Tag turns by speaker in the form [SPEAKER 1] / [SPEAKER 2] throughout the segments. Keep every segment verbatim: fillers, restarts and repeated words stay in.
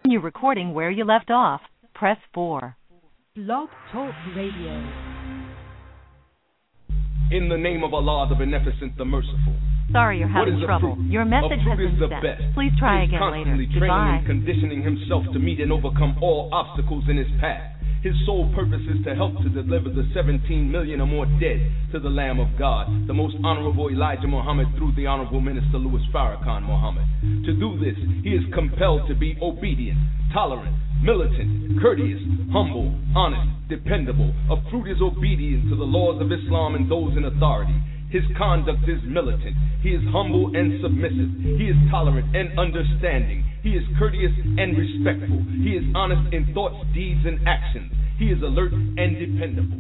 [SPEAKER 1] Continue recording where you left off. Press four.
[SPEAKER 2] Blog Talk Radio.
[SPEAKER 3] In the name of Allah, the Beneficent, the Merciful.
[SPEAKER 1] Sorry you're having trouble.
[SPEAKER 3] Fruit?
[SPEAKER 1] Your message has been
[SPEAKER 3] the
[SPEAKER 1] sent.
[SPEAKER 3] Best.
[SPEAKER 1] Please try
[SPEAKER 3] he is
[SPEAKER 1] again later.
[SPEAKER 3] constantly
[SPEAKER 1] Goodbye.
[SPEAKER 3] training and conditioning himself to meet and overcome all obstacles in his path. His sole purpose is to help to deliver the seventeen million or more dead to the Lamb of God, the most honorable Elijah Muhammad through the honorable Minister Louis Farrakhan Muhammad. To do this, he is compelled to be obedient, tolerant, militant, courteous, humble, honest, dependable. A fruit is obedient to the laws of Islam and those in authority. His conduct is militant. He is humble and submissive. He is tolerant and understanding. He is courteous and respectful. He is honest in thoughts, deeds, and actions. He is alert and dependable.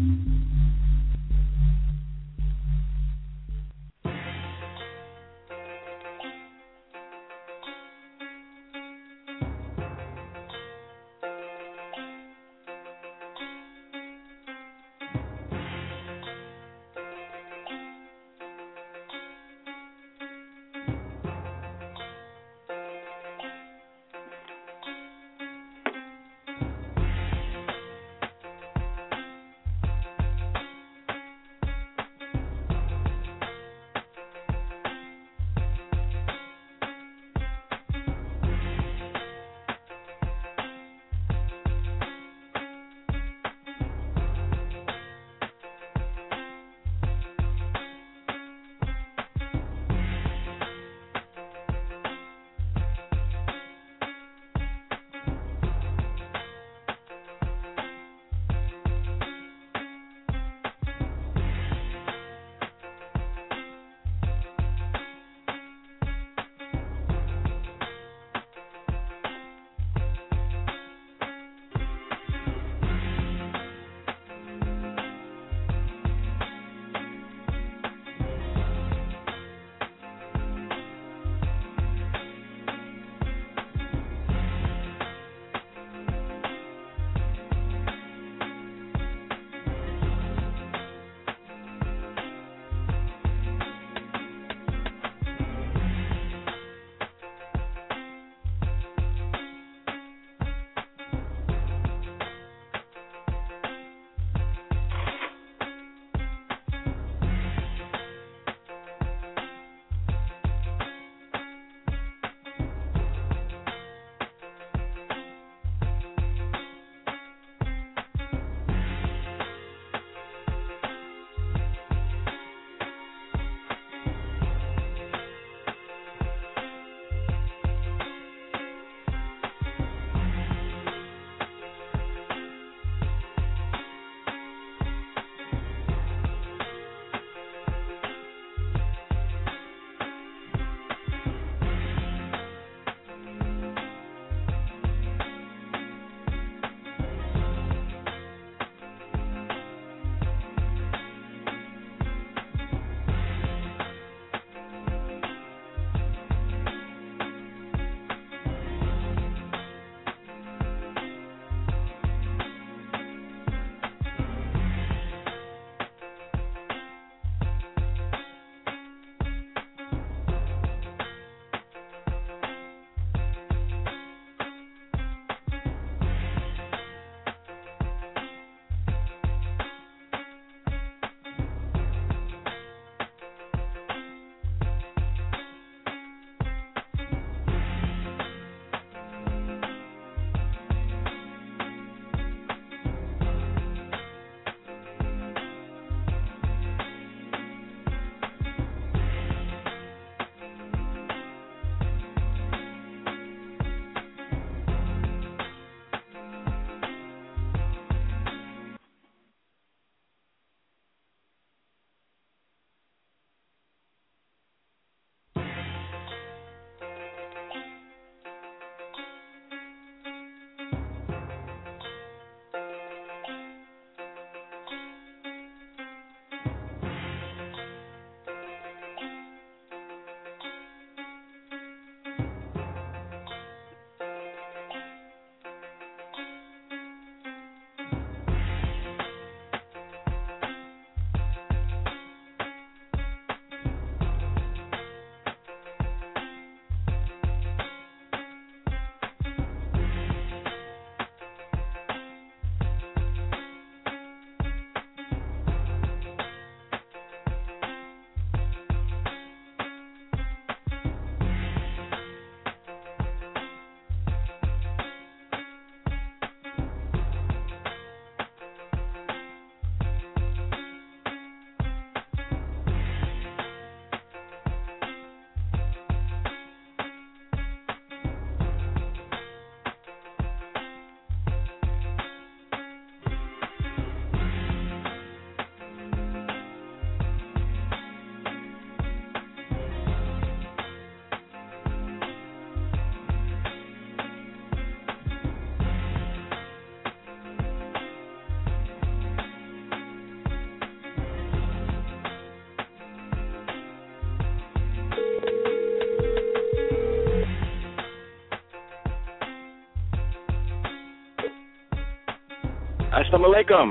[SPEAKER 4] Assalamu alaikum.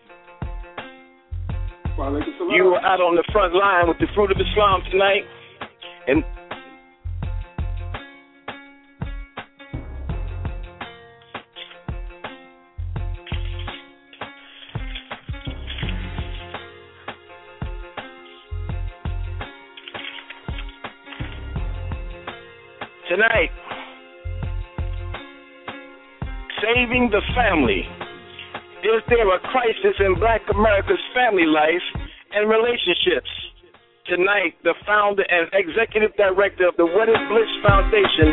[SPEAKER 4] You are out on the front line with the Fruit of Islam tonight. And tonight, saving the family. Is there a crisis in Black America's family life and relationships? Tonight, the founder and executive director of the Wedded Bliss Foundation,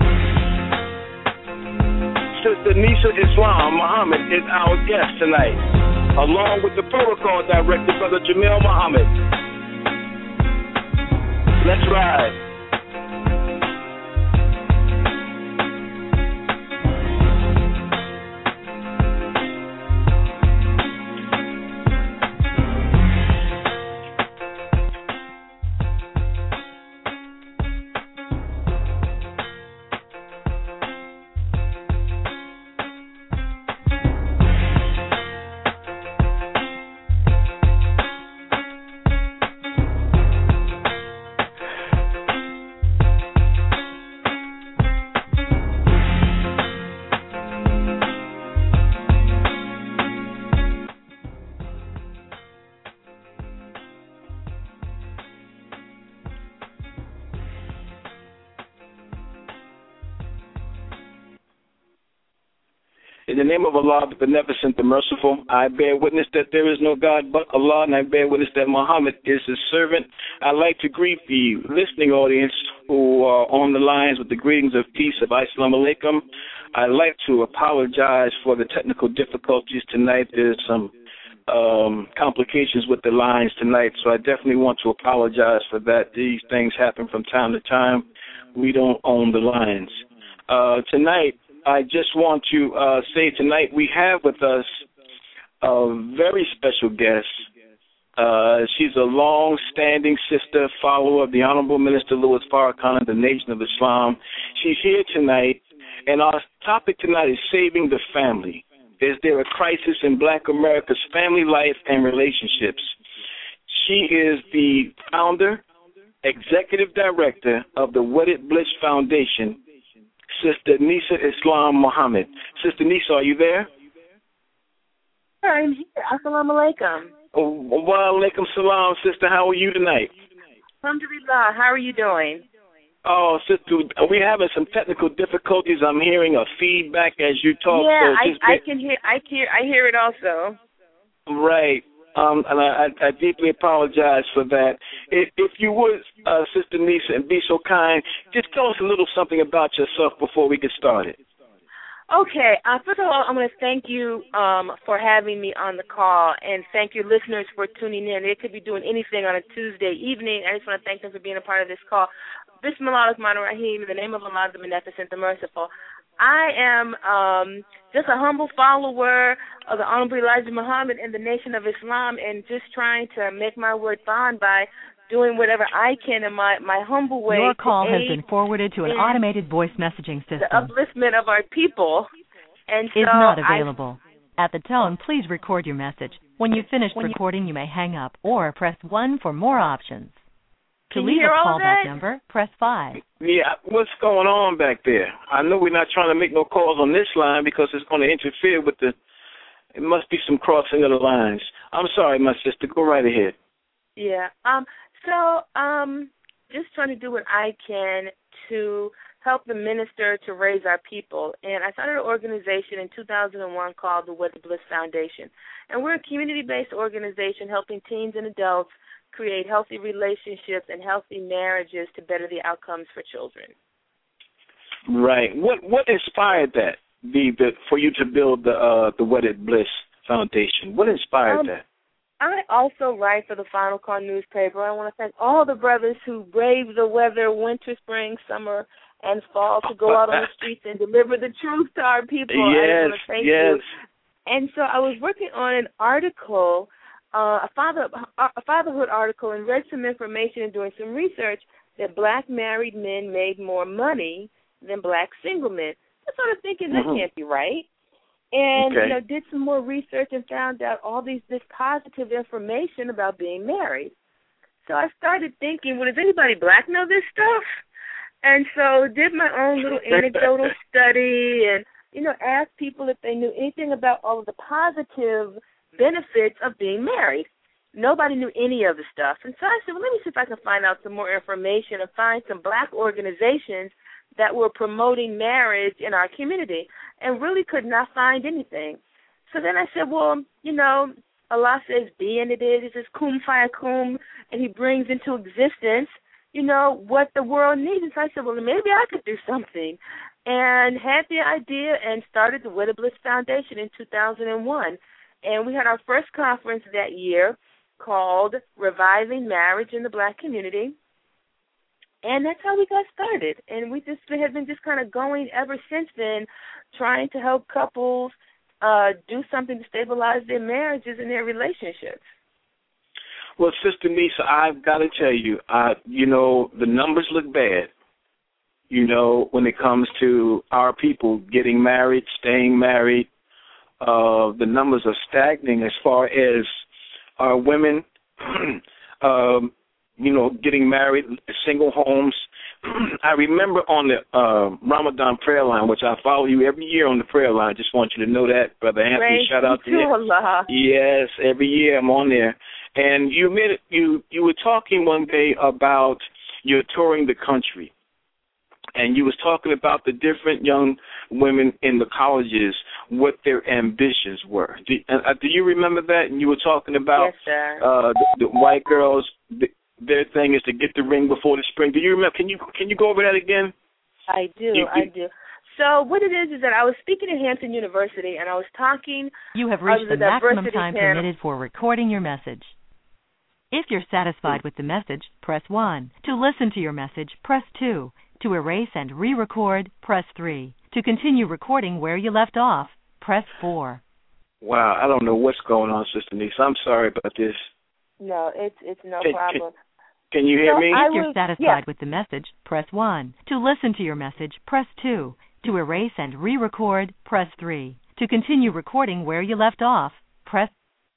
[SPEAKER 4] Sister Nisa Islam Muhammad, is our guest tonight, along with the protocol director, Brother Jamil Muhammad. Let's ride. In the name of Allah, the Beneficent, the Merciful, I bear witness that there is no God but Allah, and I bear witness that Muhammad is his servant. I'd like to greet the listening audience who are on the lines with the greetings of peace of Assalamu alaikum. I'd like to apologize for the technical difficulties tonight. There's some um, complications with the lines tonight, so I definitely want to apologize for that. These things happen from time to time. We don't own the lines. Uh, tonight, I just want to uh, say tonight we have with us a very special guest. Uh, she's a long-standing sister, follower of the Honorable Minister Louis Farrakhan of the Nation of Islam. She's here tonight, and our topic tonight is saving the family. Is there a crisis in Black America's family life and relationships? She is the founder, executive director of the Wedded Bliss Foundation, Sister Nisa Islam Muhammad. Sister Nisa, are you there?
[SPEAKER 5] I'm here. Assalamu alaikum.
[SPEAKER 4] Oh, wa alaikum salam, sister. How are you tonight?
[SPEAKER 5] Alhamdulillah. How are you doing?
[SPEAKER 4] Oh, sister, we're having some technical difficulties. I'm hearing a feedback as you talk.
[SPEAKER 5] Yeah,
[SPEAKER 4] so
[SPEAKER 5] I,
[SPEAKER 4] just
[SPEAKER 5] I can hear. I hear. I hear it also.
[SPEAKER 4] Right. Um, and I, I deeply apologize for that. If, if you would, uh, Sister Nisa, and be so kind, just tell us a little something about yourself before we get started.
[SPEAKER 5] Okay. Uh, first of all, I'm going to thank you um, for having me on the call, and thank your listeners for tuning in. They could be doing anything on a Tuesday evening. I just want to thank them for being a part of this call. Bismillah ar-Rahman ar-Rahim, in the name of Allah, the Beneficent, the Merciful. I am um, just a humble follower of the Honorable Elijah Muhammad and the Nation of Islam, and just trying to make my word bond by doing whatever I can in my, my humble way.
[SPEAKER 1] Your call
[SPEAKER 5] to
[SPEAKER 1] has
[SPEAKER 5] aid
[SPEAKER 1] been forwarded to an
[SPEAKER 5] in
[SPEAKER 1] automated voice messaging system.
[SPEAKER 5] the upliftment of our people. And so
[SPEAKER 1] Is not
[SPEAKER 5] I-
[SPEAKER 1] available. At the tone, please record your message. When you've finished recording, you may hang up or press one for more options. To
[SPEAKER 5] Can you
[SPEAKER 1] leave
[SPEAKER 5] hear
[SPEAKER 1] a
[SPEAKER 5] all of
[SPEAKER 1] callback
[SPEAKER 5] that?
[SPEAKER 1] number, press five.
[SPEAKER 4] Yeah, what's going on back there? I know we're not trying to make no calls on this line because it's going to interfere with the, it must be some crossing of the lines. I'm sorry, my sister. Go right ahead.
[SPEAKER 5] Yeah. Um. So, um, just trying to do what I can to help the minister to raise our people. And I started an organization in two thousand one called the Wedded Bliss Foundation. And we're a community-based organization helping teens and adults create healthy relationships and healthy marriages to better the outcomes for children.
[SPEAKER 4] Right. What what inspired that? The, the for you to build the uh, the Wedded Bliss Foundation. What inspired
[SPEAKER 5] Um,
[SPEAKER 4] that?
[SPEAKER 5] I also write for the Final Call newspaper. I want to thank all the brothers who brave the weather, winter, spring, summer, and fall to go out on the streets and deliver the truth to our people. I
[SPEAKER 4] Yes,
[SPEAKER 5] want to thank
[SPEAKER 4] yes.
[SPEAKER 5] you. And so I was working on an article, uh, a father a fatherhood article, and read some information and doing some research that black married men made more money than black single men. I started thinking that
[SPEAKER 4] Mhm.
[SPEAKER 5] can't be right. and
[SPEAKER 4] okay.
[SPEAKER 5] you know, did some more research and found out all these this positive information about being married. So I started thinking, well, does anybody black know this stuff? And so did my own little anecdotal study and, you know, asked people if they knew anything about all of the positive benefits of being married. Nobody knew any of the stuff. And so I said, well, let me see if I can find out some more information and find some black organizations that were promoting marriage in our community, and really could not find anything. So then I said, well, you know, Allah says be and it is. He says kum fayakum, and he brings into existence, you know, what the world needs. And so I said, well, maybe I could do something, and had the idea and started the Wedded Bliss Foundation in two thousand one. And we had our first conference that year called Reviving Marriage in the Black Community. And that's how we got started. And we just have been just kind of going ever since then, trying to help couples uh, do something to stabilize their marriages and their relationships.
[SPEAKER 4] Well, Sister Nisa, I've got to tell you, uh, you know, the numbers look bad, you know, when it comes to our people getting married, staying married. Uh, the numbers are stagnating as far as our women, um, you know, getting married, single homes. I remember on the uh, Ramadan prayer line, which I follow you every year on the prayer line. Just want you to know that, Brother Anthony.
[SPEAKER 5] Praise
[SPEAKER 4] shout out to you.
[SPEAKER 5] Allah.
[SPEAKER 4] Yes, every year I'm on there. And you made, you you were talking one day about you're touring the country, and you was talking about the different young women in the colleges, what their ambitions were. Do, uh, do you remember that? And you were talking about
[SPEAKER 5] yes, sir.
[SPEAKER 4] Uh, the, the white girls. The, Their thing is to get the ring before the spring. Do you remember? Can you can you go over that again?
[SPEAKER 5] I do,
[SPEAKER 4] you, you,
[SPEAKER 5] I do. So what it is is that I was speaking at Hampton University, and I was talking.
[SPEAKER 1] You have reached the,
[SPEAKER 5] the
[SPEAKER 1] maximum time
[SPEAKER 5] panel.
[SPEAKER 1] permitted for recording your message. If you're satisfied with the message, press one. To listen to your message, press two. To erase and re-record, press three. To continue recording where you left off, press four.
[SPEAKER 4] Wow, I don't know what's going on, Sister Nisa. I'm sorry about this.
[SPEAKER 5] No, it's it's no
[SPEAKER 4] can,
[SPEAKER 5] problem.
[SPEAKER 4] Can, can you hear
[SPEAKER 5] so
[SPEAKER 4] me?
[SPEAKER 5] I
[SPEAKER 1] If you're
[SPEAKER 5] was,
[SPEAKER 1] satisfied
[SPEAKER 5] yeah.
[SPEAKER 1] with the message, press one. To listen to your message, press two. To erase and re-record, press three. To continue recording where you left off, press...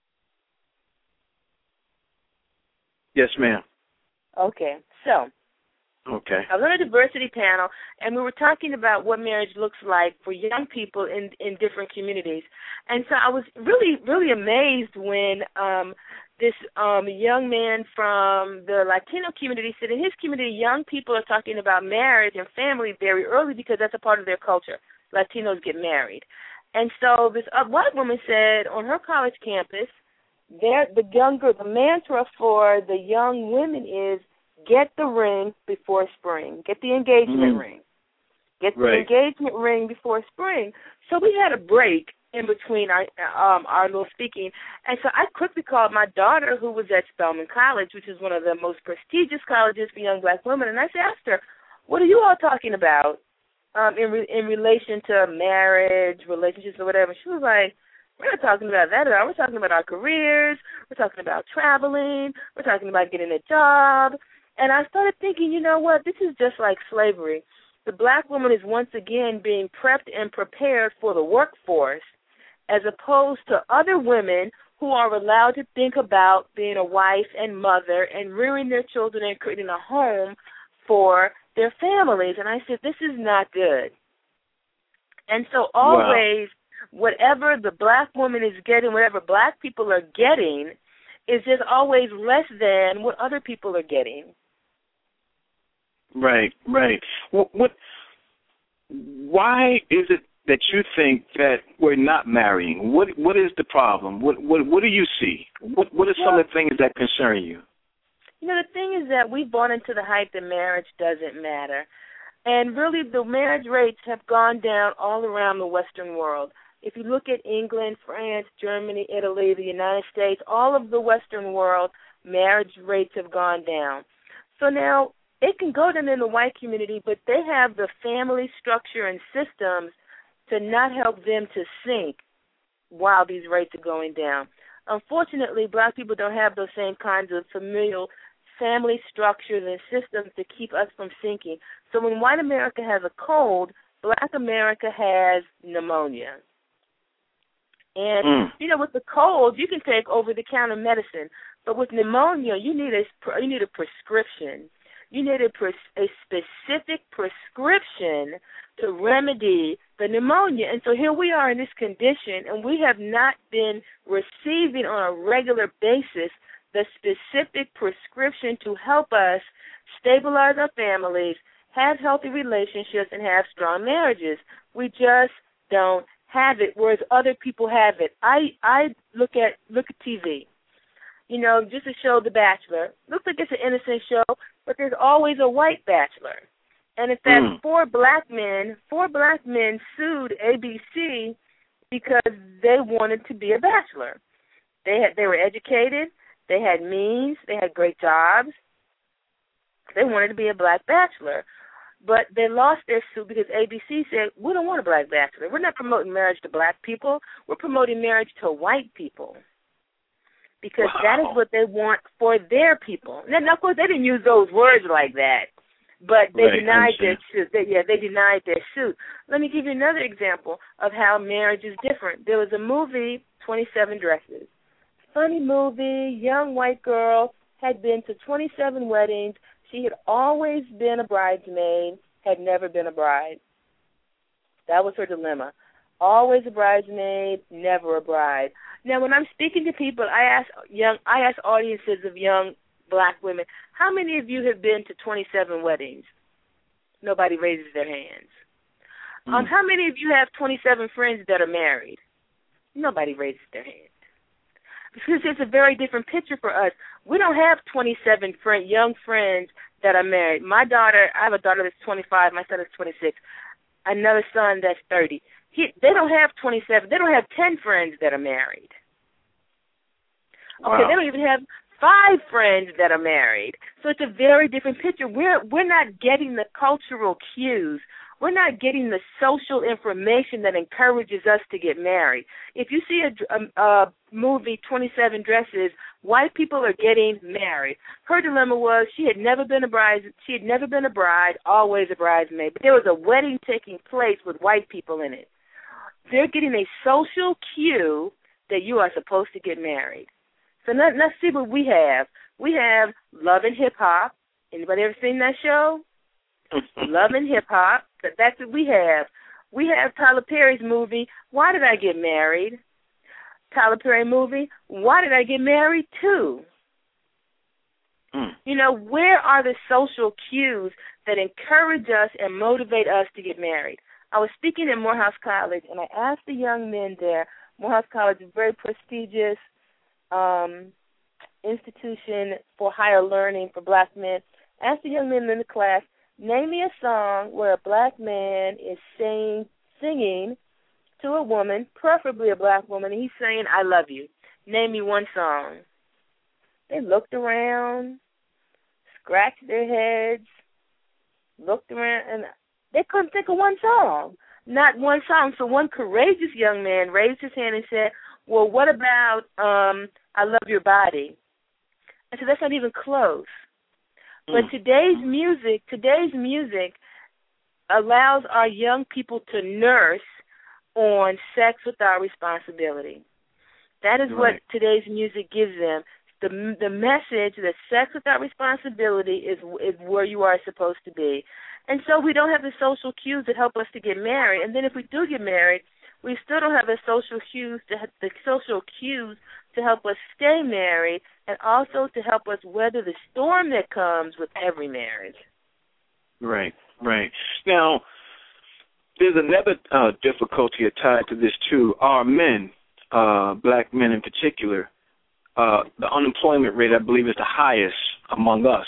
[SPEAKER 4] Yes, ma'am.
[SPEAKER 5] Okay, so
[SPEAKER 4] okay.
[SPEAKER 5] I was on a diversity panel, and we were talking about what marriage looks like for young people in, in different communities. And so I was really, really amazed when um, this um, young man from the Latino community said in his community, young people are talking about marriage and family very early because that's a part of their culture. Latinos get married. And so this uh, white woman said on her college campus, there, the younger, the mantra for the young women is get the ring before spring. Get the engagement
[SPEAKER 4] mm.
[SPEAKER 5] ring. Get the
[SPEAKER 4] right.
[SPEAKER 5] engagement ring before spring. So we had a break in between our um, our little speaking. And so I quickly called my daughter, who was at Spelman College, which is one of the most prestigious colleges for young black women, and I asked her, what are you all talking about um, in re- in relation to marriage, relationships, or whatever? She was like, we're not talking about that at all. We're talking about our careers. We're talking about traveling. We're talking about getting a job. And I started thinking, you know what, this is just like slavery. The black woman is once again being prepped and prepared for the workforce as opposed to other women who are allowed to think about being a wife and mother and rearing their children and creating a home for their families. And I said, this is not good. And so always, wow. whatever the black woman is getting, whatever black people are getting, is just always less than what other people are getting.
[SPEAKER 4] Right, right. What, what? Why is it that you think that we're not marrying? What What is the problem? What What, what do you see? What What are some well, of the things that concern you?
[SPEAKER 5] You know, the thing is that we've bought into the hype that marriage doesn't matter. And really, the marriage rates have gone down all around the Western world. If you look at England, France, Germany, Italy, the United States, all of the Western world, marriage rates have gone down. So now, it can go down in the white community, but they have the family structure and systems to not help them to sink while these rates are going down. Unfortunately, black people don't have those same kinds of familial family structures and systems to keep us from sinking. So when white America has a cold, black America has pneumonia. And,
[SPEAKER 4] mm.
[SPEAKER 5] you know, with the cold, you can take over-the-counter medicine. But with pneumonia, you need a, you need a prescription. You need a, pres- a specific prescription to remedy the pneumonia. And so here we are in this condition, and we have not been receiving on a regular basis the specific prescription to help us stabilize our families, have healthy relationships, and have strong marriages. We just don't have it, whereas other people have it. I I look at look at T V. You know, just a show, The Bachelor. Looks like it's an innocent show, but there's always a white bachelor. And in fact,
[SPEAKER 4] mm.
[SPEAKER 5] four black men, four black men sued A B C because they wanted to be a bachelor. They had they were educated, they had means, they had great jobs. They wanted to be a black bachelor. But they lost their suit because A B C said, we don't want a black bachelor. We're not promoting marriage to black people. We're promoting marriage to white people. Because
[SPEAKER 4] wow.
[SPEAKER 5] that is what they want for their people. Now, of course, they didn't use those words like that, but they
[SPEAKER 4] right,
[SPEAKER 5] denied their suit. They, yeah, they denied their suit. Let me give you another example of how marriage is different. There was a movie, twenty-seven Dresses. Funny movie, young white girl, had been to twenty-seven weddings. She had always been a bridesmaid, had never been a bride. That was her dilemma. Always a bridesmaid, never a bride. Now, when I'm speaking to people, I ask young, I ask audiences of young black women, how many of you have been to twenty-seven weddings? Nobody raises their hands. Mm. Um, how many of you have twenty-seven friends that are married? Nobody raises their hand. Because it's a very different picture for us. We don't have twenty-seven friend, young friends that are married. My daughter, I have a daughter that's twenty-five. My son is twenty-six. Another son that's thirty. He, they don't have twenty-seven. They don't have ten friends that are married. Okay,
[SPEAKER 4] wow.
[SPEAKER 5] They don't even have five friends that are married. So it's a very different picture. We're we're not getting the cultural cues. We're not getting the social information that encourages us to get married. If you see a, a, a movie, twenty-seven Dresses, white people are getting married. Her dilemma was she had never been a bride. She had never been a bride, always a bridesmaid. But there was a wedding taking place with white people in it. They're getting a social cue that you are supposed to get married. So let, let's see what we have. We have Love and Hip Hop. Anybody ever seen that show? Love and Hip Hop. That's what we have. We have Tyler Perry's movie, Why Did I Get Married? Tyler Perry movie, Why Did I Get Married To? Mm. You know, where are the social cues that encourage us and motivate us to get married? I was speaking at Morehouse College, and I asked the young men there. Morehouse College is a very prestigious um, institution for higher learning for black men. I asked the young men in the class, name me a song where a black man is sing, singing to a woman, preferably a black woman, and he's saying, I love you. Name me one song. They looked around, scratched their heads, looked around, and they couldn't think of one song. Not one song. So one courageous young man raised his hand and said, well, what about um, I Love Your Body? I said, that's not even close. But today's music, today's music allows our young people to nurse on sex without responsibility. That is right. What today's music gives them. The the message that sex without responsibility is is where you are supposed to be. And so we don't have the social cues that help us to get married. And then if we do get married, we still don't have the social cues to the social cues to help us stay married, and also to help us weather the storm that comes with every marriage.
[SPEAKER 4] Right, right. Now, there's another uh, difficulty tied to this too. Our men, uh, black men in particular, uh, the unemployment rate, I believe, is the highest among us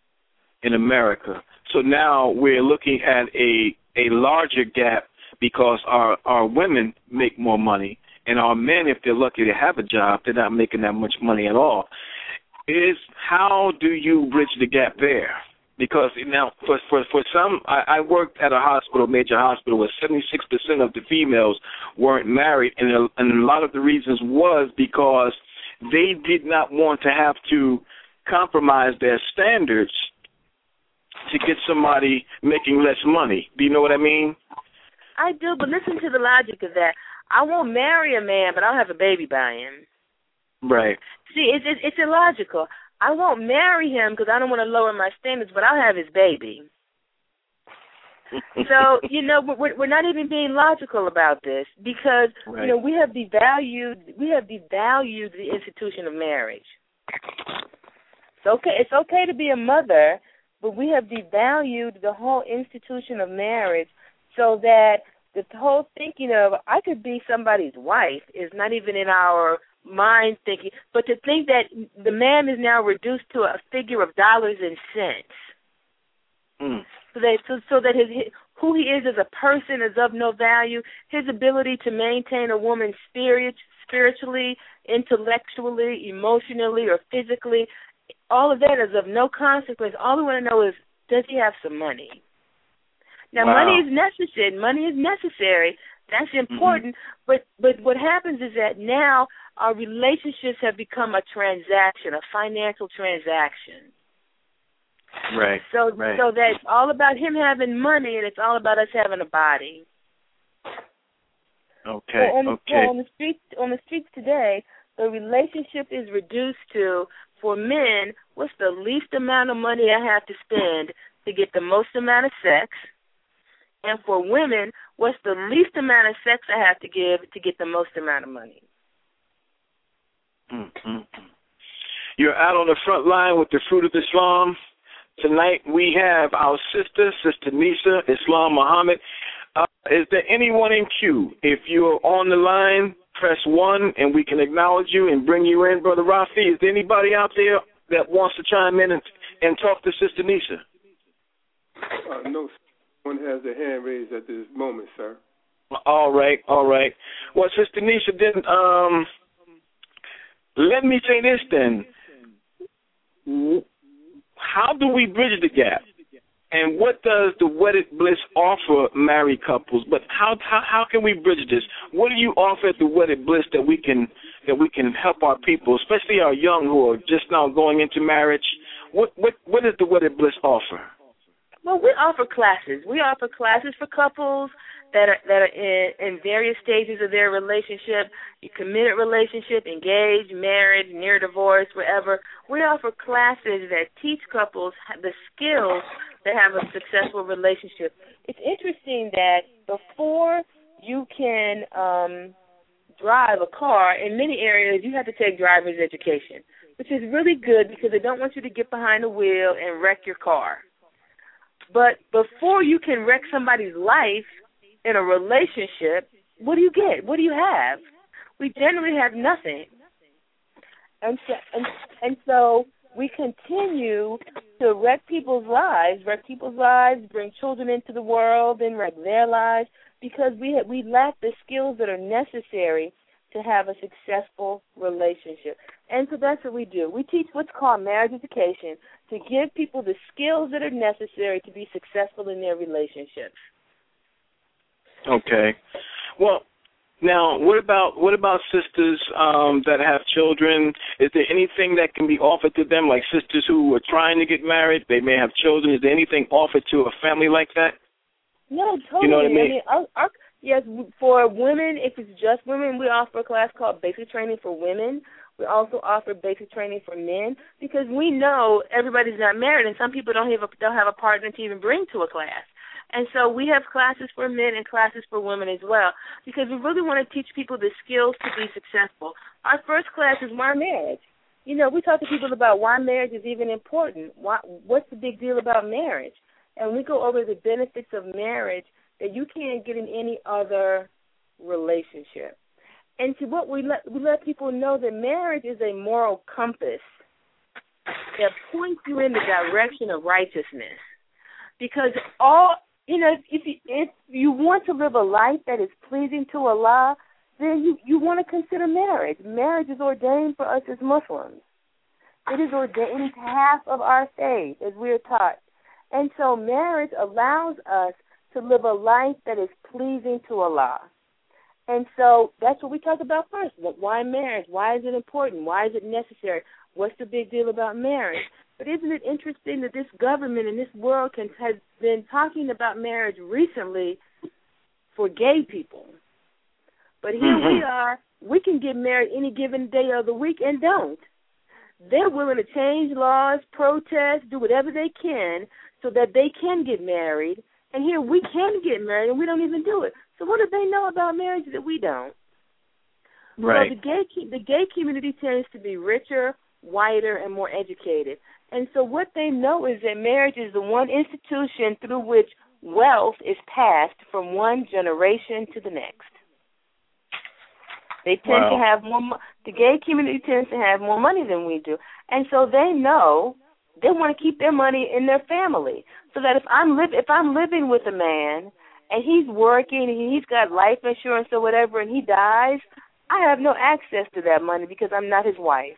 [SPEAKER 4] in America. So now we're looking at a a larger gap because our, our women make more money, and our men, if they're lucky to have a job, they're not making that much money at all. Is how do you bridge the gap there? Because now, for for, for some, I, I worked at a hospital, major hospital, where seventy-six percent of the females weren't married, and a, and a lot of the reasons was because they did not want to have to compromise their standards to get somebody making less money. Do you know what I mean?
[SPEAKER 5] I do, but listen to the logic of that. I won't marry a man, but I'll have a baby by him.
[SPEAKER 4] Right.
[SPEAKER 5] See, it's it's, it's illogical. I won't marry him because I don't want to lower my standards, but I'll have his baby. So, you know, we're, we're not even being logical about this because, right. you know, we have devalued, we have devalued the institution of marriage. It's okay, it's okay to be a mother, but we have devalued the whole institution of marriage so that the whole thinking of I could be somebody's wife is not even in our mind thinking. But to think that the man is now reduced to a figure of dollars and cents. Mm. So that so, so that his, his who he is as a person is of no value. His ability to maintain a woman's spirit, spiritually, intellectually, emotionally, or physically, all of that is of no consequence. All we want to know is, does he have some money? Now, wow. money is necessary. Money is necessary. That's important. Mm-hmm. But but what happens is that now our relationships have become a transaction, a financial transaction.
[SPEAKER 4] Right.
[SPEAKER 5] So
[SPEAKER 4] right.
[SPEAKER 5] so that it's all about him having money, and it's all about us having a body.
[SPEAKER 4] Okay.
[SPEAKER 5] So on,
[SPEAKER 4] okay.
[SPEAKER 5] So on the streets on the streets today, the relationship is reduced to, for men, what's the least amount of money I have to spend to get the most amount of sex, and for women, what's the least amount of sex I have to give to get the most amount of money.
[SPEAKER 4] Mm-hmm. You're out on the front line with the Fruit of Islam. Tonight we have our sister, Sister Nisa Islam Muhammad. Uh, is there anyone in queue? If you're on the line, press one, and we can acknowledge you and bring you in. Brother Rafi, is there anybody out there that wants to chime in and, and talk to Sister Nisa?
[SPEAKER 6] Uh, no, one has their hand raised at this moment, sir.
[SPEAKER 4] All right, all right. Well, Sister Nisa, then um, let me say this then. How do we bridge the gap? And what does the Wedded Bliss offer married couples? But how how how can we bridge this? What do you offer at the Wedded Bliss that we can that we can help our people, especially our young who are just now going into marriage? What what what does the Wedded Bliss offer?
[SPEAKER 5] Well, we offer classes. We offer classes for couples that are that are in, in various stages of their relationship, your committed relationship, engaged, married, near divorce, wherever. We offer classes that teach couples the skills to have a successful relationship. It's interesting that before you can um, drive a car, in many areas you have to take driver's education, which is really good because they don't want you to get behind the wheel and wreck your car. But before you can wreck somebody's life in a relationship, what do you get? What do you have? We generally have nothing. And so, and, and so we continue to wreck people's lives, wreck people's lives, bring children into the world and wreck their lives because we have, we lack the skills that are necessary to have a successful relationship. And so that's what we do. We teach what's called marriage education to give people the skills that are necessary to be successful in their relationships.
[SPEAKER 4] Okay. Well, now, what about what about sisters um, that have children? Is there anything that can be offered to them, like sisters who are trying to get married? They may have children. Is there anything offered to a family like that?
[SPEAKER 5] No, totally.
[SPEAKER 4] You know what I mean?
[SPEAKER 5] I mean our, our, yes, for women, if it's just women, we offer a class called Basic Training for Women. We also offer basic training for men because we know everybody's not married, and some people don't have a, don't have a partner to even bring to a class. And so we have classes for men and classes for women as well because we really want to teach people the skills to be successful. Our first class is why marriage. You know, we talk to people about why marriage is even important. Why, what's the big deal about marriage? And we go over the benefits of marriage that you can't get in any other relationship. And to what we let we let people know that marriage is a moral compass that points you in the direction of righteousness. Because all you know, if you, if you want to live a life that is pleasing to Allah, then you, you want to consider marriage. Marriage is ordained for us as Muslims. It is ordained half of our faith, as we are taught. And so marriage allows us to live a life that is pleasing to Allah. And so that's what we talk about first. Why marriage? Why is it important? Why is it necessary? What's the big deal about marriage? But isn't it interesting that this government and this world can, has been talking about marriage recently for gay people? But here
[SPEAKER 4] mm-hmm.
[SPEAKER 5] we are, we can get married any given day of the week and don't. They're willing to change laws, protest, do whatever they can so that they can get married. And here we can get married and we don't even do it. So what do they know about marriage that we don't?
[SPEAKER 4] Right.
[SPEAKER 5] So the gay, the gay community tends to be richer, whiter, and more educated. And so what they know is that marriage is the one institution through which wealth is passed from one generation to the next. They tend
[SPEAKER 4] wow.
[SPEAKER 5] to have more. Mo- the gay community tends to have more money than we do, and so they know they want to keep their money in their family. So that if I'm live, if I'm living with a man and he's working and he's got life insurance or whatever, and he dies, I have no access to that money because I'm not his wife.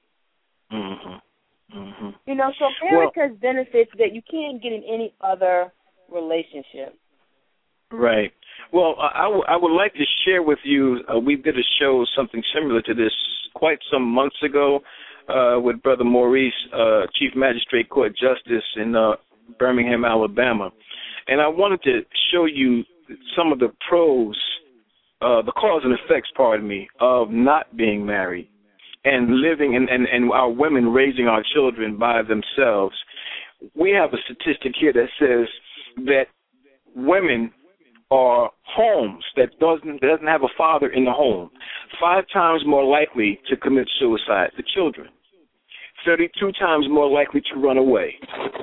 [SPEAKER 4] Mm-hmm. Mm-hmm.
[SPEAKER 5] You know, so marriage
[SPEAKER 4] well,
[SPEAKER 5] has benefits that you can't get in any other relationship.
[SPEAKER 4] Right. Well, I, w- I would like to share with you, uh, we did a show, something similar to this, quite some months ago uh, with Brother Maurice, uh, Chief Magistrate Court Justice in uh, Birmingham, Alabama. And I wanted to show you some of the pros, uh, the cause and effects, pardon me, of not being married and living and, and, and our women raising our children by themselves. We have a statistic here that says that women are homes that doesn't doesn't have a father in the home, five times more likely to commit suicide. The children, thirty-two times more likely to run away,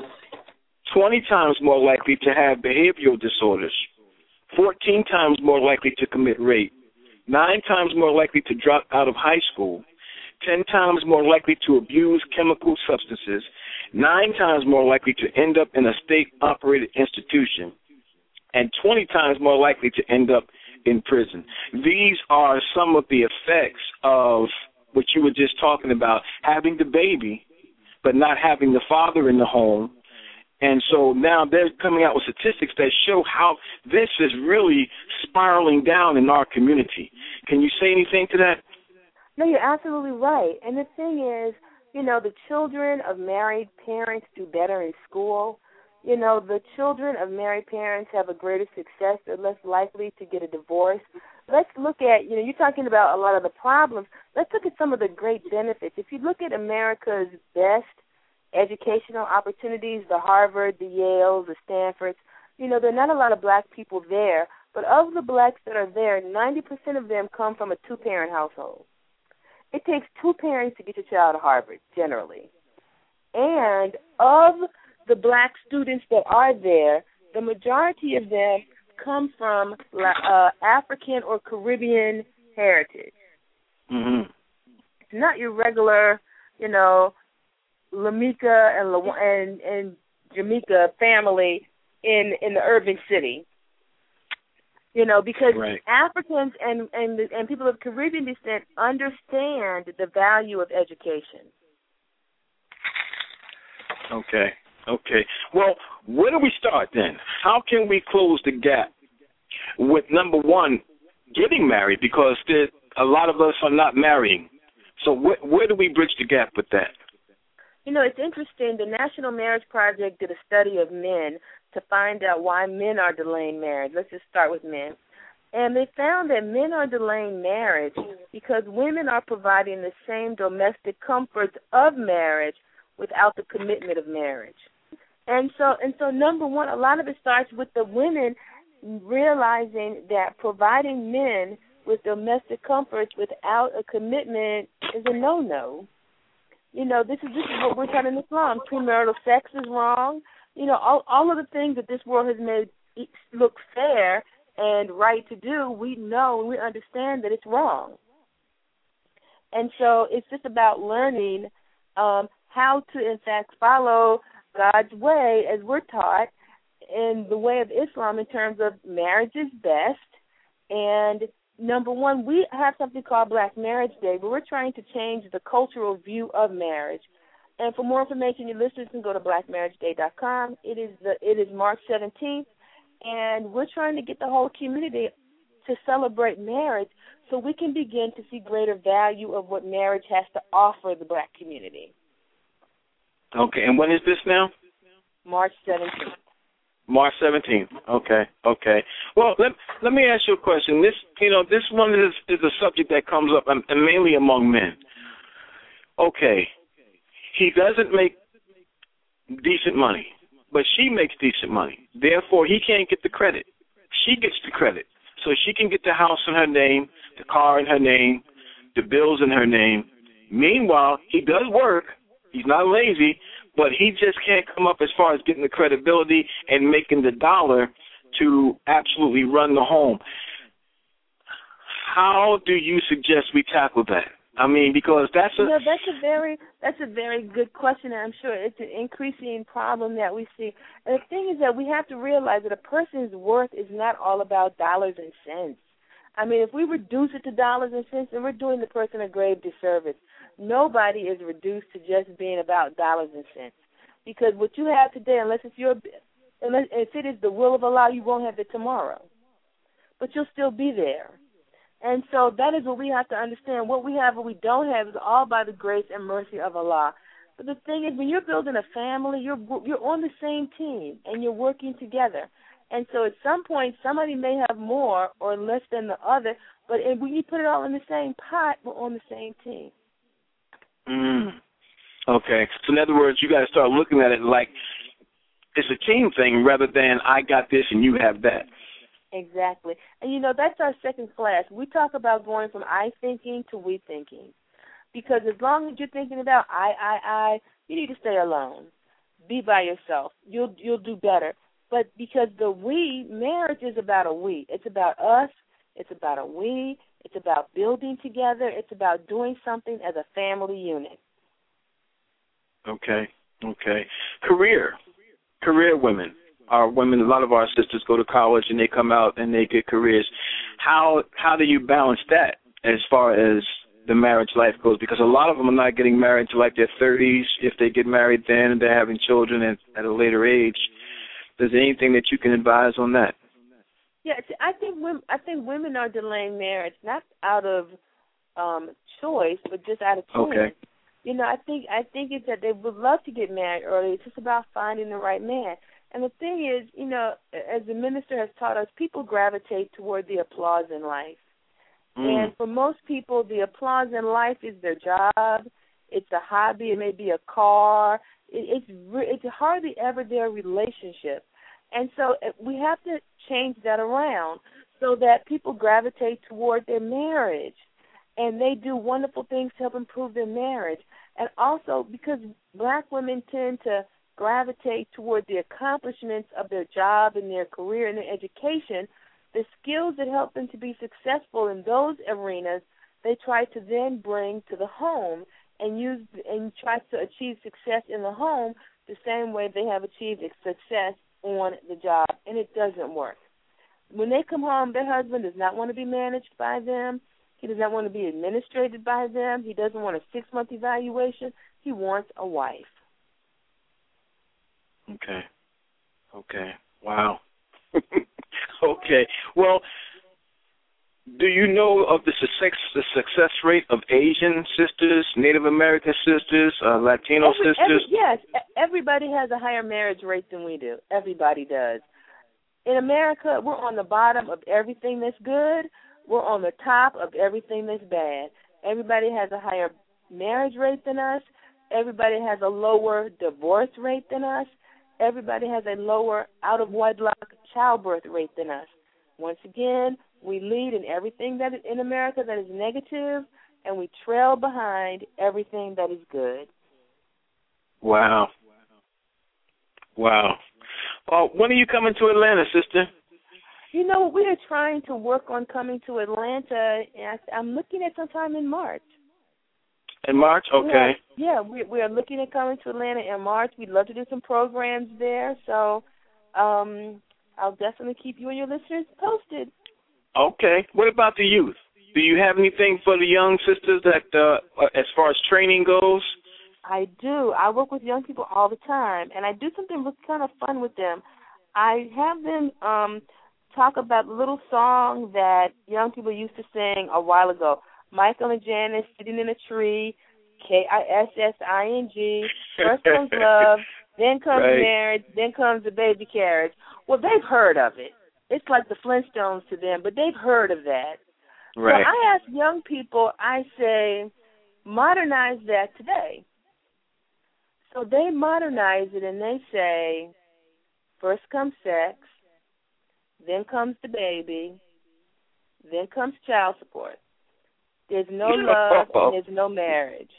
[SPEAKER 4] twenty times more likely to have behavioral disorders, fourteen times more likely to commit rape, nine times more likely to drop out of high school, ten times more likely to abuse chemical substances, nine times more likely to end up in a state-operated institution, and twenty times more likely to end up in prison. These are some of the effects of what you were just talking about, having the baby but not having the father in the home. And so now they're coming out with statistics that show how this is really spiraling down in our community. Can you say anything to that?
[SPEAKER 5] No, you're absolutely right. And the thing is, you know, the children of married parents do better in school. You know, the children of married parents have a greater success. They're less likely to get a divorce. Let's look at, you know, you're talking about a lot of the problems. Let's look at some of the great benefits. If you look at America's best educational opportunities, the Harvard, the Yales, the Stanfords, you know, there are not a lot of black people there. But of the blacks that are there, ninety percent of them come from a two-parent household. It takes two parents to get your child to Harvard, generally. And of the black students that are there, the majority of them come from uh, African or Caribbean heritage.
[SPEAKER 4] Mm-hmm.
[SPEAKER 5] It's not your regular, you know, Lamika and La- and, and Jamaica family in, in the urban city. You know, because
[SPEAKER 4] right.
[SPEAKER 5] Africans and, and, and people of Caribbean descent understand the value of education.
[SPEAKER 4] Okay. Okay. Well, where do we start then? How can we close the gap with, number one, getting married? Because there, a lot of us are not marrying. So wh- where do we bridge the gap with that?
[SPEAKER 5] You know, it's interesting. The National Marriage Project did a study of men to find out why men are delaying marriage. Let's just start with men. And they found that men are delaying marriage because women are providing the same domestic comforts of marriage without the commitment of marriage. And so, and so, number one, a lot of it starts with the women realizing that providing men with domestic comforts without a commitment is a no-no. You know, this is this is what we're taught in Islam. Premarital sex is wrong. You know, all all of the things that this world has made look fair and right to do, we know and we understand that it's wrong. And so it's just about learning um, how to, in fact, follow God's way as we're taught in the way of Islam in terms of marriage is best. And number one, we have something called Black Marriage Day, but we're trying to change the cultural view of marriage. And for more information, your listeners can go to black marriage day dot com. It is the it is March seventeenth, and we're trying to get the whole community to celebrate marriage so we can begin to see greater value of what marriage has to offer the black community.
[SPEAKER 4] Okay, and when is this now?
[SPEAKER 5] March seventeenth.
[SPEAKER 4] March seventeenth. Okay, okay. Well, let let me ask you a question. This, you know, this one is is a subject that comes up, um, and mainly among men. Okay, he doesn't make decent money, but she makes decent money. Therefore, he can't get the credit. She gets the credit, so she can get the house in her name, the car in her name, the bills in her name. Meanwhile, he does work. He's not lazy, but he just can't come up as far as getting the credibility and making the dollar to absolutely run the home. How do you suggest we tackle that? I mean, because that's a...
[SPEAKER 5] You know, that's a very that's a very good question, and I'm sure it's an increasing problem that we see. And the thing is that we have to realize that a person's worth is not all about dollars and cents. I mean, if we reduce it to dollars and cents, then we're doing the person a grave disservice. Nobody is reduced to just being about dollars and cents, because what you have today, unless it's your, unless if it is the will of Allah, you won't have it tomorrow, but you'll still be there. And so that is what we have to understand. What we have, what we don't have, is all by the grace and mercy of Allah. But the thing is, when you're building a family, you're you're on the same team and you're working together. And so at some point, somebody may have more or less than the other, but when you put it all in the same pot, we're on the same team.
[SPEAKER 4] Mm. Okay. So in other words, you got to start looking at it like it's a team thing rather than I got this and you have that.
[SPEAKER 5] Exactly. And, you know, that's our second class. We talk about going from I thinking to we thinking. Because as long as you're thinking about I, I, I, you need to stay alone. Be by yourself. You'll you'll do better. But because the we, marriage is about a we. It's about us. It's about a we. It's about building together. It's about doing something as a family unit.
[SPEAKER 4] Okay. Okay. Career. Career women. Our women, a lot of our sisters go to college and they come out and they get careers. How how do you balance that as far as the marriage life goes? Because a lot of them are not getting married to like their thirties. If they get married then and they're having children at, at a later age. Is there anything that you can advise on that?
[SPEAKER 5] Yeah, I think women, I think women are delaying marriage not out of um, choice, but just out of chance.
[SPEAKER 4] Okay.
[SPEAKER 5] You know, I think I think it's that they would love to get married early. It's just about finding the right man. And the thing is, you know, as the minister has taught us, people gravitate toward the applause in life. Mm. And for most people, the applause in life is their job. It's a hobby. It may be a car. It, it's re- it's hardly ever their relationship. And so we have to change that around so that people gravitate toward their marriage. And they do wonderful things to help improve their marriage. And also because black women tend to gravitate toward the accomplishments of their job and their career and their education, the skills that help them to be successful in those arenas, they try to then bring to the home and use and try to achieve success in the home the same way they have achieved success on the job, and it doesn't work. When they come home, their husband does not want to be managed by them. He does not want to be administrated by them. He doesn't want a six-month evaluation. He wants a wife.
[SPEAKER 4] Okay. Okay. Wow. Okay. Well, do you know of the success the success rate of Asian sisters, Native American sisters, uh, Latino
[SPEAKER 5] every,
[SPEAKER 4] sisters?
[SPEAKER 5] Every, yes. Everybody has a higher marriage rate than we do. Everybody does. In America, we're on the bottom of everything that's good. We're on the top of everything that's bad. Everybody has a higher marriage rate than us. Everybody has a lower divorce rate than us. Everybody has a lower out-of-wedlock childbirth rate than us. Once again, we lead in everything that is in America that is negative, and we trail behind everything that is good.
[SPEAKER 4] Wow. Wow. Well, when are you coming to Atlanta, sister?
[SPEAKER 5] You know, we are trying to work on coming to Atlanta, and I'm looking at sometime in March.
[SPEAKER 4] In March? Okay.
[SPEAKER 5] Yeah, we, we are looking at coming to Atlanta in March. We'd love to do some programs there, so um, I'll definitely keep you and your listeners posted.
[SPEAKER 4] Okay. What about the youth? Do you have anything for the young sisters that, uh, as far as training goes?
[SPEAKER 5] I do. I work with young people all the time, and I do something really kind of fun with them. I have them um, talk about a little song that young people used to sing a while ago. Michael and Janice, Sitting in a Tree, K I S S I N G, First Comes Love, then comes
[SPEAKER 4] right.
[SPEAKER 5] marriage, then comes the baby carriage. Well, they've heard of it. It's like the Flintstones to them, but they've heard of that.
[SPEAKER 4] Right.
[SPEAKER 5] So I ask young people, I say, modernize that today. So they modernize it and they say, first comes sex, then comes the baby, then comes child support. There's no love and there's no marriage.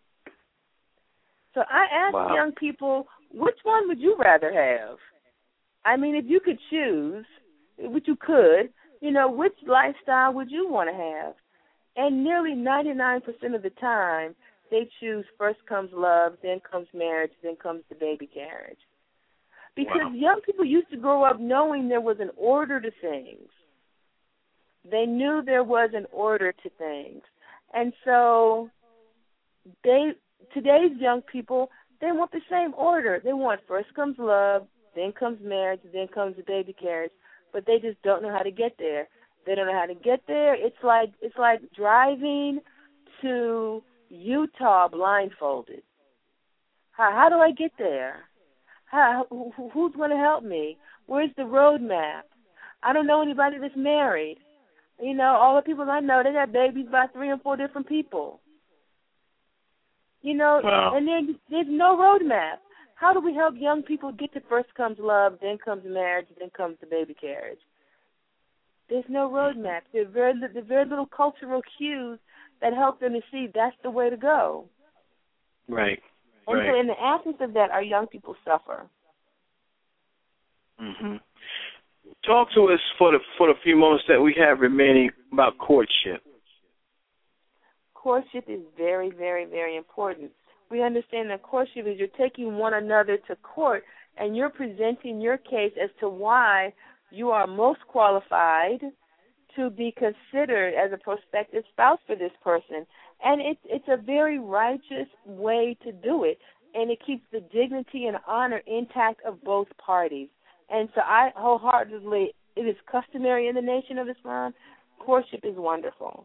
[SPEAKER 5] So I ask
[SPEAKER 4] wow.
[SPEAKER 5] young people, which one would you rather have? I mean, if you could choose, which you could, you know, which lifestyle would you want to have? And nearly ninety-nine percent of the time, they choose first comes love, then comes marriage, then comes the baby carriage. Because
[SPEAKER 4] wow.
[SPEAKER 5] young people used to grow up knowing there was an order to things. They knew there was an order to things. And so they today's young people, they want the same order. They want first comes love, then comes marriage, then comes the baby carriage. But they just don't know how to get there. They don't know how to get there. It's like it's like driving to Utah blindfolded. How, how do I get there? How, who, who's going to help me? Where's the road map? I don't know anybody that's married. You know, all the people I know, they got babies by three and four different people. You know,
[SPEAKER 4] wow.
[SPEAKER 5] and then there's no road map. How do we help young people get to first comes love, then comes marriage, then comes the baby carriage? There's no road map. There are very, there are very little cultural cues that help them to see that's the way to go.
[SPEAKER 4] Right.
[SPEAKER 5] And
[SPEAKER 4] right.
[SPEAKER 5] so in the absence of that, our young people suffer.
[SPEAKER 4] Mm-hmm. Talk to us for the for the few moments that we have remaining about courtship.
[SPEAKER 5] Courtship is very, very, very important. We understand that courtship is you're taking one another to court and you're presenting your case as to why you are most qualified to be considered as a prospective spouse for this person. And it's it's a very righteous way to do it, and it keeps the dignity and honor intact of both parties. And so I wholeheartedly, it is customary in the Nation of Islam. Courtship is wonderful.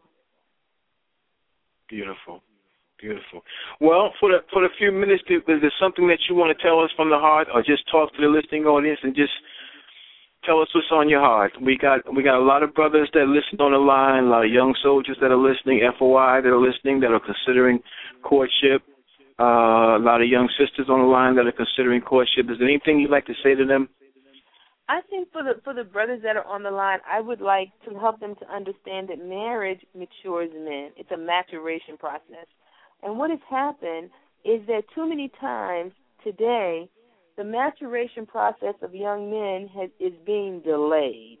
[SPEAKER 4] Beautiful. Beautiful. Well, for the for the few minutes, is there something that you want to tell us from the heart, or just talk to the listening audience and just tell us what's on your heart? We got we got a lot of brothers that listen on the line, a lot of young soldiers that are listening, F O I that are listening, that are considering courtship, uh, a lot of young sisters on the line that are considering courtship. Is there anything you'd like to say to them?
[SPEAKER 5] I think for the for the brothers that are on the line, I would like to help them to understand that marriage matures men. It's a maturation process. And what has happened is that too many times today, the maturation process of young men has, is being delayed,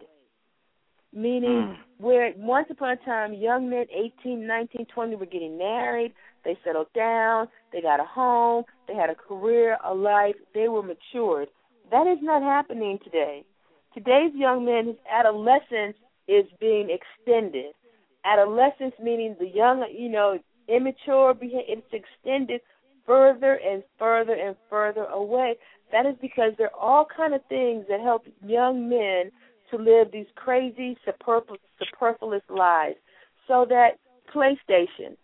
[SPEAKER 5] meaning mm. where once upon a time young men, eighteen, nineteen, twenty, were getting married, they settled down, they got a home, they had a career, a life, they were matured. That is not happening today. Today's young men, his adolescence is being extended. Adolescence meaning the young, you know, immature behavior, it's extended further and further and further away. That is because there are all kind of things that help young men to live these crazy, superfluous lives. So that PlayStation,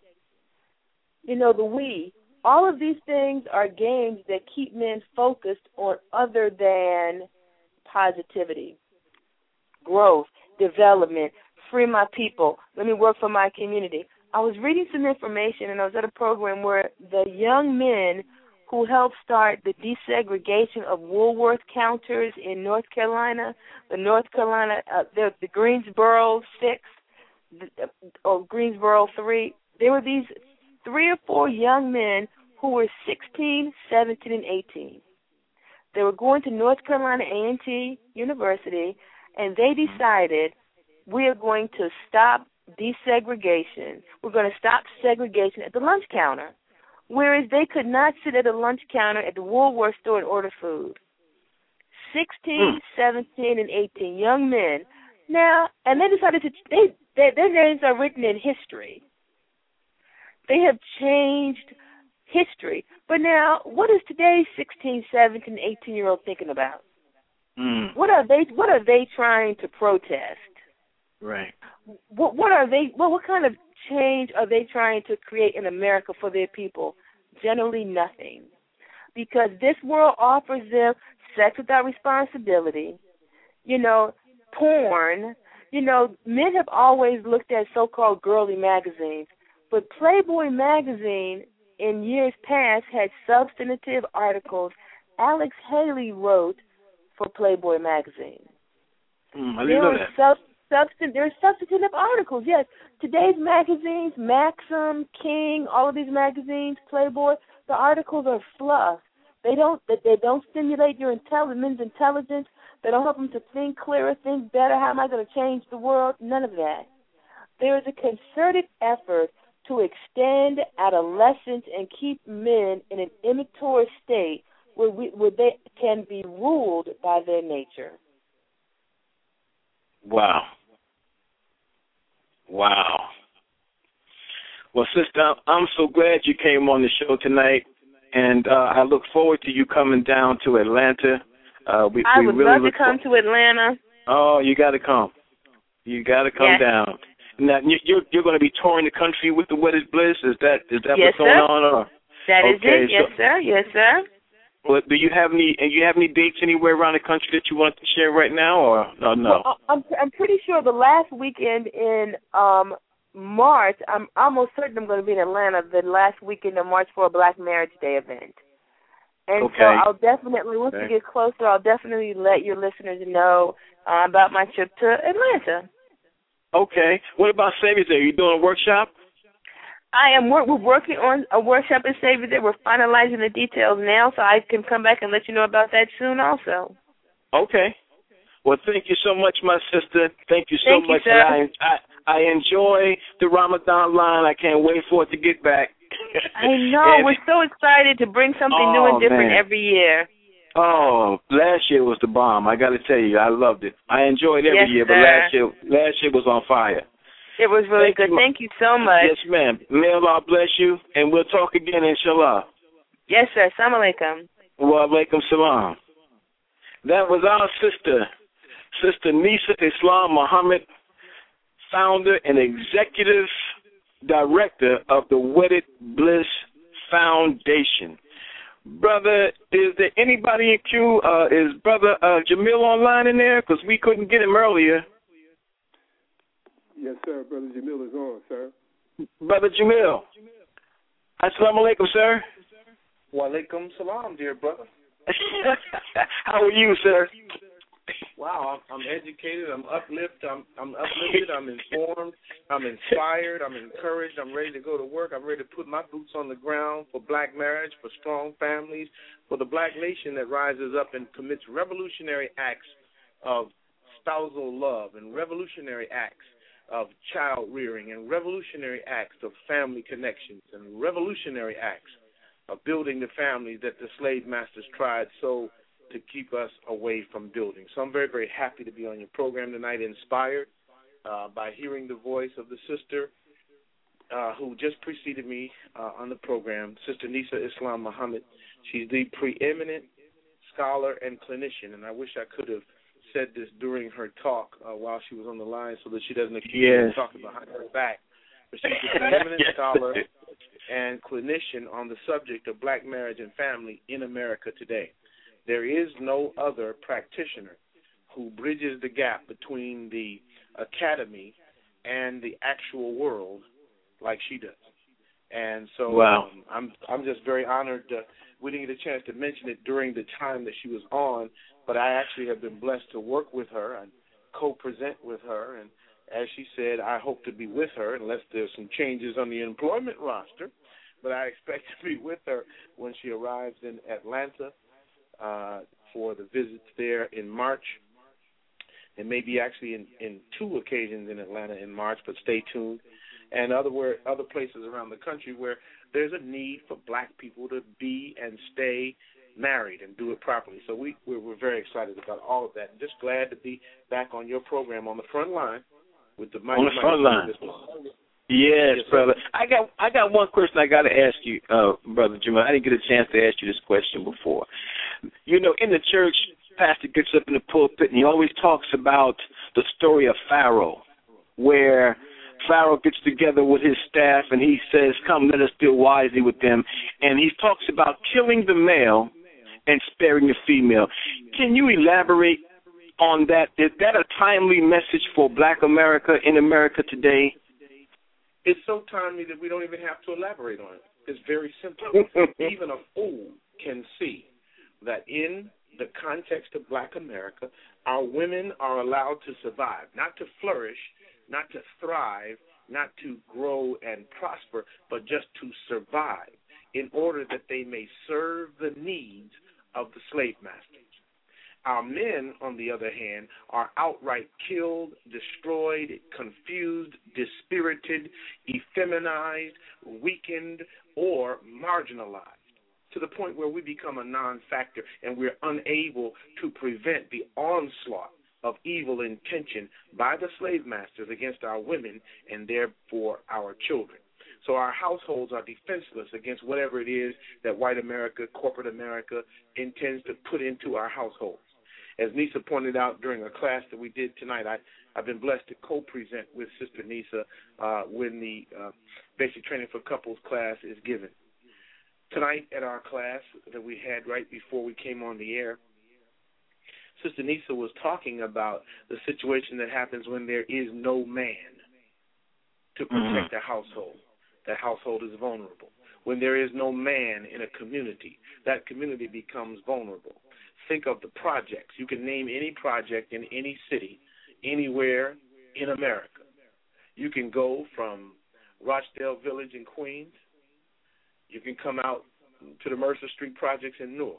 [SPEAKER 5] you know, the Wii, all of these things are games that keep men focused on other than positivity, growth, development, free my people, let me work for my community. I was reading some information, and I was at a program where the young men who helped start the desegregation of Woolworth counters in North Carolina, the North Carolina, uh, the, the Greensboro Six, the, or Greensboro Three, there were these three or four young men who were sixteen, seventeen, and eighteen. They were going to North Carolina A and T University, and they decided we are going to stop desegregation. We're going to stop segregation at the lunch counter, whereas they could not sit at a lunch counter at the Woolworth store and order food. sixteen, mm. seventeen, and eighteen young men. Now, and they decided to, they, they, their names are written in history. They have changed history. But now, what is today's sixteen, seventeen, eighteen-year-old thinking about?
[SPEAKER 4] Mm.
[SPEAKER 5] What are they? What are they trying to protest?
[SPEAKER 4] Right.
[SPEAKER 5] What, what are they? Well, what kind of change are they trying to create in America for their people? Generally, nothing. because this world offers them sex without responsibility, you know, porn. You know, men have always looked at so-called girly magazines, but Playboy magazine in years past had substantive articles. Alex Haley wrote for Playboy magazine.
[SPEAKER 4] Mm, I didn't
[SPEAKER 5] there
[SPEAKER 4] know
[SPEAKER 5] were
[SPEAKER 4] that.
[SPEAKER 5] sub, substan- there are substantive articles, yes. Today's magazines, Maxim, King, all of these magazines, Playboy, the articles are fluff. They don't they, they don't stimulate your intelli- men's intelligence. They don't help them to think clearer, think better. How am I going to change the world? None of that. There is a concerted effort to extend adolescence and keep men in an immature state where, we, where they can be ruled by their nature.
[SPEAKER 4] Wow. Wow. Well, sister, I'm so glad you came on the show tonight, and uh, I look forward to you coming down to Atlanta. Uh, we,
[SPEAKER 5] I
[SPEAKER 4] we
[SPEAKER 5] would
[SPEAKER 4] really
[SPEAKER 5] love to
[SPEAKER 4] look
[SPEAKER 5] come
[SPEAKER 4] for-
[SPEAKER 5] to Atlanta.
[SPEAKER 4] Oh, you got to come. You got to come
[SPEAKER 5] Yes.
[SPEAKER 4] down. Now, you- you're you're going to be touring the country with the Wedded Bliss. Is that is that
[SPEAKER 5] Yes,
[SPEAKER 4] what's going
[SPEAKER 5] sir.
[SPEAKER 4] on? Or?
[SPEAKER 5] That is
[SPEAKER 4] Okay,
[SPEAKER 5] it. Yes,
[SPEAKER 4] so-
[SPEAKER 5] sir. Yes, sir.
[SPEAKER 4] Well, do you have any? And you have any dates anywhere around the country that you want to share right now, or no? No.
[SPEAKER 5] Well, I'm I'm pretty sure the last weekend in um March, I'm almost certain I'm going to be in Atlanta the last weekend of March for a Black Marriage Day event. And
[SPEAKER 4] Okay.
[SPEAKER 5] so I'll definitely, once
[SPEAKER 4] Okay.
[SPEAKER 5] we get closer, I'll definitely let your listeners know uh, about my trip to Atlanta.
[SPEAKER 4] Okay. What about Savior's Day? Are you doing a workshop?
[SPEAKER 5] I am. We're, we're working on a workshop in Savior's Day. We're finalizing the details now, so I can come back and let you know about that soon also.
[SPEAKER 4] Okay. Well, thank you so much, my sister. Thank you so
[SPEAKER 5] Thank you,
[SPEAKER 4] much.
[SPEAKER 5] sir.
[SPEAKER 4] And I, I I enjoy the Ramadan line. I can't wait for it to get back.
[SPEAKER 5] I know.
[SPEAKER 4] And-
[SPEAKER 5] We're so excited to bring something new
[SPEAKER 4] Oh,
[SPEAKER 5] and different
[SPEAKER 4] man.
[SPEAKER 5] every year.
[SPEAKER 4] Oh, last year was the bomb. I got to tell you, I loved it. I enjoyed every
[SPEAKER 5] Yes,
[SPEAKER 4] year, but
[SPEAKER 5] sir.
[SPEAKER 4] last year, last year was on fire.
[SPEAKER 5] It was really
[SPEAKER 4] Thank
[SPEAKER 5] good.
[SPEAKER 4] you.
[SPEAKER 5] Thank you so much.
[SPEAKER 4] Yes, ma'am. May Allah bless you, and we'll talk again, inshallah.
[SPEAKER 5] Yes, sir. Assalamu alaikum.
[SPEAKER 4] Wa alaikum salam. That was our sister, Sister Nisa Islam Muhammad, founder and executive director of the Wedded Bliss Foundation. Brother, is there anybody in queue? Uh, is Brother uh, Jamil online in there? Because we couldn't get him earlier.
[SPEAKER 6] Yes, sir. Brother Jamil is on, sir.
[SPEAKER 4] Brother Jamil. Assalamu alaikum, sir.
[SPEAKER 7] Wa alaikum salam, dear brother.
[SPEAKER 4] How are you, sir?
[SPEAKER 7] Wow, I'm, I'm educated, I'm uplifted, I'm, I'm uplifted, I'm informed, I'm inspired, I'm encouraged, I'm ready to go to work, I'm ready to put my boots on the ground for black marriage, for strong families, for the black nation that rises up and commits revolutionary acts of spousal love and revolutionary acts of child rearing and revolutionary acts of family connections and revolutionary acts of building the family that the slave masters tried so to keep us away from building. So I'm very, very happy to be on your program tonight, inspired uh, by hearing the voice of the sister uh, who just preceded me uh, on the program, Sister Nisa Islam Muhammad. She's the preeminent scholar and clinician, and I wish I could have said this during her talk uh, while she was on the line so that she doesn't accuse me
[SPEAKER 4] Yes.
[SPEAKER 7] of talking behind her back. But she's the preeminent
[SPEAKER 4] Yes.
[SPEAKER 7] scholar and clinician on the subject of black marriage and family in America today. There is no other practitioner who bridges the gap between the academy and the actual world like she does. And so
[SPEAKER 4] Wow.
[SPEAKER 7] um, I'm I'm just very honored. Uh, we didn't get a chance to mention it during the time that she was on, but I actually have been blessed to work with her and co-present with her. And as she said, I hope to be with her unless there's some changes on the employment roster. But I expect to be with her when she arrives in Atlanta uh, for the visits there in March. And maybe actually in, in two occasions in Atlanta in March, but stay tuned. And other where, other places around the country where there's a need for black people to be and stay married and do it properly. So we, we're, we're very excited about all of that. And just glad to be back on your program on the front line with the mighty,
[SPEAKER 4] On the front line.
[SPEAKER 7] mighty
[SPEAKER 4] Yes,
[SPEAKER 7] Yes,
[SPEAKER 4] brother. I got I got one question I got to ask you, uh, Brother Jamal. I didn't get a chance to ask you this question before. You know, in the church, pastor gets up in the pulpit and he always talks about the story of Pharaoh, where Pharaoh gets together with his staff and he says, come, let us deal wisely with them. And he talks about killing the male and sparing the female. Can you elaborate on that? Is that a timely message for Black America in America today?
[SPEAKER 7] It's so timely that we don't even have to elaborate on it. It's very simple. Even a fool can see that in the context of Black America, our women are allowed to survive, not to flourish, not to thrive, not to grow and prosper, but just to survive in order that they may serve the needs of the slave masters. Our men, on the other hand, are outright killed, destroyed, confused, dispirited, effeminized, weakened, or marginalized, to the point where we become a non-factor and we're unable to prevent the onslaught of evil intention by the slave masters against our women and therefore our children. So our households are defenseless against whatever it is that white America, corporate America, intends to put into our households. As Nisa pointed out during a class that we did tonight, I, I've been blessed to co-present with Sister Nisa uh, when the uh, Basic Training for Couples class is given. Tonight at our class that we had right before we came on the air, Sister Nisa was talking about the situation that happens when there is no man to protect mm-hmm. a household. That household is vulnerable. When there is no man in a community, that community becomes vulnerable. Think of the projects. You can name any project in any city, anywhere in America. You can go from Rochdale Village in Queens. You can come out to the Mercer Street projects in Newark.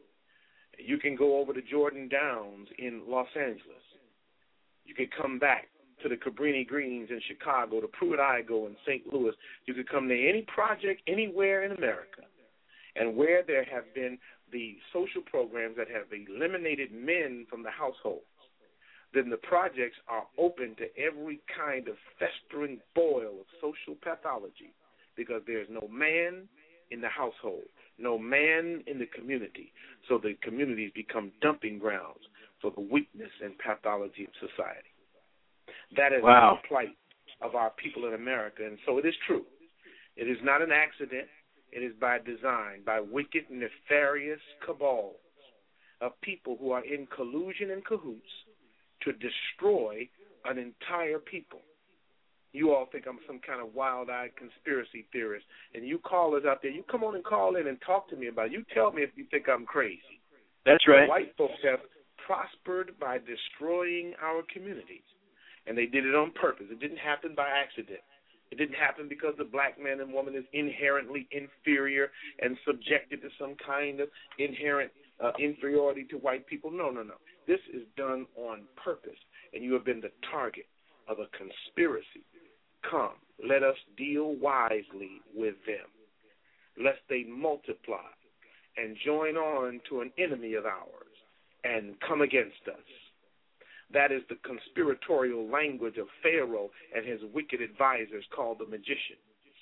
[SPEAKER 7] You can go over to Jordan Downs in Los Angeles. You can come back to the Cabrini Greens in Chicago, to Pruitt-Igoe in Saint Louis. You could come to any project anywhere in America. And where there have been the social programs that have eliminated men from the households, then the projects are open to every kind of festering boil of social pathology because there's no man in the household, no man in the community. So the communities become dumping grounds for the weakness and pathology of society. That is wow. the plight of our people in America, and so it is true. It is not an accident. It is by design, by wicked, nefarious cabals of people who are in collusion and cahoots to destroy an entire people. You all think I'm some kind of wild-eyed conspiracy theorist, and you callers out there, you come on and call in and talk to me about it. You tell me if you think I'm crazy.
[SPEAKER 4] That's right.
[SPEAKER 7] The white folks have prospered by destroying our communities, and they did it on purpose. It didn't happen by accident. It didn't happen because the black man and woman is inherently inferior and subjected to some kind of inherent uh, inferiority to white people. No, no, no. This is done on purpose, and you have been the target of a conspiracy. Come, let us deal wisely with them, lest they multiply and join on to an enemy of ours and come against us. That is the conspiratorial language of Pharaoh and his wicked advisors called the magicians.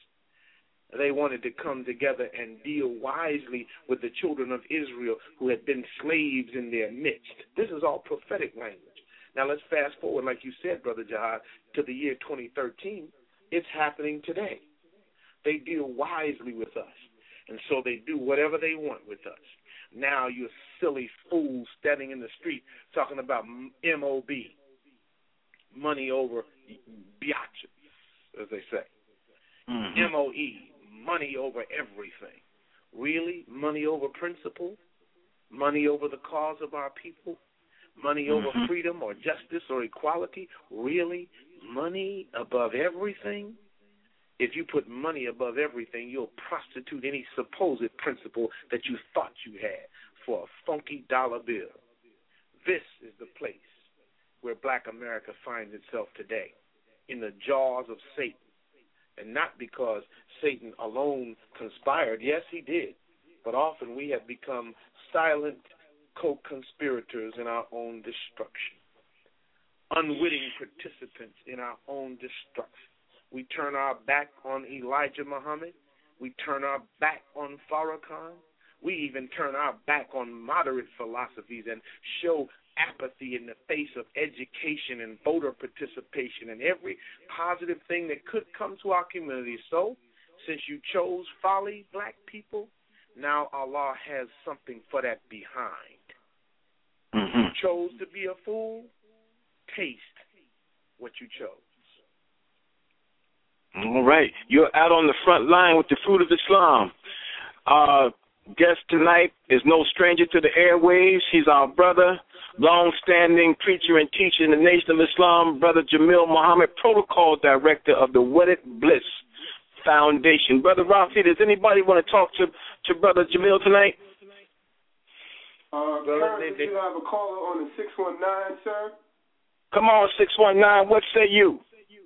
[SPEAKER 7] They wanted to come together and deal wisely with the children of Israel who had been slaves in their midst. This is all prophetic language. Now let's fast forward, like you said, Brother Jihad, to the year twenty thirteen. It's happening today. They deal wisely with us, and so they do whatever they want with us. Now you're silly fools standing in the street talking about M O B, money over biatches, as they say. Mm-hmm. M O E, money over everything. Really? Money over principle? Money over the cause of our people? Money over mm-hmm. freedom or justice or equality? Really? Money above everything? If you put money above everything, you'll prostitute any supposed principle that you thought you had for a funky dollar bill. This is the place where black America finds itself today, in the jaws of Satan. And not because Satan alone conspired. Yes, he did. But often we have become silent co-conspirators in our own destruction, unwitting participants in our own destruction. We turn our back on Elijah Muhammad. We turn our back on Farrakhan. We even turn our back on moderate philosophies and show apathy in the face of education and voter participation and every positive thing that could come to our community. So, since you chose folly, black people, now Allah has something for that behind.
[SPEAKER 4] Mm-hmm.
[SPEAKER 7] You chose to be a fool, taste what you chose.
[SPEAKER 4] All right. You're out on the front line with the fruit of Islam. Our guest tonight is no stranger to the airwaves. He's our brother, long-standing preacher and teacher in the Nation of Islam, Brother Jamil Muhammad, Protocol Director of the Wedded Bliss Foundation. Brother Rafi, does anybody want to talk to, to Brother Jamil tonight?
[SPEAKER 6] Uh, currently, you have a caller on the six one nine, sir.
[SPEAKER 4] Come on, six one nine, what say you?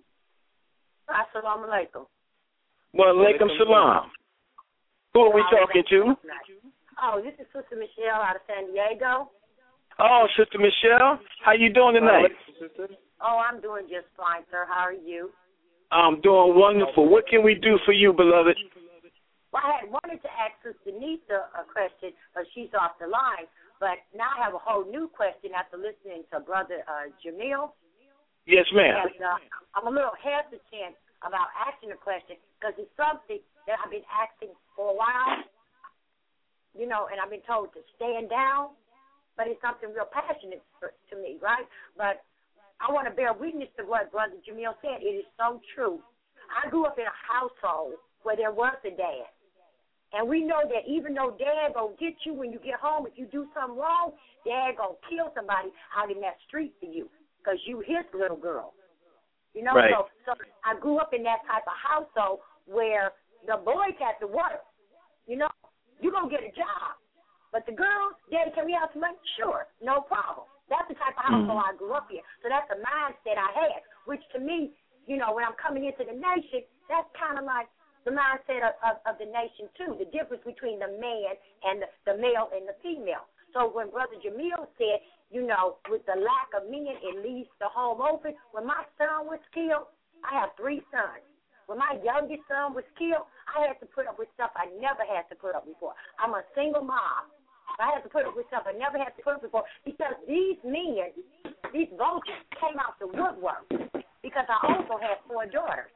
[SPEAKER 8] Assalamu alaikum.
[SPEAKER 4] Well, alaikum salam. Who are we talking to?
[SPEAKER 8] Oh, this is Sister Michelle out of San Diego.
[SPEAKER 4] Oh, Sister Michelle, how you doing tonight?
[SPEAKER 8] Oh, I'm doing just fine, sir. How are you?
[SPEAKER 4] I'm doing wonderful. What can we do for you, beloved?
[SPEAKER 8] Well, I had wanted to ask Sister Nisa a question, but she's off the line. But now I have a whole new question after listening to Brother uh, Jamil.
[SPEAKER 4] Yes, ma'am.
[SPEAKER 8] And, uh, I'm a little hesitant about asking the question because it's something that I've been asking for a while, you know, and I've been told to stand down, but it's something real passionate for, to me, right? But I want to bear witness to what Brother Jamil said. It is so true. I grew up in a household where there was a dad, and we know that even though Dad gonna get you when you get home, if you do something wrong, Dad gonna kill somebody out in that street for you because you his little girl. You know,
[SPEAKER 4] right.
[SPEAKER 8] so, so I grew up in that type of household where the boys had to work. You know, you're going to get a job. But the girls, Daddy, can we have some money? Sure, no problem. That's the type of household mm. I grew up in. So that's the mindset I had, which to me, you know, when I'm coming into the nation, that's kind of like the mindset of, of, of the nation, too, the difference between the man and the, the male and the female. So when Brother Jamil said, you know, with the lack of men, it leaves the home open. When my son was killed, I have three sons. When my youngest son was killed, I had to put up with stuff I never had to put up before. I'm a single mom. I had to put up with stuff I never had to put up before because these men, these vultures, came out the woodwork because I also had four daughters.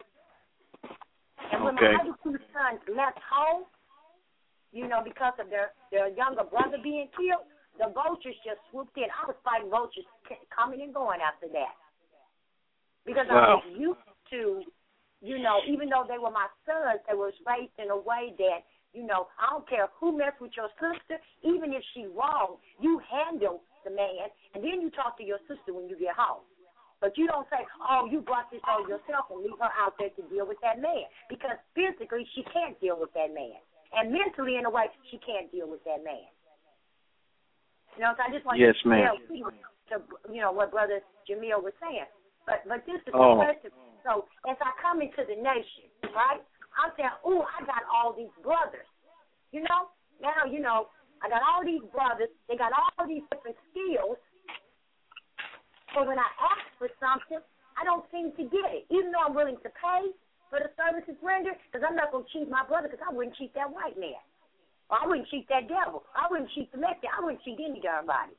[SPEAKER 8] And when
[SPEAKER 4] okay.
[SPEAKER 8] my other two sons left home, you know, because of their, their younger brother being killed, the vultures just swooped in. I was fighting vultures coming and going after that. Because
[SPEAKER 4] wow.
[SPEAKER 8] I was used to, you know, even though they were my sons, they were raised in a way that, you know, I don't care who messed with your sister, even if she wrong, you handle the man, and then you talk to your sister when you get home. But you don't say, oh, you brought this on yourself and leave her out there to deal with that man. Because physically, she can't deal with that man. And mentally, in a way, she can't deal with that man. You know, so I just want
[SPEAKER 4] yes,
[SPEAKER 8] to
[SPEAKER 4] ma'am.
[SPEAKER 8] to, you know, what Brother Jamil was saying. But but this is
[SPEAKER 4] oh.
[SPEAKER 8] the question. So as I come into the nation, right, I'm saying, ooh, I got all these brothers. You know, now, you know, I got all these brothers. They got all these different skills. So when I ask for something, I don't seem to get it, even though I'm willing to pay for the services rendered, because I'm not going to cheat my brother because I wouldn't cheat that white man. Or I wouldn't cheat that devil. I wouldn't cheat the Mexican. I wouldn't cheat any darn body.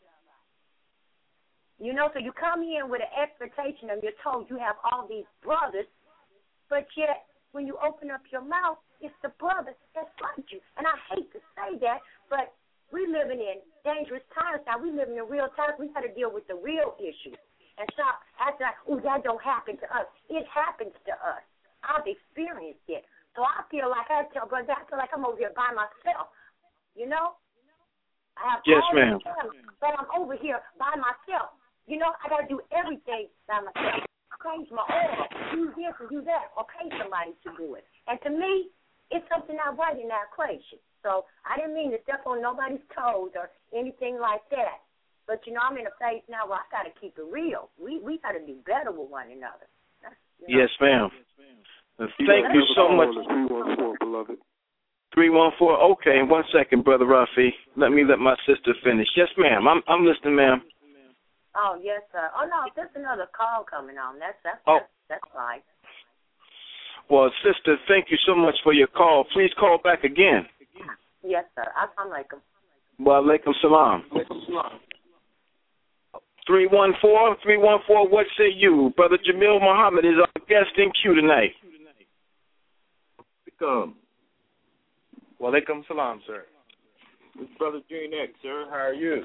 [SPEAKER 8] You know, so you come in with an expectation and you're told you have all these brothers, but yet when you open up your mouth, it's the brothers that fight you. And I hate to say that, but we're living in dangerous times now. We're living in real times. We got to deal with the real issues. And stop acting like, oh, that don't happen to us. It happens to us. I've experienced it. So I feel like I tell brothers, I feel like I'm over here by myself. You know? I have
[SPEAKER 4] yes,
[SPEAKER 8] all
[SPEAKER 4] ma'am.
[SPEAKER 8] Family, but I'm over here by myself. You know, I got to do everything by myself. Change my oil, do this and do that, or pay somebody to do it. And to me, it's something not right in that equation. So I didn't mean to step on nobody's toes or anything like that. But, you know, I'm in a phase now where I got to keep it real. We we got to do better with one another. You know?
[SPEAKER 4] Yes, ma'am. Thank you so much.
[SPEAKER 6] three one four, beloved.
[SPEAKER 4] three one four, okay. One second, Brother Rafi. Let me let my sister finish. Yes, ma'am. I'm I'm listening, ma'am.
[SPEAKER 8] Oh, yes, sir. Oh, no, there's another call coming on. That's, that's,
[SPEAKER 4] oh.
[SPEAKER 8] that's, that's fine.
[SPEAKER 4] Well, sister, thank you so much for your call. Please call back again.
[SPEAKER 8] Yes, sir. Assalamu alaikum.
[SPEAKER 4] Wa alaikum salam. three one four, three one four, what say you? Brother Jamil Muhammad is our guest in Q tonight.
[SPEAKER 7] Come. Walaikum salam, sir.
[SPEAKER 9] This is Brother Gene X, sir. How are you?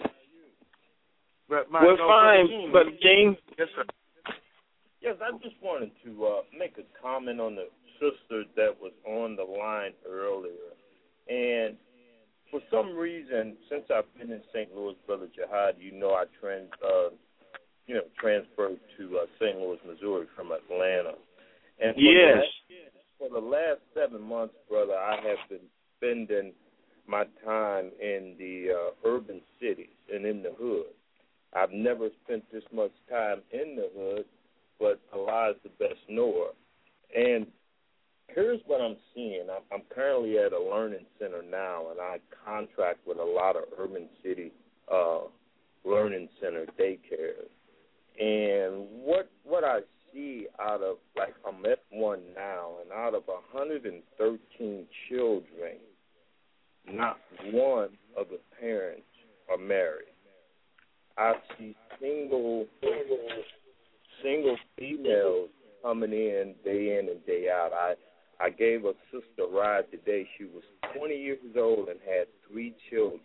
[SPEAKER 7] But my,
[SPEAKER 4] We're
[SPEAKER 7] no,
[SPEAKER 4] fine, Brother Gene.
[SPEAKER 7] Yes, sir.
[SPEAKER 9] Yes, I just wanted to uh, make a comment on the sister that was on the line earlier. And for some reason, since I've been in Saint Louis, Brother Jihad, you know I trans, uh, you know, transferred to uh, Saint Louis, Missouri from Atlanta. And for
[SPEAKER 4] yes.
[SPEAKER 9] The last, for the last seven months, brother, I have been spending my time in the uh, urban cities and in the hood. I've never spent this much time in the hood, but Allah is the best knower. And here's what I'm seeing. I'm, I'm currently at a learning center now, and I contract with a lot of urban city uh, learning center daycares. And what what I see out of, like, I'm at one now, and out of one hundred thirteen children, not one of the parents are married. I see single, single, single females coming in day in and day out. I I gave a sister a ride today. She was twenty years old and had three children.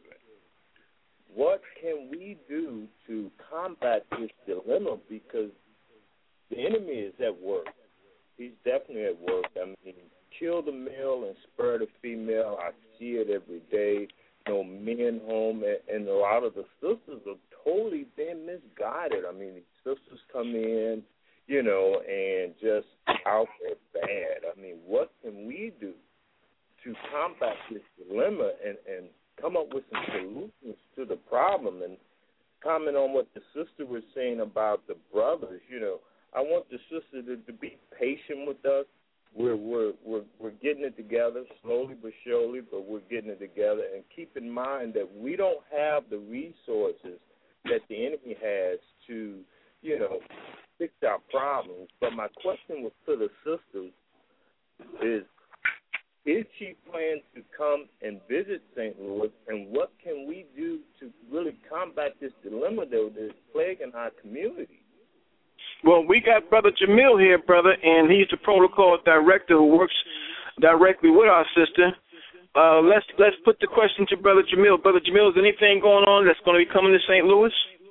[SPEAKER 9] What can we do to combat this dilemma? Because the enemy is at work. He's definitely at work. I mean, kill the male and spare the female. I see it every day. No men home, and, and a lot of the sisters are totally been misguided. I mean, these sisters come in, you know, and just out there bad. I mean, what can we do to combat this dilemma and, and come up with some solutions to the problem? And comment on what the sister was saying about the brothers. You know, I want the sister to, to be patient with us. We're we're we're we're getting it together slowly but surely, but we're getting it together. And keep in mind that we don't have the resources that the enemy has to, you know, fix our problems. But my question was to the sisters is, is she planning to come and visit Saint Louis, and what can we do to really combat this dilemma that is plaguing our community?
[SPEAKER 4] Well, we got Brother Jamil here, brother, and he's the protocol director who works directly with our sister. Uh, let's let's put the question to Brother Jamil. Brother Jamil, is anything going on that's going to be coming to Saint Louis?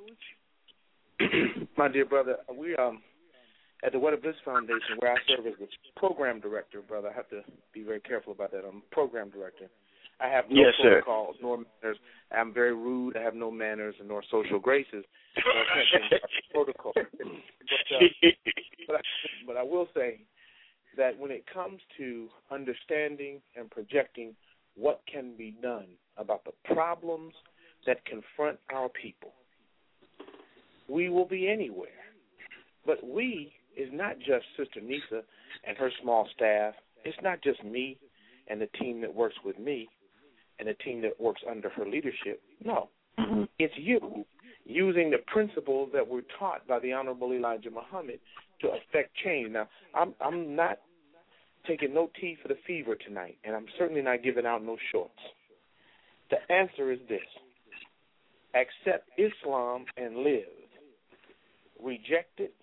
[SPEAKER 7] My dear brother, we um at the What a Bliss Foundation, where I serve as the program director, brother. I have to be very careful about that. I'm program director. I have no
[SPEAKER 4] yes,
[SPEAKER 7] protocols nor manners. I'm very rude. I have no manners and nor social graces. So I can't be protocol. But, uh, but, I, but I will say that when it comes to understanding and projecting what can be done about the problems that confront our people, we will be anywhere. But we is not just Sister Nisa and her small staff. It's not just me and the team that works with me and the team that works under her leadership. No, mm-hmm. It's you using the principles that were taught by the Honorable Elijah Muhammad to affect change. Now, I'm I'm not taking no tea for the fever tonight, and I'm certainly not giving out no shorts. The answer is this: accept Islam and live. Reject it,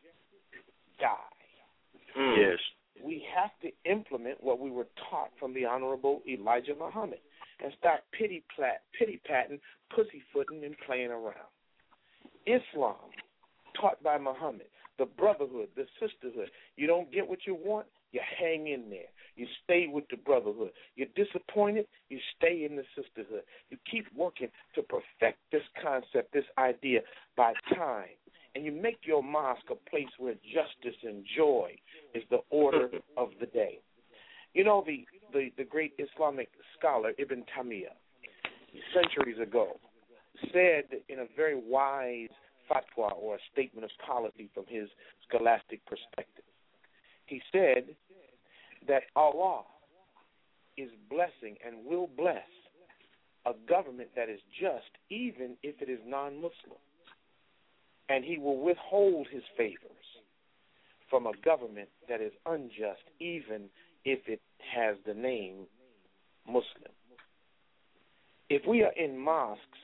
[SPEAKER 7] die.
[SPEAKER 4] Mm. Yes.
[SPEAKER 7] We have to implement what we were taught from the Honorable Elijah Muhammad and stop pity plat, pity patting, pussyfooting, and playing around. Islam, taught by Muhammad, the brotherhood, the sisterhood. You don't get what you want, you hang in there. You stay with the brotherhood. You're disappointed, you stay in the sisterhood. You keep working to perfect this concept, this idea by time. And you make your mosque a place where justice and joy is the order of the day. You know, the, the, the great Islamic scholar Ibn Taymiyyah, centuries ago, said in a very wise fatwa, or a statement of policy from his scholastic perspective. He said that Allah is blessing and will bless a government that is just, even if it is non-Muslim. And he will withhold his favors from a government that is unjust, even if it has the name Muslim. If we are in mosques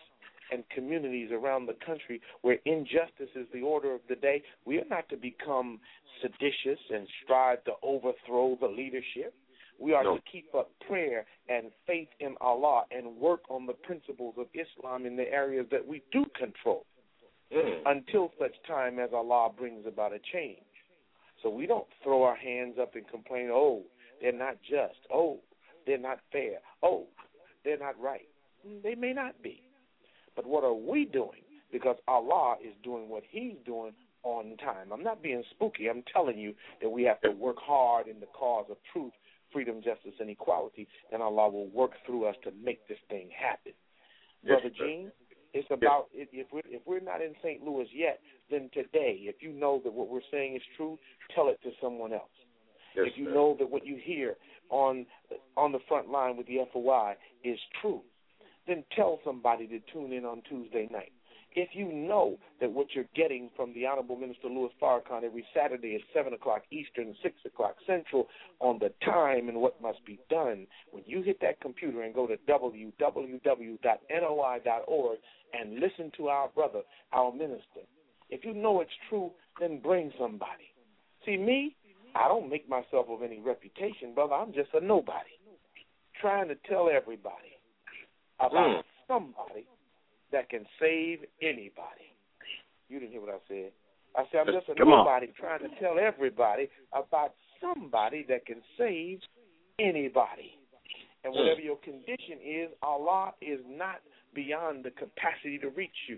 [SPEAKER 7] and communities around the country where injustice is the order of the day, we are not to become seditious and strive to overthrow the leadership. We are no. to keep up prayer and faith in Allah and work on the principles of Islam in the areas that we do control mm. until such time as Allah brings about a change. So we don't throw our hands up and complain, oh, they're not just, oh, they're not fair, oh, they're not right. They may not be. But what are we doing? Because Allah is doing what he's doing on time. I'm not being spooky. I'm telling you that we have to work hard in the cause of truth, freedom, justice, and equality, and Allah will work through us to make this thing happen. Yes, Brother Gene, it's about, yes. if, we're, if we're not in Saint Louis yet, then today, if you know that what we're saying is true, tell it to someone else. Yes, if you sir. know that what you hear on on the front line with the F O I is true, then tell somebody to tune in on Tuesday night. If you know that what you're getting from the Honorable Minister Louis Farrakhan every Saturday at seven o'clock Eastern, six o'clock Central, on the time and what must be done, when you hit that computer and go to w w w dot n o i dot org and listen to our brother, our minister, if you know it's true, then bring somebody. See, me, I don't make myself of any reputation, brother. I'm just a nobody trying to tell everybody about mm. somebody that can save anybody. You didn't hear what I said. I said I'm just a Come nobody on. trying to tell everybody about somebody that can save anybody. And whatever your condition is, Allah is not beyond the capacity to reach you.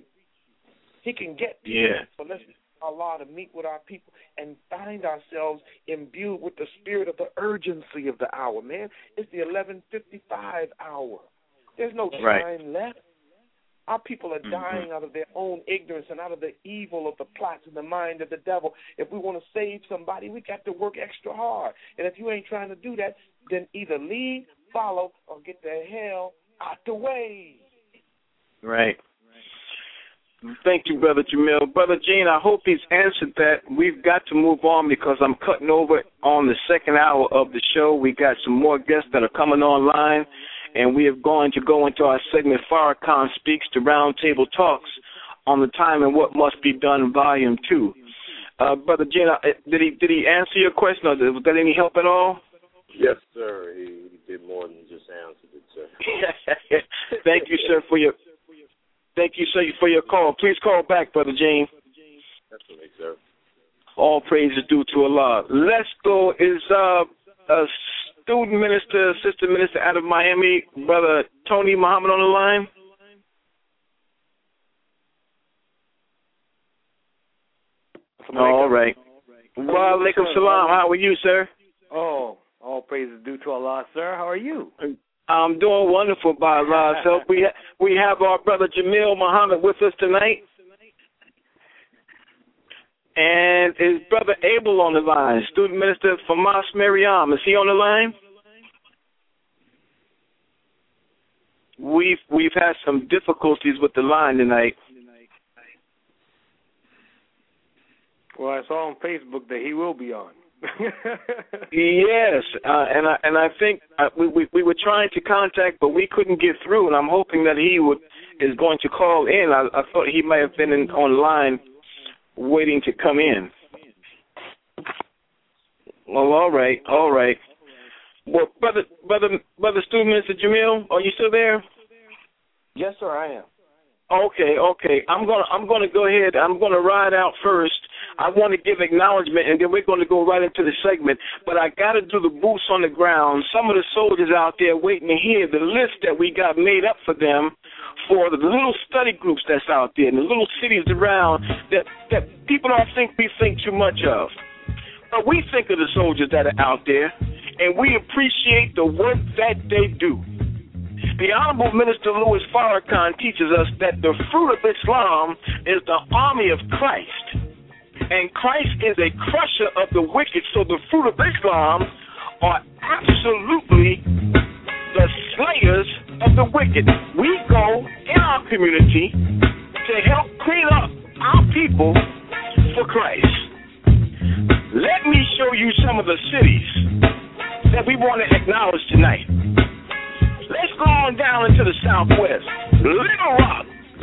[SPEAKER 7] He can get to you. So let's Allah to meet with our people and find ourselves imbued with the spirit of the urgency of the hour, man. It's the eleven fifty-five hour. There's no time right. left. Our people are dying mm-hmm. out of their own ignorance and out of the evil of the plots in the mind of the devil. If we want to save somebody, we got to work extra hard. And if you ain't trying to do that, then either lead, follow, or get the hell out the way.
[SPEAKER 4] Right. Thank you, Brother Jamil. Brother Gene, I hope he's answered that. We've got to move on because I'm cutting over on the second hour of the show. We got some more guests that are coming online. And we are going to go into our segment, Farrakhan Speaks, to Roundtable Talks on the Time and What Must Be Done, Volume two. Uh, Brother Gina, did he did he answer your question, or was that any help at all?
[SPEAKER 9] Yes, sir. He, he did more than just answer it, sir.
[SPEAKER 4] Thank you, sir, for your thank you, sir, for your call. Please call back, Brother Gene.
[SPEAKER 9] Definitely, sir.
[SPEAKER 4] All praise is due to Allah. Let's go. Is uh, a student minister, sister minister out of Miami, Brother Tony Muhammad on the line? All right. Wa alaikum salam. How are you, sir?
[SPEAKER 10] Oh, all praise is due to Allah, sir. How are you?
[SPEAKER 4] I'm doing wonderful by Allah's help. We ha- we have our brother Jamil Muhammad with us tonight. And is Brother Abel on the line, student minister for Mas Mariam. Is he on the line? We've we've had some difficulties with the line tonight.
[SPEAKER 10] Well, I saw on Facebook that he will be on.
[SPEAKER 4] Yes, uh, and I and I think uh, we, we we were trying to contact, but we couldn't get through. And I'm hoping that he would is going to call in. I, I thought he might have been in, online, waiting to come in. Well, all right, all right. Well, brother, brother, brother, student minister Jamil, are you still there?
[SPEAKER 7] Yes, sir, I am.
[SPEAKER 4] Okay, okay. I'm gonna, I'm gonna go ahead. I'm gonna ride out first. I want to give acknowledgement, and then we're going to go right into the segment. But I got to do the boots on the ground. Some of the soldiers out there waiting to hear the list that we got made up for them for the little study groups that's out there and the little cities around that, that people don't think we think too much of. But we think of the soldiers that are out there, and we appreciate the work that they do. The Honorable Minister Louis Farrakhan teaches us that the fruit of Islam is the army of Christ. And Christ is a crusher of the wicked, so the fruit of Islam are absolutely the slayers of the wicked. We go in our community to help clean up our people for Christ. Let me show you some of the cities that we want to acknowledge tonight. Let's go on down into the Southwest. Little Rock,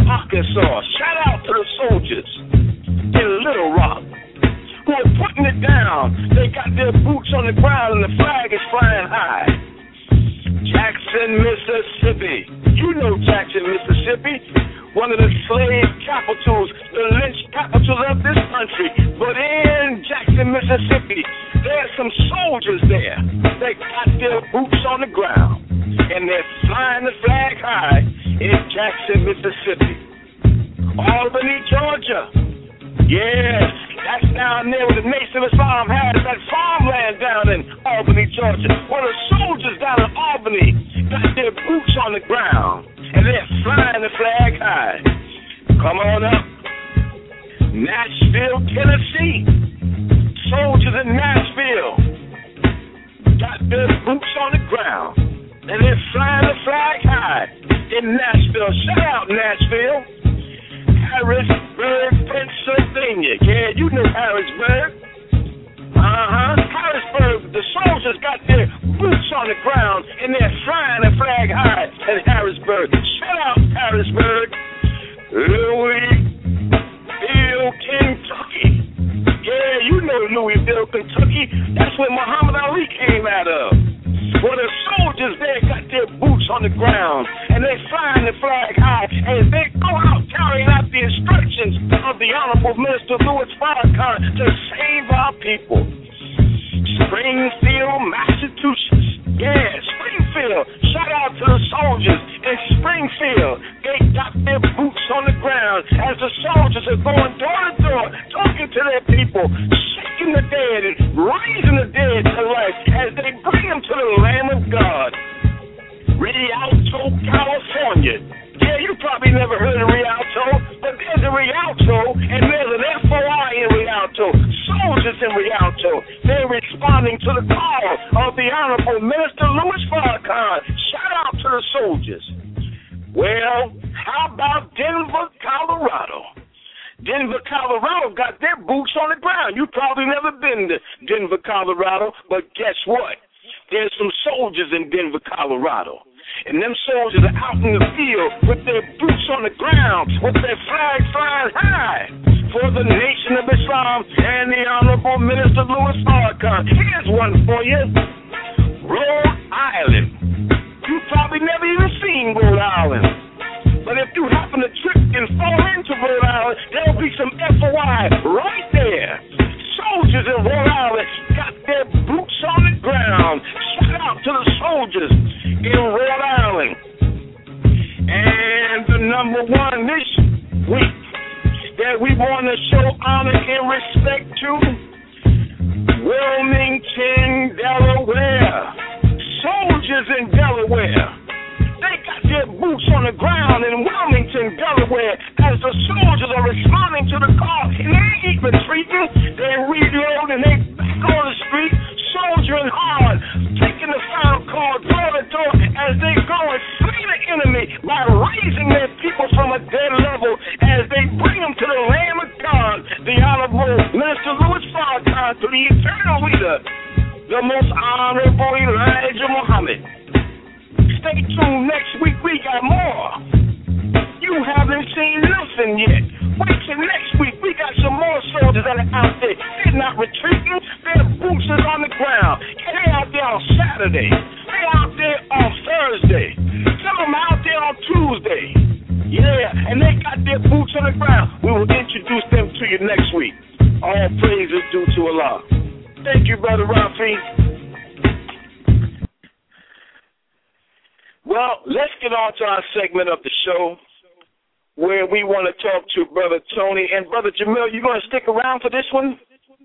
[SPEAKER 4] Arkansas. Shout out to the soldiers in Little Rock who are putting it down. They got their boots on the ground and the flag is flying high. Jackson, Mississippi. You know Jackson, Mississippi. One of the slave capitals, the lynch capital of this country. But in Jackson, Mississippi, there's some soldiers there. They got their boots on the ground, and they're flying the flag high in Jackson, Mississippi. Albany, Georgia. Yes, that's down there where the Nation of Islam has that farmland down in Albany, Georgia. Well, the soldiers down in Albany got their boots on the ground, and they're flying the flag high. Come on up. Nashville, Tennessee. Soldiers in Nashville got their boots on the ground, and they're flying the flag high in Nashville. Shout out, Nashville. Harrisburg, Pennsylvania. Yeah, you know Harrisburg. Uh-huh. Harrisburg, the soldiers got their boots on the ground, and they're flying the flag high in Harrisburg. Shout out, Harrisburg. Louisville, Kentucky. Yeah, you know Louisville, Kentucky. That's where Muhammad Ali came out of. Well, the soldiers there got their boots on the ground, and they're flying the flag high, and they go out carrying out the instructions of the Honorable Minister Louis Farrakhan to save our people. Springfield, Massachusetts. Yeah, Springfield. Shout out to the soldiers in Springfield. They got their boots on the ground as the soldiers are going door to door, talking to their people, shaking the dead and raising the dead to life as they bring them to the Lamb of God. Rialto, California. Yeah, you probably never heard of Rialto, but there's a Rialto and there's an F O I in Rialto. Soldiers in Rialto. They're responding to the call of the Honorable Minister Louis Farrakhan. Shout out to the soldiers. Well, how about Denver, Colorado? Denver, Colorado got their boots on the ground. You've probably never been to Denver, Colorado, but guess what? There's some soldiers in Denver, Colorado. And them soldiers are out in the field with their boots on the ground, with their flag flying high for the Nation of Islam and the Honorable Minister Louis Farrakhan. Here's one for you. Rhode Island. You've probably never even seen Rhode Island. But if you happen to trip and fall into Rhode Island, there'll be some F O I right there. Soldiers in Rhode Island got their boots on the ground. Shout out to the soldiers in Rhode Island. And the number one this week that we want to show honor and respect to, Wilmington, Delaware. Soldiers in Delaware. They got their boots on the ground in Wilmington, Delaware, as the soldiers are responding to the call. And they ain't even treating. They reload and they back on the street, soldiering hard, taking the final call door to door as they go and slay the enemy by raising their people from a dead level as they bring them to the Lamb of God, the Honorable Minister Louis Farrakhan, to the eternal leader, the most honorable Elijah Muhammad. Stay tuned. Next week we got more. You haven't seen nothing yet. Wait till next week. We got some more soldiers that are out there. They're not retreating. Their boots is on the ground. And they out there on Saturday. They out there on Thursday. Some of them out there on Tuesday. Yeah, and they got their boots on the ground. We will introduce them to you next week. All praise is due to Allah. Thank you, Brother Rafi. Well, let's get on to our segment of the show where we want to talk to Brother Tony. And Brother Jamil, you going to stick around for this one?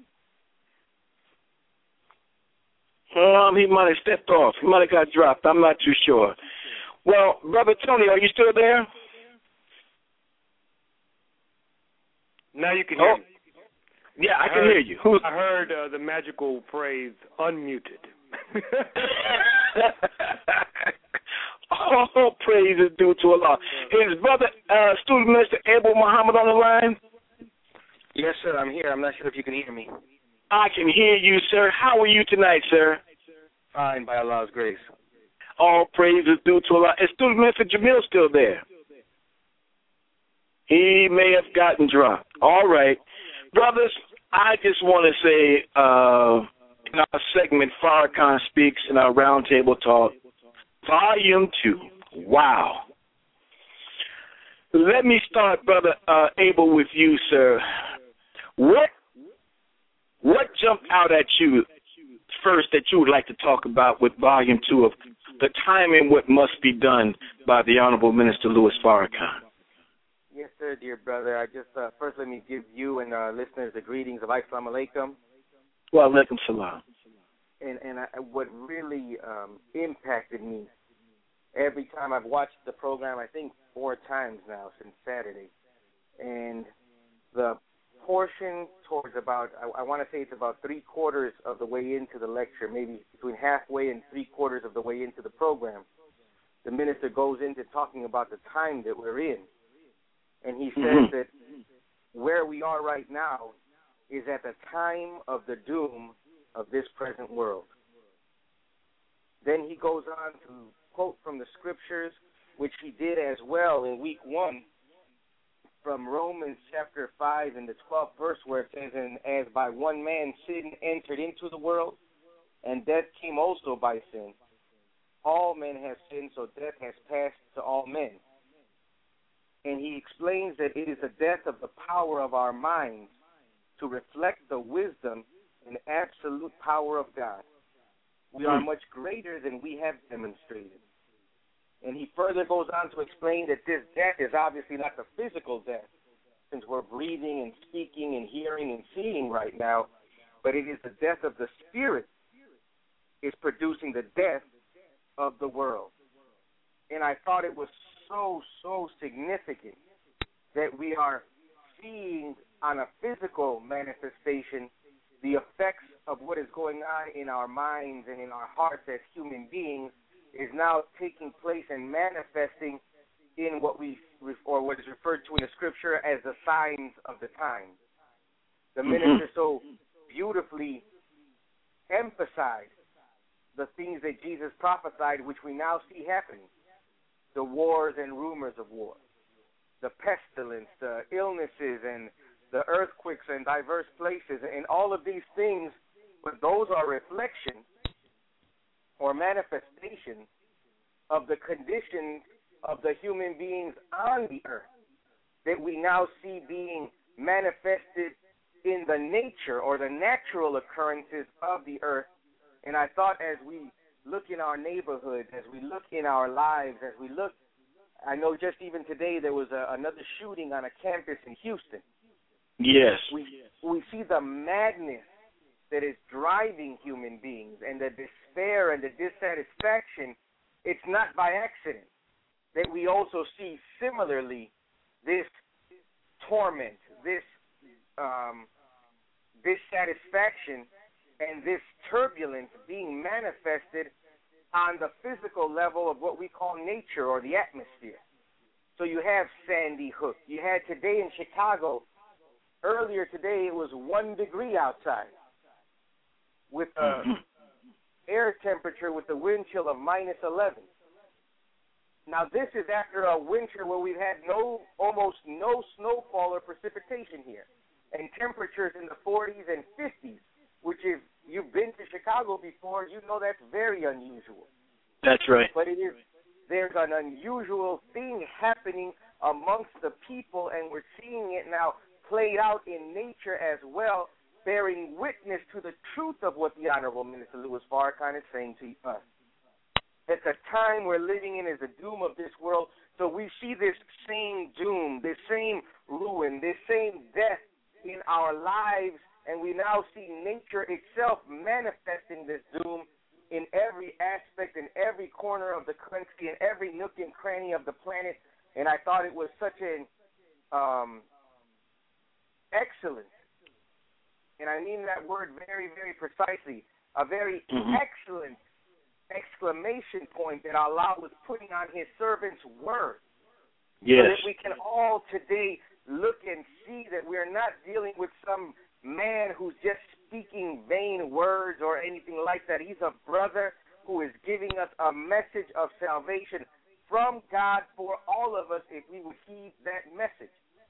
[SPEAKER 4] Um, he might have stepped off. He might have got dropped. I'm not too sure. Well, Brother Tony, are you still there?
[SPEAKER 10] Now you can
[SPEAKER 4] oh.
[SPEAKER 10] hear me.
[SPEAKER 4] Yeah, I, I can
[SPEAKER 10] heard,
[SPEAKER 4] hear you. Who's...
[SPEAKER 10] I heard uh, the magical phrase, unmuted.
[SPEAKER 4] All praise is due to Allah. Is Brother uh, Student Minister Abel Muhammad on the line?
[SPEAKER 11] Yes, sir, I'm here. I'm not sure if you can hear me.
[SPEAKER 4] I can hear you, sir. How are you tonight, sir?
[SPEAKER 11] Fine, by Allah's grace.
[SPEAKER 4] All praise is due to Allah. Is Student Minister Jamil still there? He may have gotten dropped. All right. Brothers, I just want to say uh, in our segment, Farrakhan Speaks, in our Roundtable Talk, Volume two. Wow. Let me start, Brother uh, Abel, with you, sir. What what jumped out at you first that you would like to talk about with Volume two of the time and what must be done by the Honorable Minister Louis Farrakhan?
[SPEAKER 11] Yes, sir, dear brother. I just uh, first let me give you and our listeners the greetings of Assalamu alaikum.
[SPEAKER 4] Wa alaikum salam.
[SPEAKER 11] And and I, what really um, impacted me every time I've watched the program, I think four times now since Saturday, and the portion towards about I, I want to say it's about three quarters of the way into the lecture, maybe between halfway and three quarters of the way into the program, the minister goes into talking about the time that we're in. And he says mm-hmm. that where we are right now is at the time of the doom of this present world. Then he goes on to quote from the scriptures, which he did as well in week one, from Romans chapter five and the twelfth verse, where it says, "And as by one man sin entered into the world, and death came also by sin. All men have sinned, so death has passed to all men." And he explains that it is a death of the power of our minds to reflect the wisdom and absolute power of God. We are much greater than we have demonstrated. And he further goes on to explain that this death is obviously not the physical death, since we're breathing and speaking and hearing and seeing right now, but it is the death of the spirit is producing the death of the world. And I thought it was so, so significant that we are seeing on a physical manifestation the effects of what is going on in our minds and in our hearts as human beings is now taking place and manifesting in what we, or what is referred to in the scripture as the signs of the times. The mm-hmm. minister so beautifully emphasized the things that Jesus prophesied, which we now see happening. The wars and rumors of war, the pestilence, the illnesses, and the earthquakes in diverse places, and all of these things, but those are reflections or manifestations of the conditions of the human beings on the earth that we now see being manifested in the nature or the natural occurrences of the earth. And I thought as we look in our neighborhoods, as we look in our lives, as we look, I know just even today there was a, another shooting on a campus in Houston.
[SPEAKER 4] Yes.
[SPEAKER 11] We, we see the madness that is driving human beings and the despair and the dissatisfaction. It's not by accident that we also see similarly this torment, this um, dissatisfaction, and this turbulence being manifested on the physical level of what we call nature or the atmosphere. So you have Sandy Hook. You had today in Chicago, earlier today it was one degree outside with a air temperature with a wind chill of minus eleven. Now this is after a winter where we've had no, almost no snowfall or precipitation here, and temperatures in the forties and fifties, which if you've been to Chicago before, you know that's very unusual.
[SPEAKER 4] That's right.
[SPEAKER 11] But it is, there's an unusual thing happening amongst the people, and we're seeing it now played out in nature as well, bearing witness to the truth of what the Honorable Minister Louis Farrakhan is saying to us. That the time we're living in is the doom of this world, so we see this same doom, this same ruin, this same death in our lives, and we now see nature itself manifesting this doom in every aspect, in every corner of the country, in every nook and cranny of the planet. And I thought it was such an um, excellent, and I mean that word very, very precisely, a very mm-hmm. excellent exclamation point that Allah was putting on his servant's word.
[SPEAKER 4] Yes.
[SPEAKER 11] So that we can all today look and see that we're not dealing with some man who's just speaking vain words or anything like that. He's a brother who is giving us a message of salvation from God for all of us if we would heed that message.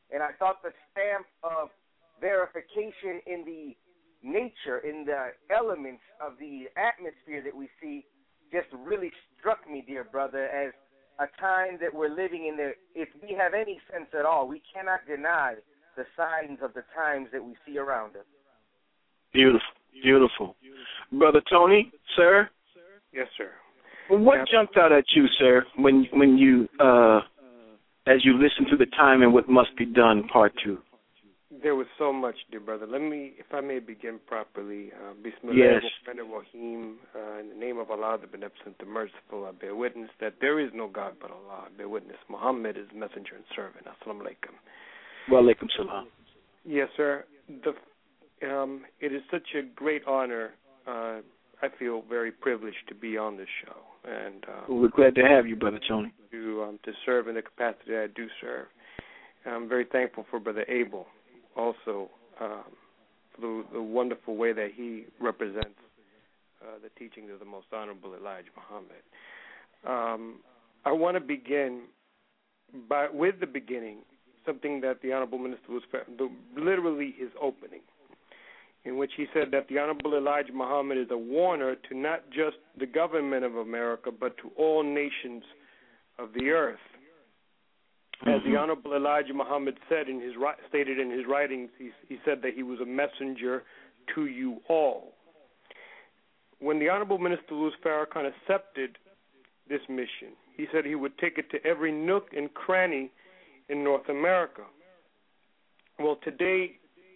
[SPEAKER 11] And I thought the stamp of verification in the nature, in the elements of the atmosphere that we see just really struck me, dear brother, as a time that we're living in there. If we have any sense at all, we cannot deny the signs of the times that we see around us.
[SPEAKER 4] Beautiful, beautiful. Brother Tony, sir?
[SPEAKER 10] Yes, sir.
[SPEAKER 4] What
[SPEAKER 10] yeah.
[SPEAKER 4] jumped out at you, sir, when when you, uh, as you listened to the time and what must be done, part two?
[SPEAKER 10] There was so much, dear brother. Let me, if I may begin properly. Uh, Bismillah,
[SPEAKER 4] yes.
[SPEAKER 10] Rahim, uh, in the name of Allah, the Beneficent, the Merciful, I bear witness that there is no God but Allah. I bear witness Muhammad is messenger and servant. Assalamu alaikum.
[SPEAKER 4] Wa alaikum salam.
[SPEAKER 10] Yes, sir. The, um, it is such a great honor. Uh, I feel very privileged to be on this show. And uh,
[SPEAKER 4] well, we're glad to have you, Brother Tony.
[SPEAKER 10] To, um, to serve in the capacity I do serve. I'm very thankful for Brother Abel. Also, um, for the, the wonderful way that he represents uh, the teachings of the Most Honorable Elijah Muhammad. Um, I want to begin by with the beginning, something that the Honorable Minister was the, literally his opening, in which he said that the Honorable Elijah Muhammad is a warner to not just the government of America, but to all nations of the earth. As the Honorable Elijah Muhammad said in his stated in his writings, he, he said that he was a messenger to you all. When the Honorable Minister Louis Farrakhan accepted this mission, he said he would take it to every nook and cranny in North America. Well, today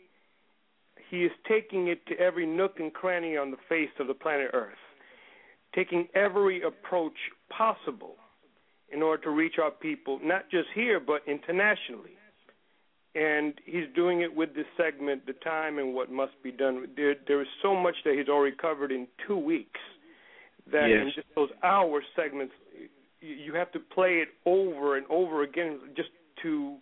[SPEAKER 10] he is taking it to every nook and cranny on the face of the planet Earth, taking every approach possible in order to reach our people, not just here, but internationally. And he's doing it with this segment, The Time and What Must Be Done. There, there is so much that he's already covered in two weeks that
[SPEAKER 4] yes.
[SPEAKER 10] in just those hour segments, you, you have to play it over and over again just to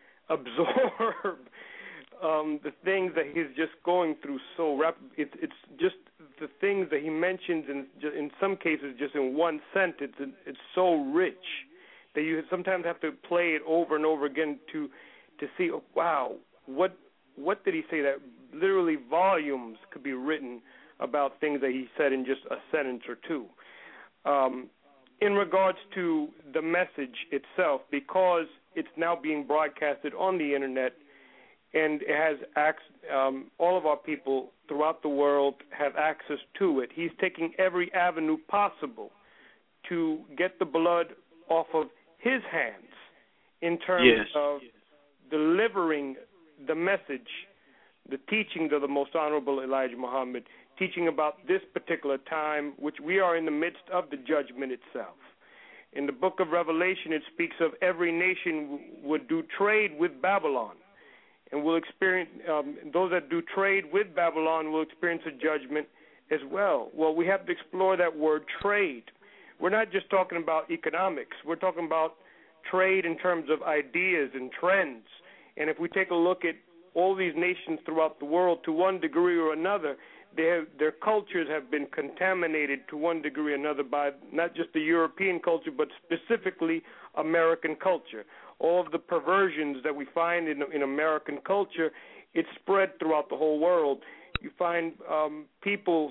[SPEAKER 10] absorb um, the things that he's just going through so rapidly. It, it's just the things that he mentions, in, in some cases, just in one sentence. It, it's so rich that you sometimes have to play it over and over again to to see, oh, wow, what what did he say? That literally volumes could be written about things that he said in just a sentence or two. Um, in regards to the message itself, because it's now being broadcasted on the Internet, and it has ac- um, all of our people throughout the world have access to it. He's taking every avenue possible to get the blood off of his hands in terms
[SPEAKER 4] yes.
[SPEAKER 10] of delivering the message, the teachings of the Most Honorable Elijah Muhammad, teaching about this particular time, which we are in the midst of the judgment itself. In the book of Revelation, it speaks of every nation w- would do trade with Babylon. And will experience um, those that do trade with Babylon will experience a judgment as well. Well, we have to explore that word trade. We're not just talking about economics. We're talking about trade in terms of ideas and trends. And if we take a look at all these nations throughout the world, to one degree or another, they have, their cultures have been contaminated to one degree or another by not just the European culture, but specifically American culture. All of the perversions that we find in, in American culture, it's spread throughout the whole world. You find um, people's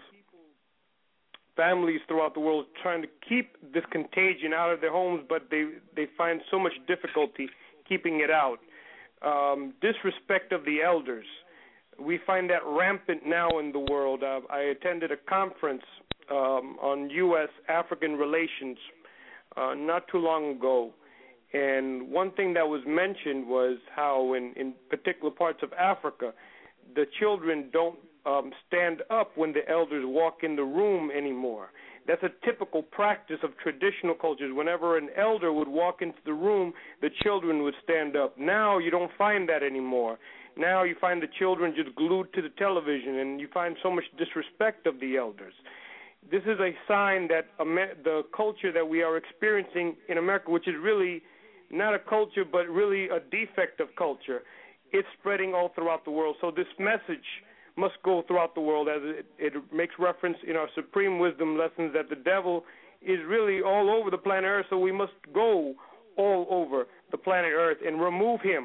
[SPEAKER 10] families throughout the world trying to keep this contagion out of their homes, but they, they find so much difficulty keeping it out. Um, disrespect of the elders. We find that rampant now in the world. Uh, I attended a conference um, on U S African relations uh, not too long ago. And one thing that was mentioned was how in, in particular parts of Africa, the children don't um, stand up when the elders walk in the room anymore. That's a typical practice of traditional cultures. Whenever an elder would walk into the room, the children would stand up. Now you don't find that anymore. Now you find the children just glued to the television, and you find so much disrespect of the elders. This is a sign that Amer- the culture that we are experiencing in America, which is really not a culture, but really a defect of culture, it's spreading all throughout the world. So this message must go throughout the world, as it, it makes reference in our Supreme Wisdom lessons that the devil is really all over the planet Earth, so we must go all over the planet Earth and remove him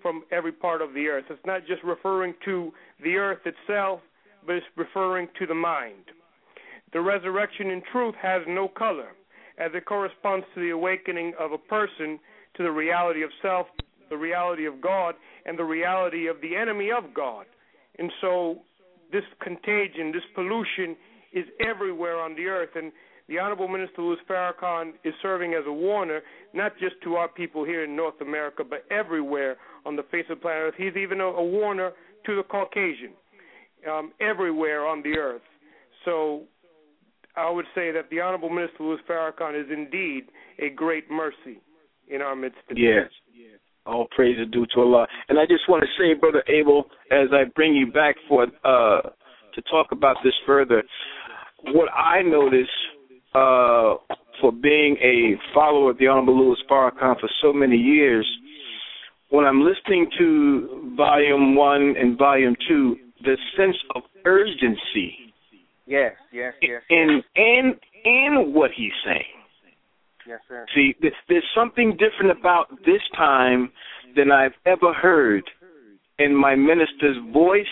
[SPEAKER 10] from every part of the earth. It's not just referring to the earth itself, but it's referring to the mind. The resurrection in truth has no color, as it corresponds to the awakening of a person to the reality of self, the reality of God, and the reality of the enemy of God. And so this contagion, this pollution is everywhere on the earth. And the Honorable Minister Louis Farrakhan is serving as a warner, not just to our people here in North America, but everywhere on the face of the planet Earth. He's even a, a warner to the Caucasian, um, everywhere on the earth. So I would say that the Honorable Minister Louis Farrakhan is indeed a great mercy in our midst today.
[SPEAKER 4] Yes. All praise is due to Allah. And I just want to say, Brother Abel, as I bring you back for uh, to talk about this further, what I notice uh, for being a follower of the Honorable Louis Farrakhan for so many years, when I'm listening to Volume one and Volume two, the sense of urgency
[SPEAKER 11] Yes, yes, yes.
[SPEAKER 4] in, in, in what he's saying.
[SPEAKER 11] Yes, sir.
[SPEAKER 4] See, there's something different about this time than I've ever heard in my minister's voice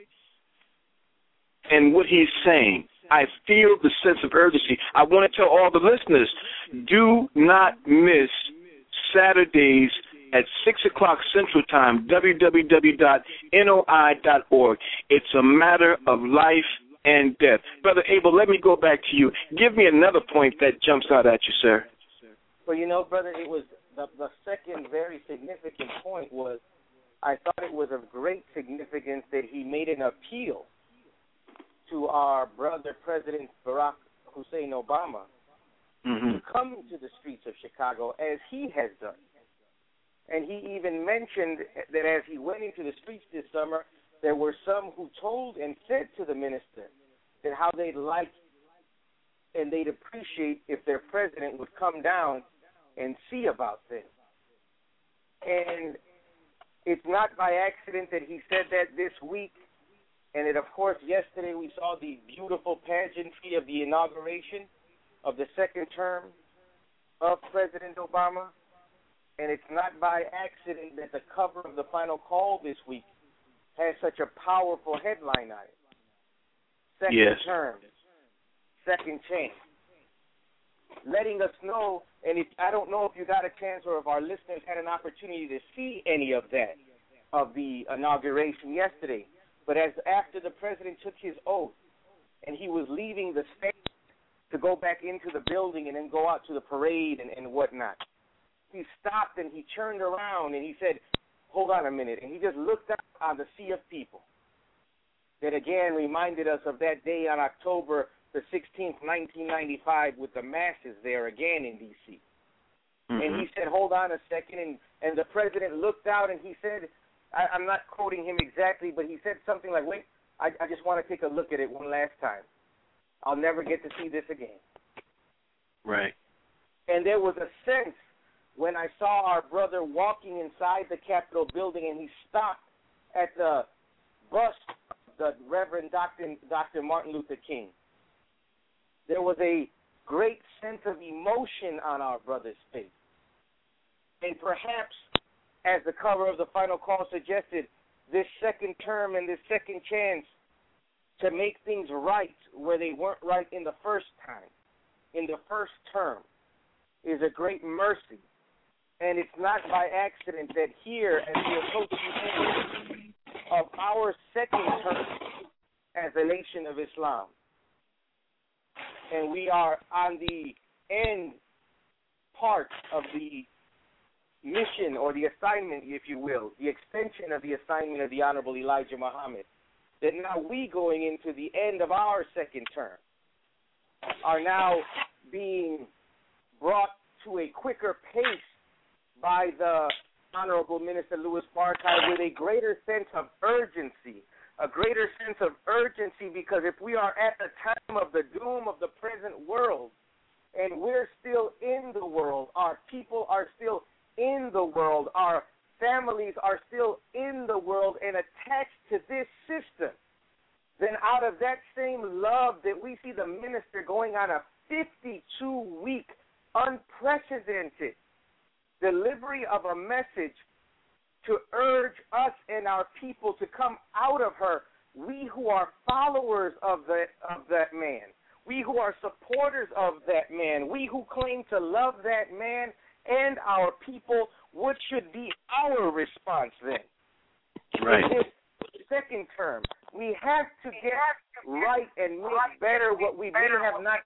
[SPEAKER 4] and what he's saying. I feel the sense of urgency. I want to tell all the listeners, do not miss Saturdays at six o'clock Central Time, w w w dot n o i dot org. It's a matter of life and death. Brother Abel, let me go back to you. Give me another point that jumps out at you, sir.
[SPEAKER 11] Well, you know, brother, it was the, the second very significant point was I thought it was of great significance that he made an appeal to our brother President Barack Hussein Obama
[SPEAKER 4] mm-hmm.
[SPEAKER 11] to come to the streets of Chicago as he has done. And he even mentioned that as he went into the streets this summer, there were some who told and said to the minister that how they'd like and they'd appreciate if their president would come down and see about things. And it's not by accident that he said that this week. And it, of course, yesterday we saw the beautiful pageantry of the inauguration of the second term of President Obama. And it's not by accident that the cover of the final call this week has such a powerful headline on it. Second
[SPEAKER 4] yes.
[SPEAKER 11] term, second chance. Letting us know, and if, I don't know if you got a chance or if our listeners had an opportunity to see any of that, of the inauguration yesterday. But as after the president took his oath and he was leaving the stage to go back into the building and then go out to the parade and, and whatnot, he stopped and he turned around and he said, hold on a minute. And he just looked out on the sea of people that again reminded us of that day on October the sixteenth, nineteen ninety-five, with the masses there again in D C Mm-hmm. And he said, hold on a second. And, and the president looked out and he said, I, I'm not quoting him exactly, but he said something like, wait, I, I just want to take a look at it one last time. I'll never get to see this again.
[SPEAKER 4] Right.
[SPEAKER 11] And there was a sense when I saw our brother walking inside the Capitol building and he stopped at the bust of the Reverend Doctor Doctor Martin Luther King. There was a great sense of emotion on our brother's face. And perhaps, as the cover of the final call suggested, this second term and this second chance to make things right where they weren't right in the first time, in the first term, is a great mercy. And it's not by accident that here, as we approach the end of our second term as a nation of Islam, and we are on the end part of the mission or the assignment, if you will, the extension of the assignment of the Honorable Elijah Muhammad, that now we going into the end of our second term are now being brought to a quicker pace by the Honorable Minister Louis Farrakhan with a greater sense of urgency, a greater sense of urgency, because if we are at the time of the doom of the present world and we're still in the world, our people are still in the world, our families are still in the world and attached to this system, then out of that same love that we see the minister going on a fifty-two week unprecedented delivery of a message to urge us and our people to come out of her. We who are followers of that of that man, we who are supporters of that man, we who claim to love that man and our people, what should be our response then?
[SPEAKER 4] Right.
[SPEAKER 11] In this second term, we have to get right and make better what we may have not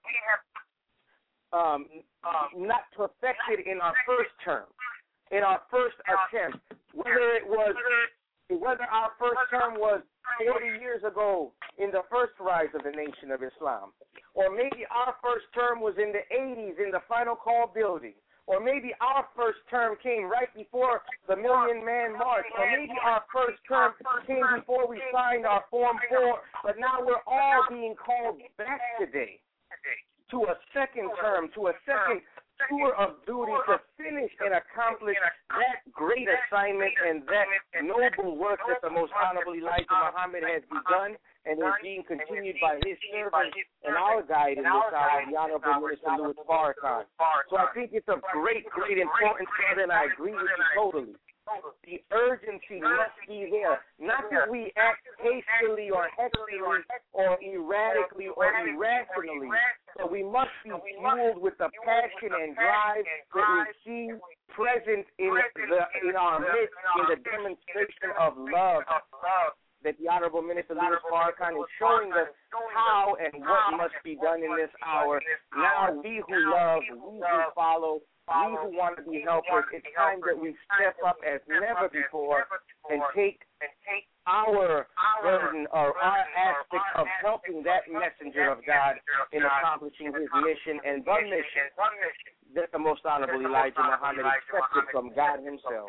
[SPEAKER 11] um, not perfected in our first term, in our first attempt. Whether it was, whether our first term was forty years ago in the first rise of the Nation of Islam, or maybe our first term was in the eighties in the Final Call building, or maybe our first term came right before the Million Man March, or maybe our first term came before we signed our Form four, but now we're all being called back today to a second term, to a second tour of duty to finish and accomplish that great assignment and that noble work that the Most Honorable Elijah Muhammad has begun and is being continued by his servant and our guide in this hour, the Honorable Minister Louis Farrakhan. So I think it's of great, great importance, brother, and I agree with you totally. The urgency must be there. Not that we act hastily or hastily or erratically or irrationally, but we must be fueled with the passion and drive that we see present in the in our midst in the demonstration of love that the Honorable Minister Louis Farrakhan is showing us how and what must be done in this hour. Now we who love, we who follow, we who want to be helpers, it's time that we step up as never before and take our burden or our aspect of helping that messenger of God in accomplishing his mission and the mission that the Most Honorable Elijah Muhammad accepted from God himself.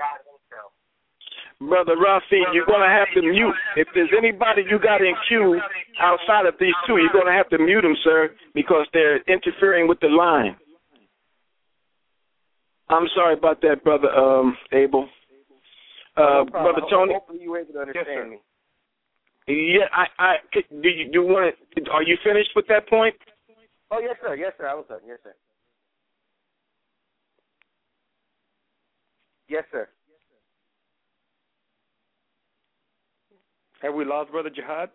[SPEAKER 4] Brother Rafi, you're going to have to mute. If there's anybody you got in queue outside of these two, you're going to have to mute them, sir, because they're interfering with the line. I'm sorry about that, Brother um, Abel. Uh,
[SPEAKER 11] no
[SPEAKER 4] Brother Tony.
[SPEAKER 11] Hopefully you were able to understand
[SPEAKER 4] yes,
[SPEAKER 11] me.
[SPEAKER 4] Yeah, I, I, do you do you want to? Are you finished with that point?
[SPEAKER 11] Oh yes, sir. Yes, sir. I was done. Yes, sir. Yes, sir.
[SPEAKER 10] Have we lost Brother Jihad?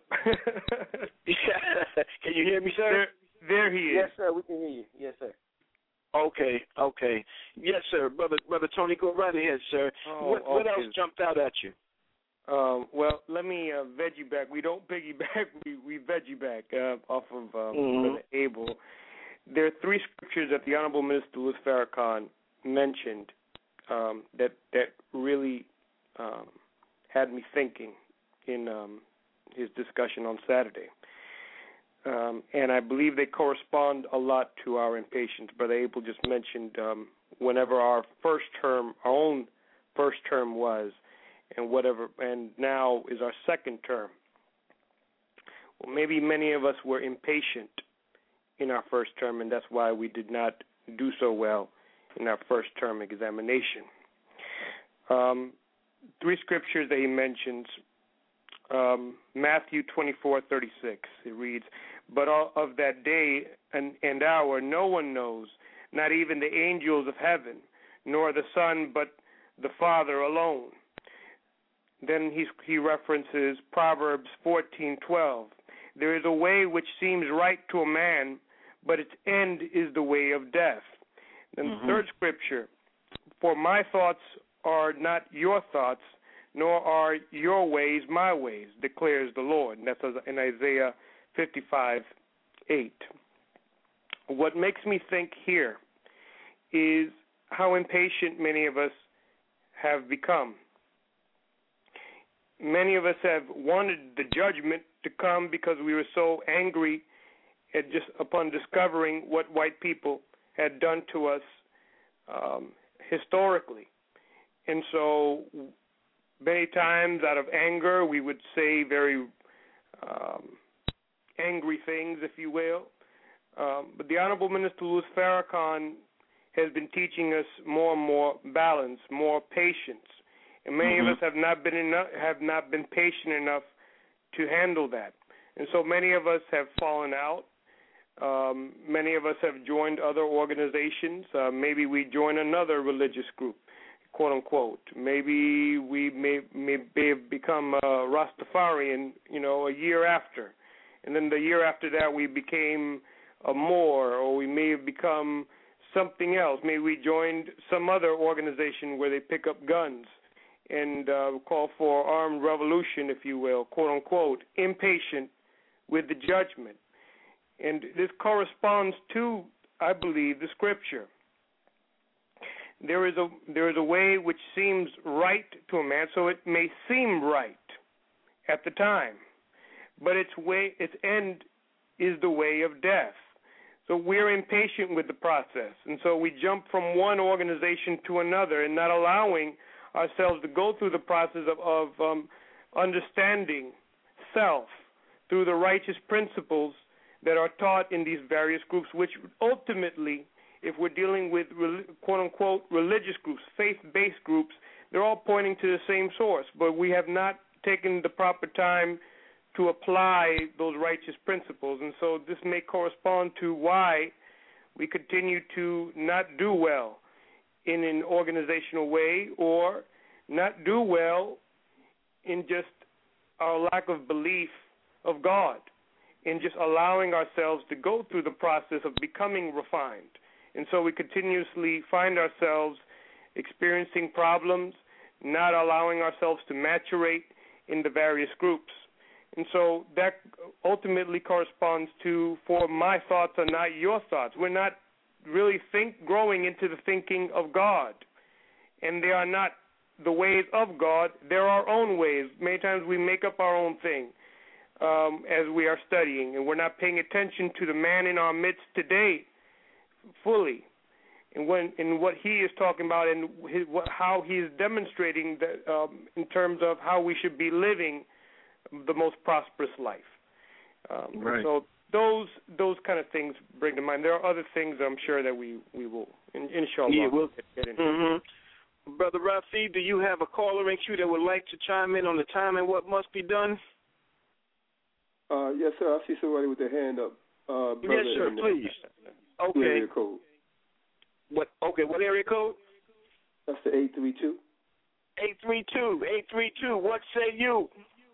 [SPEAKER 4] Can you hear me, sir?
[SPEAKER 10] There, there he is.
[SPEAKER 11] Yes, sir. We can hear you. Yes, sir.
[SPEAKER 4] Okay, okay. Yes, sir. Brother Brother Tony, go right ahead, sir.
[SPEAKER 10] Oh,
[SPEAKER 4] what, what
[SPEAKER 10] okay.
[SPEAKER 4] else jumped out at you?
[SPEAKER 10] Um, well, let me uh, veg you back. We don't piggyback. We, we veg you back uh, off of um,
[SPEAKER 4] mm-hmm.
[SPEAKER 10] Brother Abel. There are three scriptures that the Honorable Minister Louis Farrakhan mentioned um, that, that really um, had me thinking in um, his discussion on Saturday. Um, and I believe they correspond a lot to our impatience. Brother Abel just mentioned um, whenever our first term, our own first term was, and whatever, and now is our second term. Well, maybe many of us were impatient in our first term, and that's why we did not do so well in our first term examination. Um, three scriptures that he mentions. Um, Matthew twenty-four thirty-six, it reads, "But of that day and, and hour no one knows, not even the angels of heaven, nor the Son, but the Father alone." Then he, he references Proverbs fourteen twelve. "There is a way which seems right to a man, but its end is the way of death." Then mm-hmm. the third scripture, "For my thoughts are not your thoughts, nor are your ways my ways, declares the Lord." And that's in Isaiah fifty-five eight. What makes me think here is how impatient many of us have become. Many of us have wanted the judgment to come because we were so angry at just upon discovering what white people had done to us um, historically. And so many times out of anger, we would say very um, angry things, if you will. Um, but the Honorable Minister Louis Farrakhan has been teaching us more and more balance, more patience. And many mm-hmm. of us have not been enough, have not been patient enough to handle that. And so many of us have fallen out. Um, many of us have joined other organizations. Uh, maybe we join another religious group. quote unquote. Maybe we may may have become a Rastafarian, you know, a year after, and then the year after that we became a Moor, or we may have become something else. Maybe we joined some other organization where they pick up guns and uh, call for armed revolution, if you will, quote unquote, impatient with the judgment. And this corresponds to, I believe, the scripture. There is a there is a way which seems right to a man, so it may seem right at the time, but its way, its end is the way of death. So we're impatient with the process, and so we jump from one organization to another, and not allowing ourselves to go through the process of, of um, understanding self through the righteous principles that are taught in these various groups, which ultimately, if we're dealing with quote-unquote religious groups, faith-based groups, they're all pointing to the same source, but we have not taken the proper time to apply those righteous principles. And so this may correspond to why we continue to not do well in an organizational way, or not do well in just our lack of belief of God, in just allowing ourselves to go through the process of becoming refined. And so we continuously find ourselves experiencing problems, not allowing ourselves to maturate in the various groups. And so that ultimately corresponds to, for my thoughts are not your thoughts. We're not really think growing into the thinking of God. And they are not the ways of God. They're our own ways. Many times we make up our own thing um, as we are studying, and we're not paying attention to the man in our midst today fully, and when in what he is talking about, and his, what, how he is demonstrating that um, in terms of how we should be living the most prosperous life. Um,
[SPEAKER 4] right.
[SPEAKER 10] So those those kind of things bring to mind. There are other things I'm sure that we, we will, in, inshallah,
[SPEAKER 4] yeah, we'll,
[SPEAKER 10] get into.
[SPEAKER 4] Mm-hmm. Brother Rafi, do you have a caller in queue that would like to chime in on the time and what must be done?
[SPEAKER 6] Uh, yes, sir. I see somebody with their hand up. Uh,
[SPEAKER 4] yes, sir. Please. Okay.
[SPEAKER 6] Area code.
[SPEAKER 4] What? Okay. What area code?
[SPEAKER 6] That's the eight three two.
[SPEAKER 4] Eight three two. Eight three two. What say you?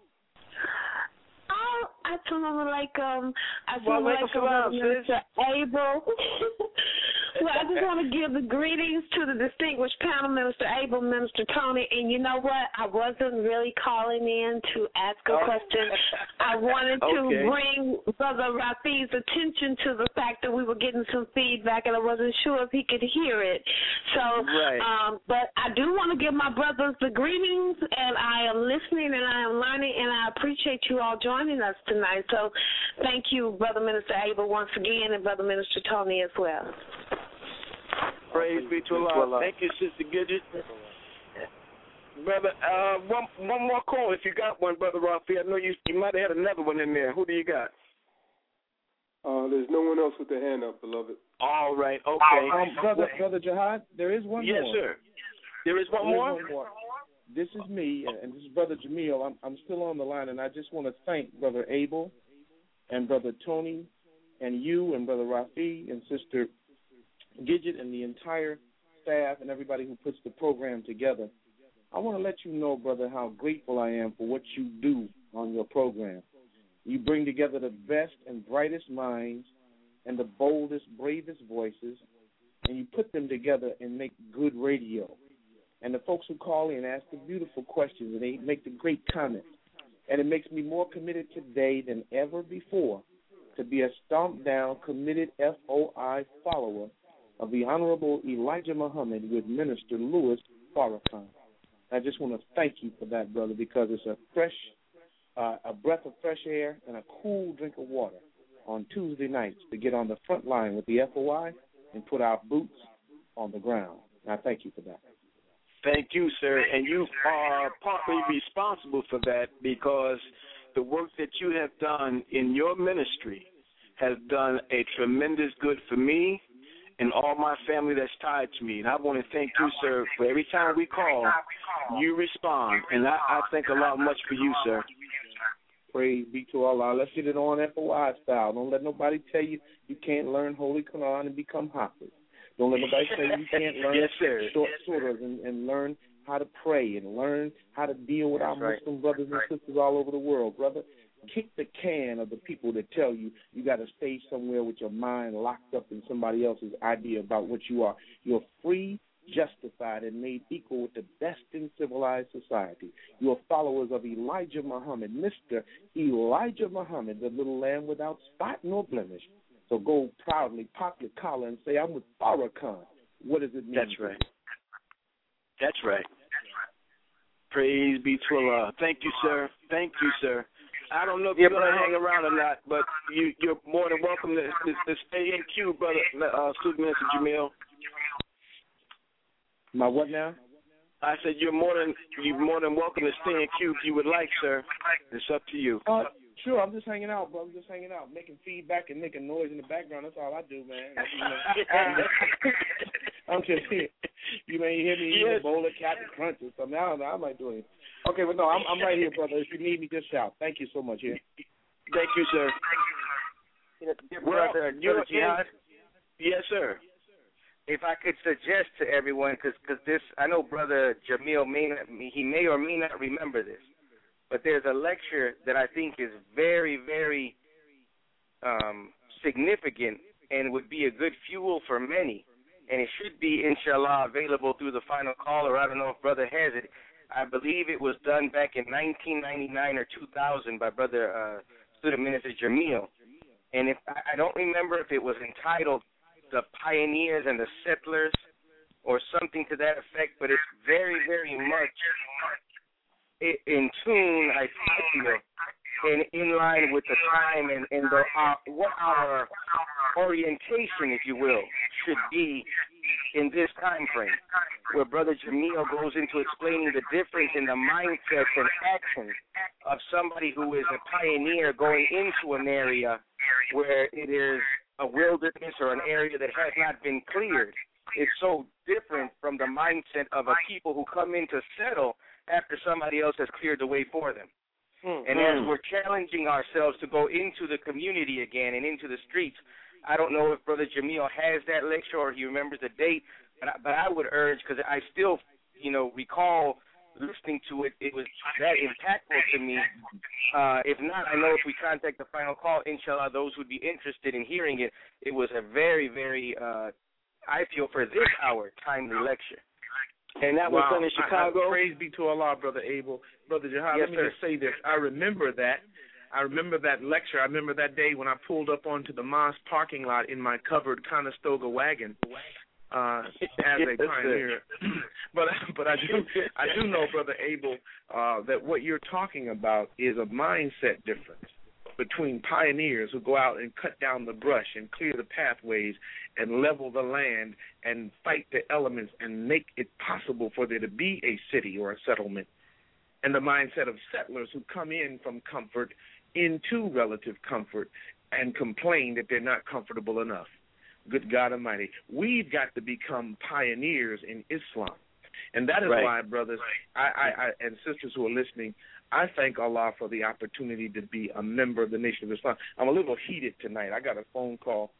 [SPEAKER 12] Oh, assalamu alaikum.
[SPEAKER 4] Assalamu
[SPEAKER 12] alaikum, Mister
[SPEAKER 4] sis.
[SPEAKER 12] Abel. Well, I just want to give the greetings to the distinguished panel, Minister Abel, Minister Tony. And you know what? I wasn't really calling in to ask a
[SPEAKER 4] oh.
[SPEAKER 12] question. I wanted to
[SPEAKER 4] okay.
[SPEAKER 12] bring Brother Rafi's attention to the fact that we were getting some feedback, and I wasn't sure if he could hear it. So,
[SPEAKER 4] right.
[SPEAKER 12] um, but I do want to give my brothers the greetings, and I am listening and I am learning, and I appreciate you all joining us tonight. So, thank you, Brother Minister Abel, once again, and Brother Minister Tony as well.
[SPEAKER 4] Praise be to Allah. Thank you, Sister Gidget. Brother, uh, one one more call if you got one, Brother Rafi. I know you you might have had another one in there. Who do you got?
[SPEAKER 6] Uh, there's no one else with their hand up, beloved.
[SPEAKER 4] All right, okay.
[SPEAKER 13] Um, brother, brother Jihad, there is one
[SPEAKER 4] yes,
[SPEAKER 13] more.
[SPEAKER 4] Yes, sir. There is one
[SPEAKER 13] there
[SPEAKER 4] more?
[SPEAKER 13] Is one more. This is me, and this is Brother Jamil. I'm, I'm still on the line, and I just want to thank Brother Abel and Brother Tony and you and Brother Rafi and Sister Gidget and the entire staff and everybody who puts the program together. I want to let you know, brother, how grateful I am for what you do on your program. You bring together the best and brightest minds and the boldest, bravest voices, and you put them together and make good radio. And the folks who call in ask the beautiful questions, and they make the great comments. And it makes me more committed today than ever before to be a stomped-down, committed F O I follower of the Honorable Elijah Muhammad with Minister Louis Farrakhan. I just want to thank you for that, brother, because it's a fresh, uh, a breath of fresh air and a cool drink of water on Tuesday nights to get on the front line with the F O I and put our boots on the ground. And I thank you for that.
[SPEAKER 4] Thank you, sir. And you are partly responsible for that because the work that you have done in your ministry has done a tremendous good for me and all my family that's tied to me. And I want to thank you, sir, for every time we call, you respond. And I, I thank a lot much for you, sir.
[SPEAKER 13] Praise be to Allah. Let's get it on F O I style. Don't let nobody tell you you can't learn Holy Quran and become Hafiz. Don't let nobody say you can't learn
[SPEAKER 11] yes, sir.
[SPEAKER 13] short surahs and, and learn how to pray and learn how to deal with
[SPEAKER 11] That's
[SPEAKER 13] our
[SPEAKER 11] right.
[SPEAKER 13] Muslim brothers and sisters all over the world, brother. Kick the can of the people that tell you you got to stay somewhere with your mind locked up in somebody else's idea about what you are. You're free, justified, and made equal with the best in civilized society. You are followers of Elijah Muhammad, Mister Elijah Muhammad, the little lamb without spot nor blemish. So go proudly, pop your collar, and say, I'm with Farrakhan. What does it mean?
[SPEAKER 4] That's right. That's right. Praise be to Allah. Thank you, sir. Thank you, sir. I don't know if you're going to hang around or not, but you, you're more than welcome to, to, to stay in queue, brother, uh, Student Minister Jamil.
[SPEAKER 13] My what now?
[SPEAKER 4] I said you're more than you're more than welcome to stay in queue if you would like, sir. It's up to you.
[SPEAKER 13] Uh, sure, I'm just hanging out, bro. I'm just hanging out, making feedback and making noise in the background. That's all I do, man. You know, I'm just here. You may hear me eating
[SPEAKER 4] Yes.
[SPEAKER 13] a bowl of Captain Crunch or something. I don't know. I might do it. Okay, but no, I'm, I'm right here, brother. If you need me, just shout. Thank you so much. Here.
[SPEAKER 4] Thank you, sir.
[SPEAKER 11] Dear
[SPEAKER 4] Well,
[SPEAKER 11] brother,
[SPEAKER 4] you're
[SPEAKER 11] brother Jihad,
[SPEAKER 4] Yes, sir.
[SPEAKER 11] if I could suggest to everyone, because this, I know Brother Jamil may not, he may or may not remember this, but there's a lecture that I think is very, very um, significant and would be a good fuel for many, and it should be, inshallah, available through the final call, or I don't know if Brother has it. I believe it was done back in nineteen ninety-nine or two thousand by Brother uh, Student Minister Jamil, and if I don't remember if it was entitled The Pioneers and the Settlers or something to that effect, but it's very, very much in tune, I feel, and in line with the time and, and the, uh, what our orientation, if you will, should be in this time frame, where Brother Jamil goes into explaining the difference in the mindsets and actions of somebody who is a pioneer going into an area where it is a wilderness or an area that has not been cleared. It's so different from the mindset of a people who come in to settle after somebody else has cleared the way for them. Mm-hmm. And as we're challenging ourselves to go into the community again and into the streets, I don't know if Brother Jamil has that lecture or he remembers the date, but I, but I would urge, because I still, you know, recall listening to it, it was that impactful to me. Uh, if not, I know if we contact the final call, inshallah, those who would be interested in hearing it, it was a very, very, uh, I feel, for this hour, timely lecture.
[SPEAKER 4] And that was
[SPEAKER 13] wow.
[SPEAKER 4] done in Chicago?
[SPEAKER 13] I, I, praise be to Allah, Brother Abel. Brother Jihad,
[SPEAKER 4] yes,
[SPEAKER 13] let me
[SPEAKER 4] sir.
[SPEAKER 13] just say this. I remember that. I remember that lecture. I remember that day when I pulled up onto the mosque parking lot in my covered Conestoga wagon uh, as a pioneer. but but I do I do know, Brother Abel, uh, that what you're talking about is a mindset difference between pioneers who go out and cut down the brush and clear the pathways and level the land and fight the elements and make it possible for there to be a city or a settlement, and the mindset of settlers who come in from comfort into relative comfort and complain that they're not comfortable enough. Good God Almighty. We've got to become pioneers in Islam. And that is right. why, brothers I, I, I, and sisters who are listening, I thank Allah for the opportunity to be a member of the Nation of Islam. I'm a little heated tonight. I got a phone call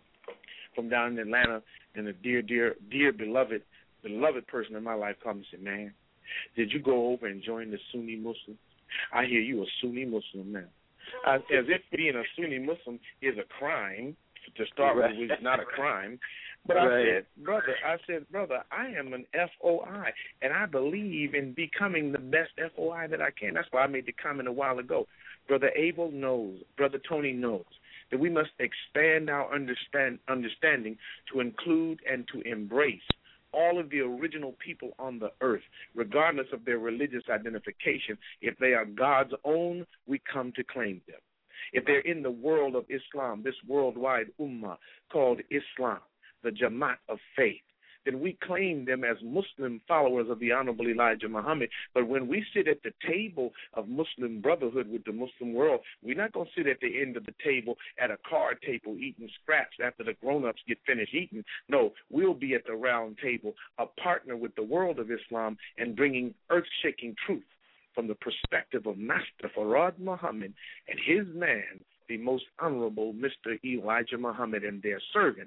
[SPEAKER 13] from down in Atlanta, and a dear, dear, dear beloved, beloved person in my life called me and said, man, did you go over and join the Sunni Muslims? I hear you a Sunni Muslim now. Uh, as if being a Sunni Muslim is a crime. To start right. with, it's not a crime. But right. I said, brother, I said, brother, I am an F O I, and I believe in becoming the best F O I that I can. That's why I made the comment a while ago. Brother Abel knows, Brother Tony knows, that we must expand our understand, understanding to include and to embrace all of the original people on the earth, regardless of their religious identification. If they are God's own, we come to claim them. If they're in the world of Islam, this worldwide ummah called Islam, the Jamaat of faith, then we claim them as Muslim followers of the Honorable Elijah Muhammad. But when we sit at the table of Muslim brotherhood with the Muslim world, we're not going to sit at the end of the table at a card table eating scraps after the grown-ups get finished eating. No, we'll be at the round table, a partner with the world of Islam and bringing earth-shaking truth from the perspective of Master Farad Muhammad and his man, the most honorable Mister Elijah Muhammad, and their servant,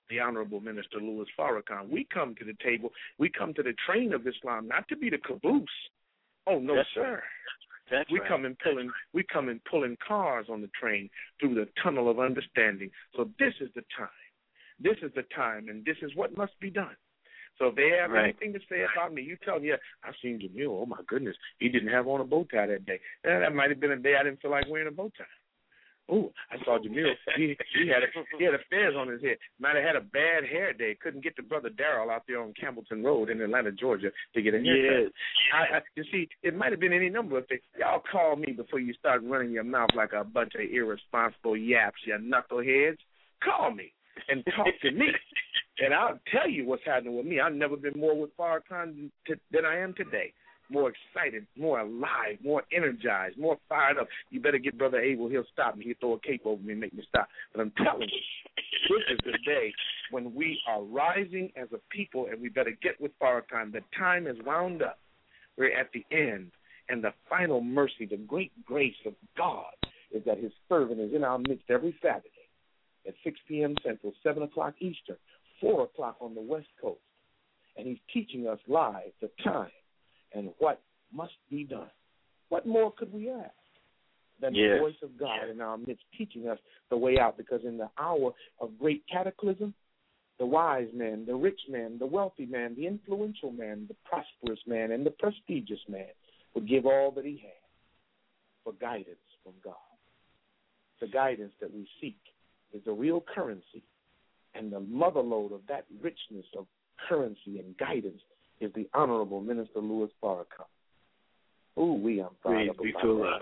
[SPEAKER 13] the Honorable Minister Louis Farrakhan. We come to the table, we come to the train of Islam not to be the caboose. Oh, no,
[SPEAKER 4] That's
[SPEAKER 13] sir.
[SPEAKER 4] Right. That's
[SPEAKER 13] we
[SPEAKER 4] right.
[SPEAKER 13] come in pulling we come in pulling cars on the train through the tunnel of understanding. So this is the time. This is the time, and this is what must be done. So if they have
[SPEAKER 4] right.
[SPEAKER 13] anything to say about me, you tell them, yeah, I've seen Jamil. Oh, my goodness, he didn't have on a bow tie that day. Eh, that might have been a day I didn't feel like wearing a bow tie. Oh, I saw Jamil. He, he had a, he had a fez on his head. Might have had a bad hair day. Couldn't get to Brother Darrell out there on Campbellton Road in Atlanta, Georgia, to get a haircut.
[SPEAKER 4] Yes.
[SPEAKER 13] I, I, you see, it might have been any number of things. Y'all call me before you start running your mouth like a bunch of irresponsible yaps, you knuckleheads. Call me and talk to me, and I'll tell you what's happening with me. I've never been more with Farrakhan than I am today. More excited, more alive, more energized, more fired up. You better get Brother Abel. He'll stop me. He'll throw a cape over me and make me stop. But I'm telling you, this is the day when we are rising as a people, and we better get with Farrakhan. The time is wound up. We're at the end, and the final mercy, the great grace of God is that his servant is in our midst every Saturday at six p.m. Central, seven o'clock Eastern, four o'clock on the West Coast. And he's teaching us live the time and what must be done. What more could we ask than
[SPEAKER 4] yes.
[SPEAKER 13] the voice of God in our midst teaching us the way out? Because in the hour of great cataclysm, the wise man, the rich man, the wealthy man, the influential man, the prosperous man, and the prestigious man would give all that he had for guidance from God. The guidance that we seek is the real currency, and the motherlode of that richness of currency and guidance is the Honorable Minister Louis Farrakhan. Ooh, we I'm fired up
[SPEAKER 4] Praise be
[SPEAKER 13] about
[SPEAKER 4] to Allah.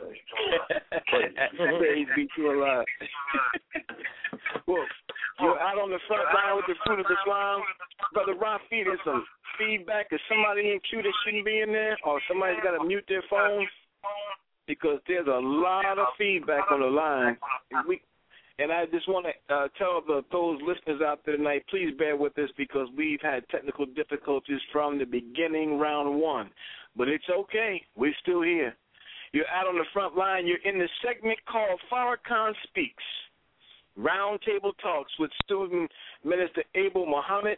[SPEAKER 4] Praise be to Allah. Well, you're out on the front line with the fruit of Islam. Brother Rafi, there's some feedback. Is somebody in queue that shouldn't be in there? Or somebody's got to mute their phone? Because there's a lot of feedback on the line. And we And I just want to uh, tell the, those listeners out there tonight, please bear with us because we've had technical difficulties from the beginning, round one. But it's okay. We're still here. You're out on the front line. You're in the segment called Farrakhan Speaks, Roundtable Talks with Student Minister Abel Muhammad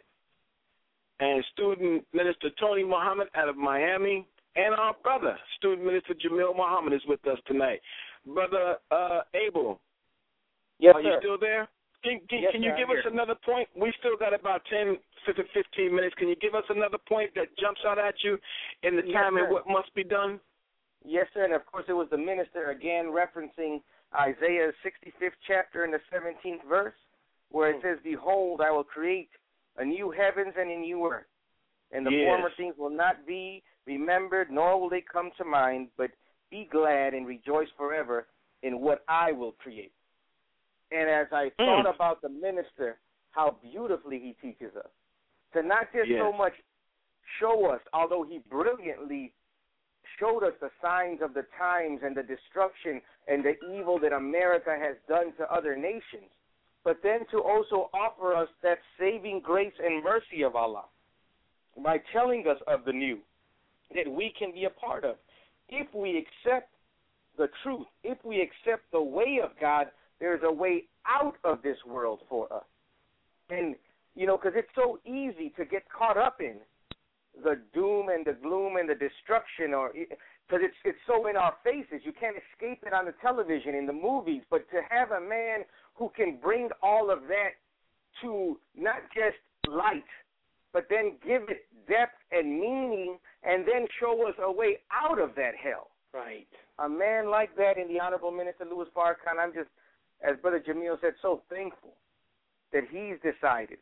[SPEAKER 4] and Student Minister Tony Muhammad out of Miami. And our brother, Student Minister Jamil Muhammad, is with us tonight. Brother uh, Abel.
[SPEAKER 11] Yes,
[SPEAKER 4] Are
[SPEAKER 11] sir.
[SPEAKER 4] you still there? Can, can,
[SPEAKER 11] yes,
[SPEAKER 4] can you
[SPEAKER 11] sir,
[SPEAKER 4] give
[SPEAKER 11] I'm
[SPEAKER 4] us
[SPEAKER 11] here.
[SPEAKER 4] another point? We still got about ten, fifteen minutes. Can you give us another point that jumps out at you in the
[SPEAKER 11] Yes,
[SPEAKER 4] time
[SPEAKER 11] sir.
[SPEAKER 4] and what must be done?
[SPEAKER 11] Yes, sir, and of course it was the minister again referencing Isaiah's sixty-fifth chapter in the seventeenth verse, where it says, "Behold, I will create a new heavens and a new earth, and the
[SPEAKER 4] Yes.
[SPEAKER 11] former things will not be remembered, nor will they come to mind, but be glad and rejoice forever in what I will create." And as I thought
[SPEAKER 4] Mm.
[SPEAKER 11] about the minister, how beautifully he teaches us, to not just
[SPEAKER 4] Yes.
[SPEAKER 11] so much show us, although he brilliantly showed us the signs of the times and the destruction and the evil that America has done to other nations, but then to also offer us that saving grace and mercy of Allah by telling us of the new that we can be a part of. If we accept the truth, if we accept the way of God, there's a way out of this world for us. And, you know, because it's so easy to get caught up in the doom and the gloom and the destruction, or because it's it's so in our faces. You can't escape it on the television, in the movies. But to have a man who can bring all of that to not just light, but then give it depth and meaning, and then show us a way out of that hell.
[SPEAKER 10] Right.
[SPEAKER 11] A man like that in the Honorable Minister Louis Farrakhan, I'm just, as Brother Jamil said, so thankful that he's decided,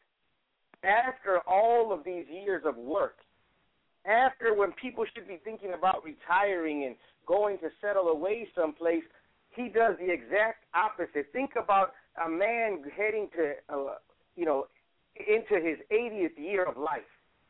[SPEAKER 11] after all of these years of work, after when people should be thinking about retiring and going to settle away someplace, he does the exact opposite. Think about a man heading to, uh, you know, into his eightieth year of life.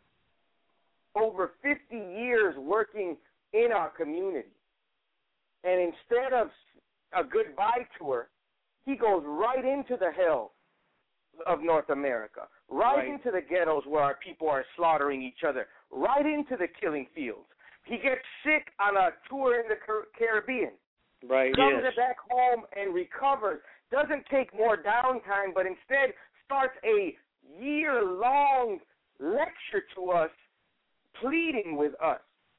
[SPEAKER 11] Over fifty years working in our community. And instead of a goodbye tour, he goes right into the hell of North America, right,
[SPEAKER 4] Right.
[SPEAKER 11] into the ghettos where our people are slaughtering each other, right into the killing fields. He gets sick on a tour in the Car- Caribbean.
[SPEAKER 10] Right.
[SPEAKER 11] Comes
[SPEAKER 10] Yes.
[SPEAKER 11] back home and recovers. Doesn't take more downtime, but instead starts a year-long lecture to us, pleading with us,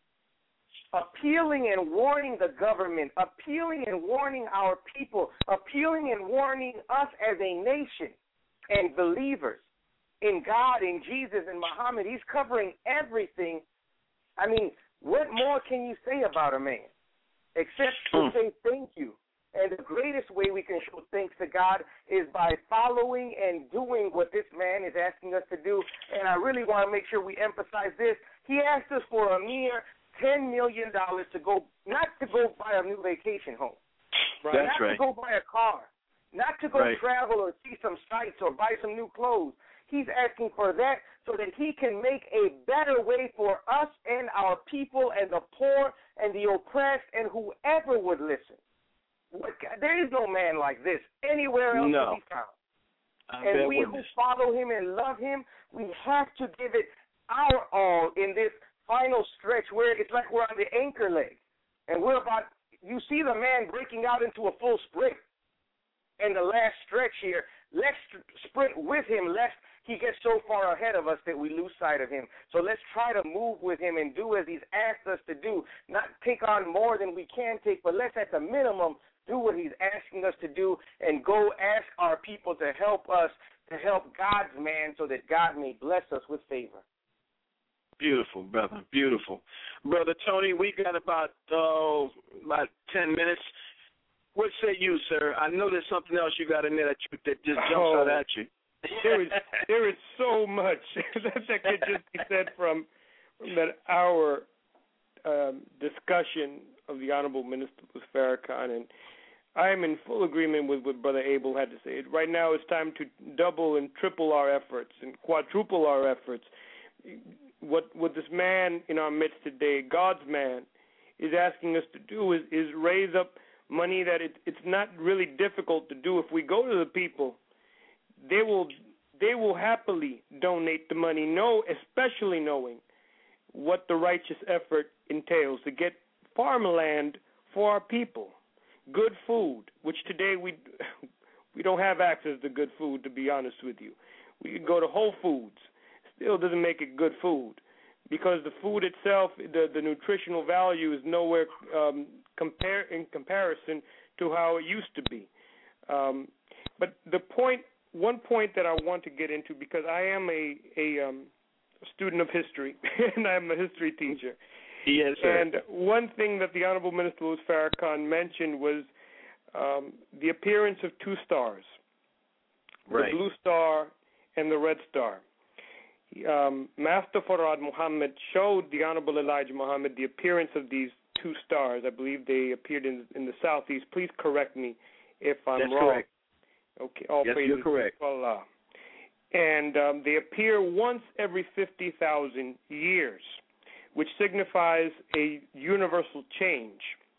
[SPEAKER 11] appealing and warning the government, appealing and warning our people, appealing and warning us as a nation and believers in God, in Jesus, and Muhammad. He's covering everything. I mean, what more can you say about a man except to say thank you? And the greatest way we can show thanks to God is by following and doing what this man is asking us to do. And I really want to make sure we emphasize this. He asked us for a mere ten million dollars to go, not to go buy a new vacation home,
[SPEAKER 4] right. That's
[SPEAKER 11] not
[SPEAKER 4] right.
[SPEAKER 11] to go buy a car, not to go
[SPEAKER 4] right.
[SPEAKER 11] travel or see some sights or buy some new clothes. He's asking for that so that he can make a better way for us and our people and the poor and the oppressed and whoever would listen. There is no man like this anywhere else
[SPEAKER 4] no.
[SPEAKER 11] to be found.
[SPEAKER 4] I
[SPEAKER 11] and we
[SPEAKER 4] witness.
[SPEAKER 11] who follow him and love him, we have to give it our all in this final stretch where it's like we're on the anchor leg. And we're about, you see the man breaking out into a full sprint in the last stretch here. Let's sprint with him lest he gets so far ahead of us that we lose sight of him. So let's try to move with him and do as he's asked us to do, not take on more than we can take, but let's at the minimum do what he's asking us to do and go ask our people to help us, to help God's man so that God may bless us with favor.
[SPEAKER 4] Beautiful, brother, beautiful. Brother Tony, we got about, oh, about ten minutes. What say you, sir? I know there's something else you got in there that, you, that just jumps
[SPEAKER 10] oh,
[SPEAKER 4] out at you.
[SPEAKER 10] there is there is so much that could just be said from, from that hour um, discussion of the Honorable Minister Louis Farrakhan, and I am in full agreement with what Brother Abel had to say. Right now it's time to double and triple our efforts and quadruple our efforts. What what this man in our midst today, God's man, is asking us to do is, is raise up money that it, it's not really difficult to do. If we go to the people, they will they will happily donate the money, know, especially knowing what the righteous effort entails to get farmland for our people, good food, which today we we don't have access to good food, to be honest with you. We can go to Whole Foods. Still doesn't make it good food because the food itself, the, the nutritional value is nowhere um, compare in comparison to how it used to be. Um, but the point, one point that I want to get into, because I am a, a um, student of history and I'm a history teacher.
[SPEAKER 4] Yes, sir.
[SPEAKER 10] And one thing that the Honorable Minister Louis Farrakhan mentioned was um, the appearance of two stars,
[SPEAKER 4] right.
[SPEAKER 10] the blue star and the red star. Um, Master Farad Muhammad showed the Honorable Elijah Muhammad the appearance of these two stars. I believe they appeared in, in the southeast. Please correct me if I'm
[SPEAKER 4] That's
[SPEAKER 10] wrong.
[SPEAKER 4] Correct.
[SPEAKER 10] Okay, all
[SPEAKER 4] yes,
[SPEAKER 10] praises
[SPEAKER 4] you're correct.
[SPEAKER 10] to Allah. And um, they appear once every fifty thousand years, which signifies a universal change.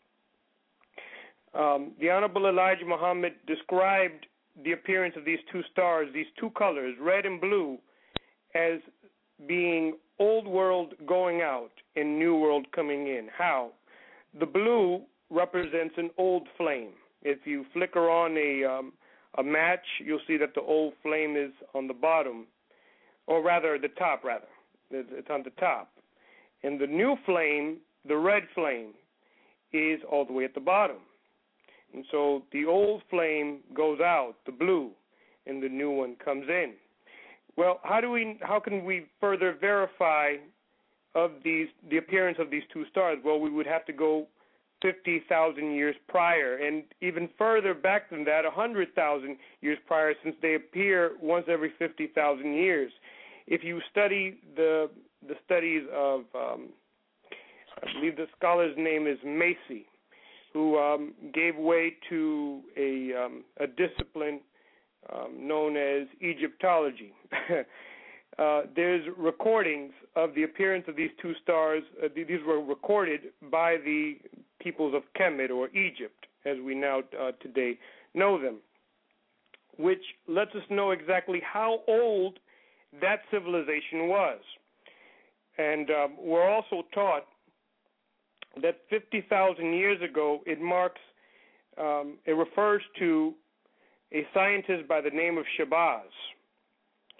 [SPEAKER 10] Um, the Honorable Elijah Muhammad described the appearance of these two stars, these two colors, red and blue, as being old world going out and new world coming in. How? The blue represents an old flame. If you flicker on a um, a match, you'll see that the old flame is on the bottom, or rather the top, rather. It's on the top. And the new flame, the red flame, is all the way at the bottom. And so the old flame goes out, the blue, and the new one comes in. Well, how do we? How can we further verify of these the appearance of these two stars? Well, we would have to go fifty thousand years prior, and even further back than that, one hundred thousand years prior, since they appear once every fifty thousand years. If you study the the studies of, um, I believe the scholar's name is Macy, who um, gave way to a um, a discipline Um, known as Egyptology. uh, there's recordings of the appearance of these two stars. Uh, these were recorded by the peoples of Kemet, or Egypt, as we now uh, today know them, which lets us know exactly how old that civilization was. And um, we're also taught that fifty thousand years ago, it marks, um, it refers to a scientist by the name of Shabazz,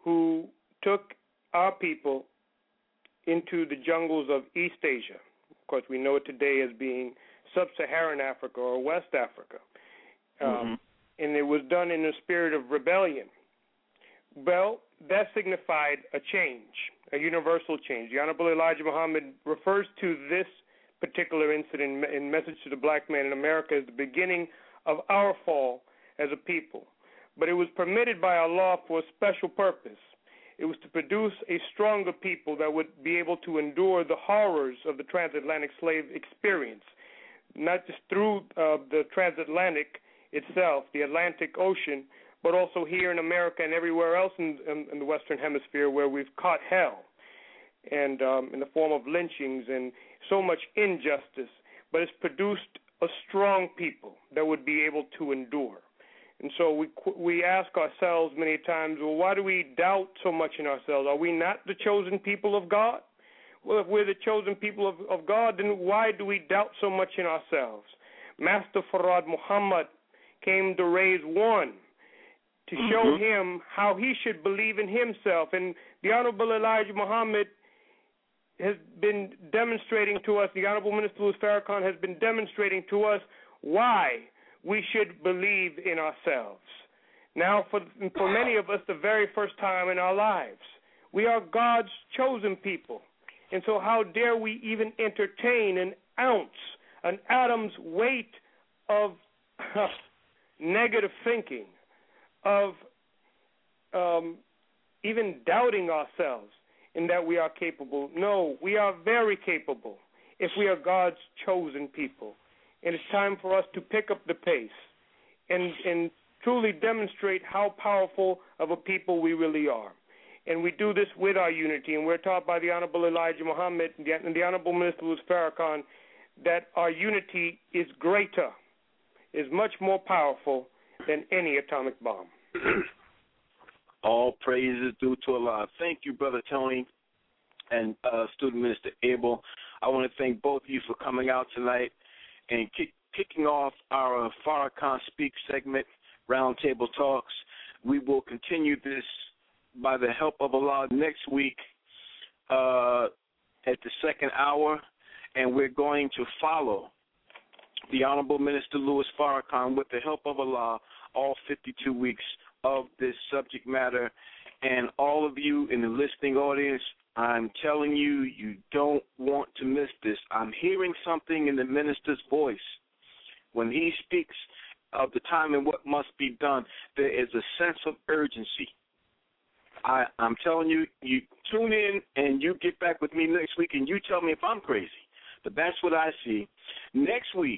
[SPEAKER 10] who took our people into the jungles of East Asia. Of course, we know it today as being sub-Saharan Africa or West Africa. Um, mm-hmm. And it was done in a spirit of rebellion. Well, that signified a change, a universal change. The Honorable Elijah Muhammad refers to this particular incident in Message to the Black Man in America as the beginning of our fall as a people. But it was permitted by Allah for a special purpose. It was to produce a stronger people that would be able to endure the horrors of the transatlantic slave experience, not just through uh, the transatlantic itself, the Atlantic Ocean, but also here in America and everywhere else in, in, in the Western Hemisphere where we've caught hell, and um, in the form of lynchings and so much injustice. But it's produced a strong people that would be able to endure. And so we we ask ourselves many times, well, why do we doubt so much in ourselves? Are we not the chosen people of God? Well, if we're the chosen people of, of God, then why do we doubt so much in ourselves? Master Farad Muhammad came to raise one to mm-hmm. show him how he should believe in himself. And the Honorable Elijah Muhammad has been demonstrating to us, the Honorable Minister Louis Farrakhan has been demonstrating to us why we should believe in ourselves. Now, for for many of us, the very first time in our lives, we are God's chosen people. And so how dare we even entertain an ounce, an atom's weight of uh, negative thinking, of um, even doubting ourselves in that we are capable. No, we are very capable if we are God's chosen people. And it's time for us to pick up the pace and, and truly demonstrate how powerful of a people we really are. And we do this with our unity. And we're taught by the Honorable Elijah Muhammad and the Honorable Minister Louis Farrakhan that our unity is greater, is much more powerful than any atomic bomb.
[SPEAKER 4] All praise is due to Allah. Thank you, Brother Tony and uh, Student Minister Abel. I want to thank both of you for coming out tonight and kick, kicking off our Farrakhan Speak segment, Roundtable Talks. We will continue this by the help of Allah next week uh, at the second hour, and we're going to follow the Honorable Minister Louis Farrakhan with the help of Allah all fifty-two weeks of this subject matter. And all of you in the listening audience, I'm telling you, you don't want to miss this. I'm hearing something in the minister's voice. When he speaks of the time and what must be done, there is a sense of urgency. I, I'm telling you, you tune in and you get back with me next week and you tell me if I'm crazy. But that's what I see. Next week,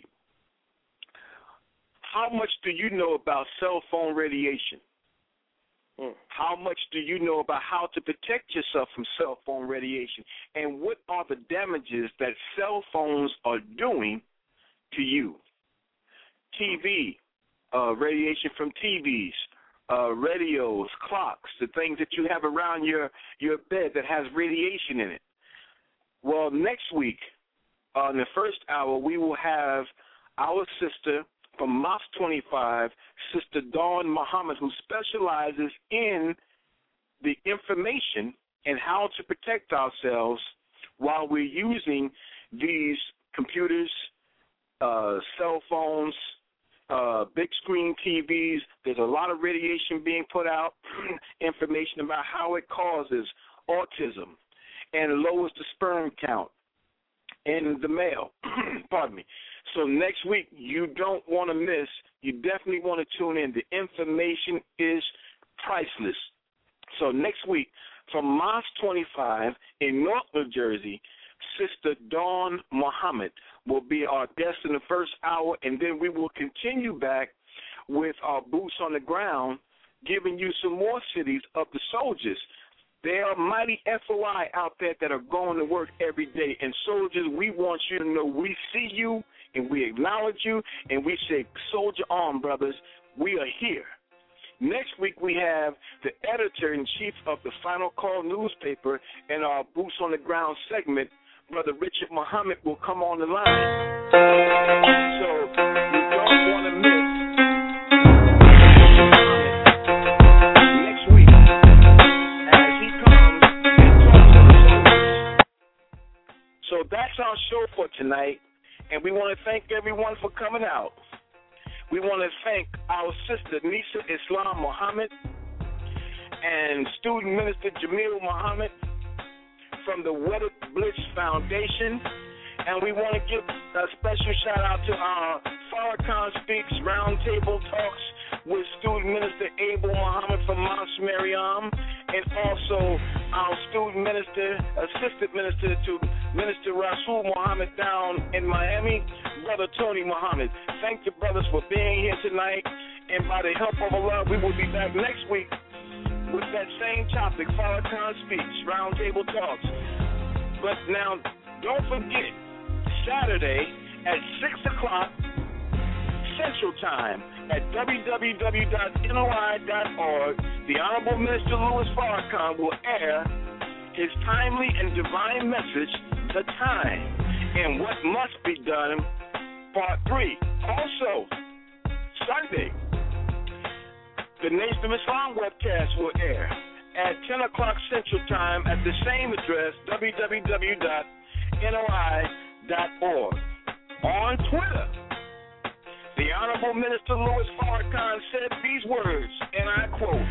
[SPEAKER 4] how much do you know about cell phone radiation? Mm. How much do you know about how to protect yourself from cell phone radiation? And what are the damages that cell phones are doing to you? T V, uh, radiation from T Vs, uh, radios, clocks, the things that you have around your, your bed that has radiation in it. Well, next week, uh, in the first hour, we will have our sister from Mosque twenty-five, Sister Dawn Muhammad, who specializes in the information and how to protect ourselves while we're using these computers, uh, cell phones, uh, big screen T Vs. There's a lot of radiation being put out, information about how it causes autism and lowers the sperm count in the male. Pardon me. So next week, you don't want to miss. You definitely want to tune in. The information is priceless. So next week, from Mosque twenty-five in North New Jersey, Sister Dawn Muhammad will be our guest in the first hour, and then we will continue back with our boots on the ground, giving you some more cities of the soldiers. There are mighty F O I out there that are going to work every day. And soldiers, we want you to know we see you and we acknowledge you and we say, soldier on, brothers, we are here. Next week we have the editor-in-chief of the Final Call newspaper and our Boots on the Ground segment, Brother Richard Muhammad, will come on the line. So you don't want to miss next week. that's our show for tonight, and we want to thank everyone for coming out. We want to thank our sister Nisa Islam Muhammad and student minister Jamil Muhammad from the Wedded Bliss Foundation. And we want to give a special shout out to our Farrakhan Speaks Roundtable Talks with student minister Abel Muhammad from Mount Mariam, and also our student minister, assistant minister to Minister Rasul Muhammad down in Miami, Brother Tony Muhammad. Thank you, brothers, for being here tonight. And by the help of Allah, we will be back next week with that same topic, Farrakhan Speaks Roundtable Talks. But now, don't forget, Saturday at six o'clock Central Time at w w w dot n o i dot org, the Honorable Minister Louis Farrakhan will air his timely and divine message, The Time and What Must Be Done, Part three. Also, Sunday, the Nation of Islam webcast will air at ten o'clock Central Time at the same address, w w w dot n o i dot org. On Twitter, the Honorable Minister Louis Farrakhan said these words, and I quote,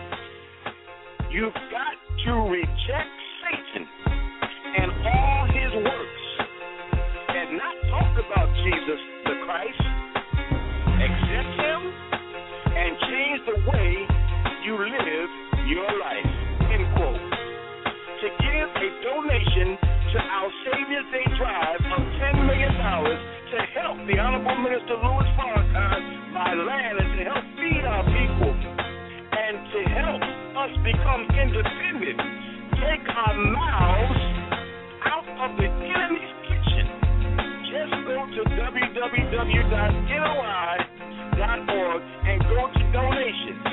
[SPEAKER 4] "You've got to reject Satan and all his works and not talk about Jesus the Christ. Accept him and change the way you live your life." End quote. To give a donation to our Savior's Day drive of ten million dollars to help the Honorable Minister Louis Farrakhan buy land and to help feed our people and to help us become independent, take our mouths out of the enemy's kitchen. Just go to w w w dot n o i dot org and go to donations.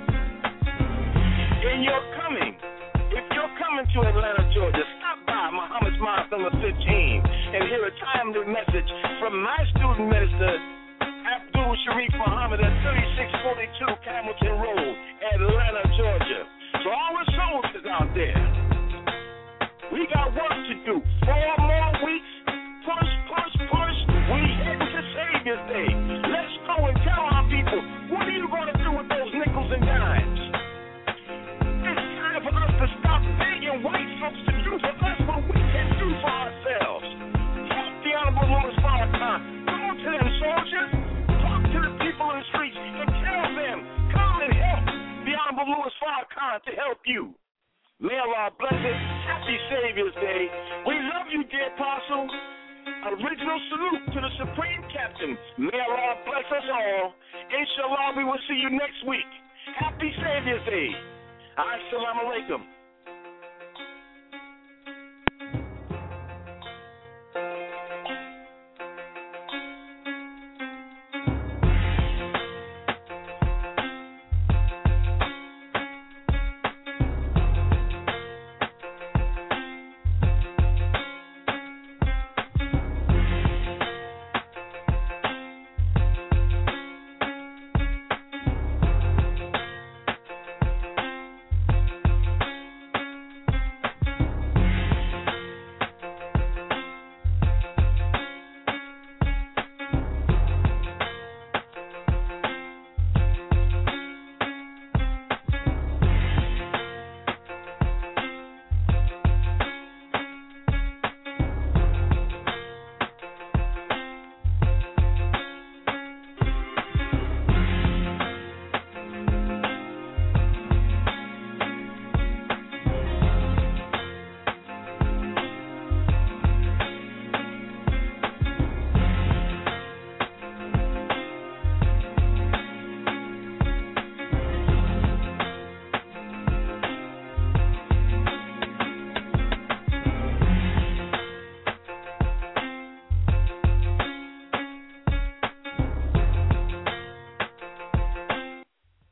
[SPEAKER 4] In your coming, if you're coming to Atlanta, Georgia, stop by Muhammad's Mosque number fifteen and hear a timely message from my student minister, Abdul Sharif Muhammad at thirty-six forty-two Hamilton Road, Atlanta, Georgia. So all the soldiers out there, we got work to do. Four more weeks, push, push, push. We heading to Savior's Day. Let's go and tell our people, what are you going to do with those nickels and dimes? It's time for us to stop begging white folks to do for us what we can do for ourselves. Help the Honorable Louis Farrakhan. Go to them soldiers, talk to the people in the streets, and tell them, come and help the Honorable Louis Farrakhan to help you. May Allah bless it. Happy Savior's Day. We love you, dear Apostle. Original salute to the Supreme Captain. May Allah bless us all. Inshallah, we will see you next week. Happy Savior's Day. Assalamu alaikum.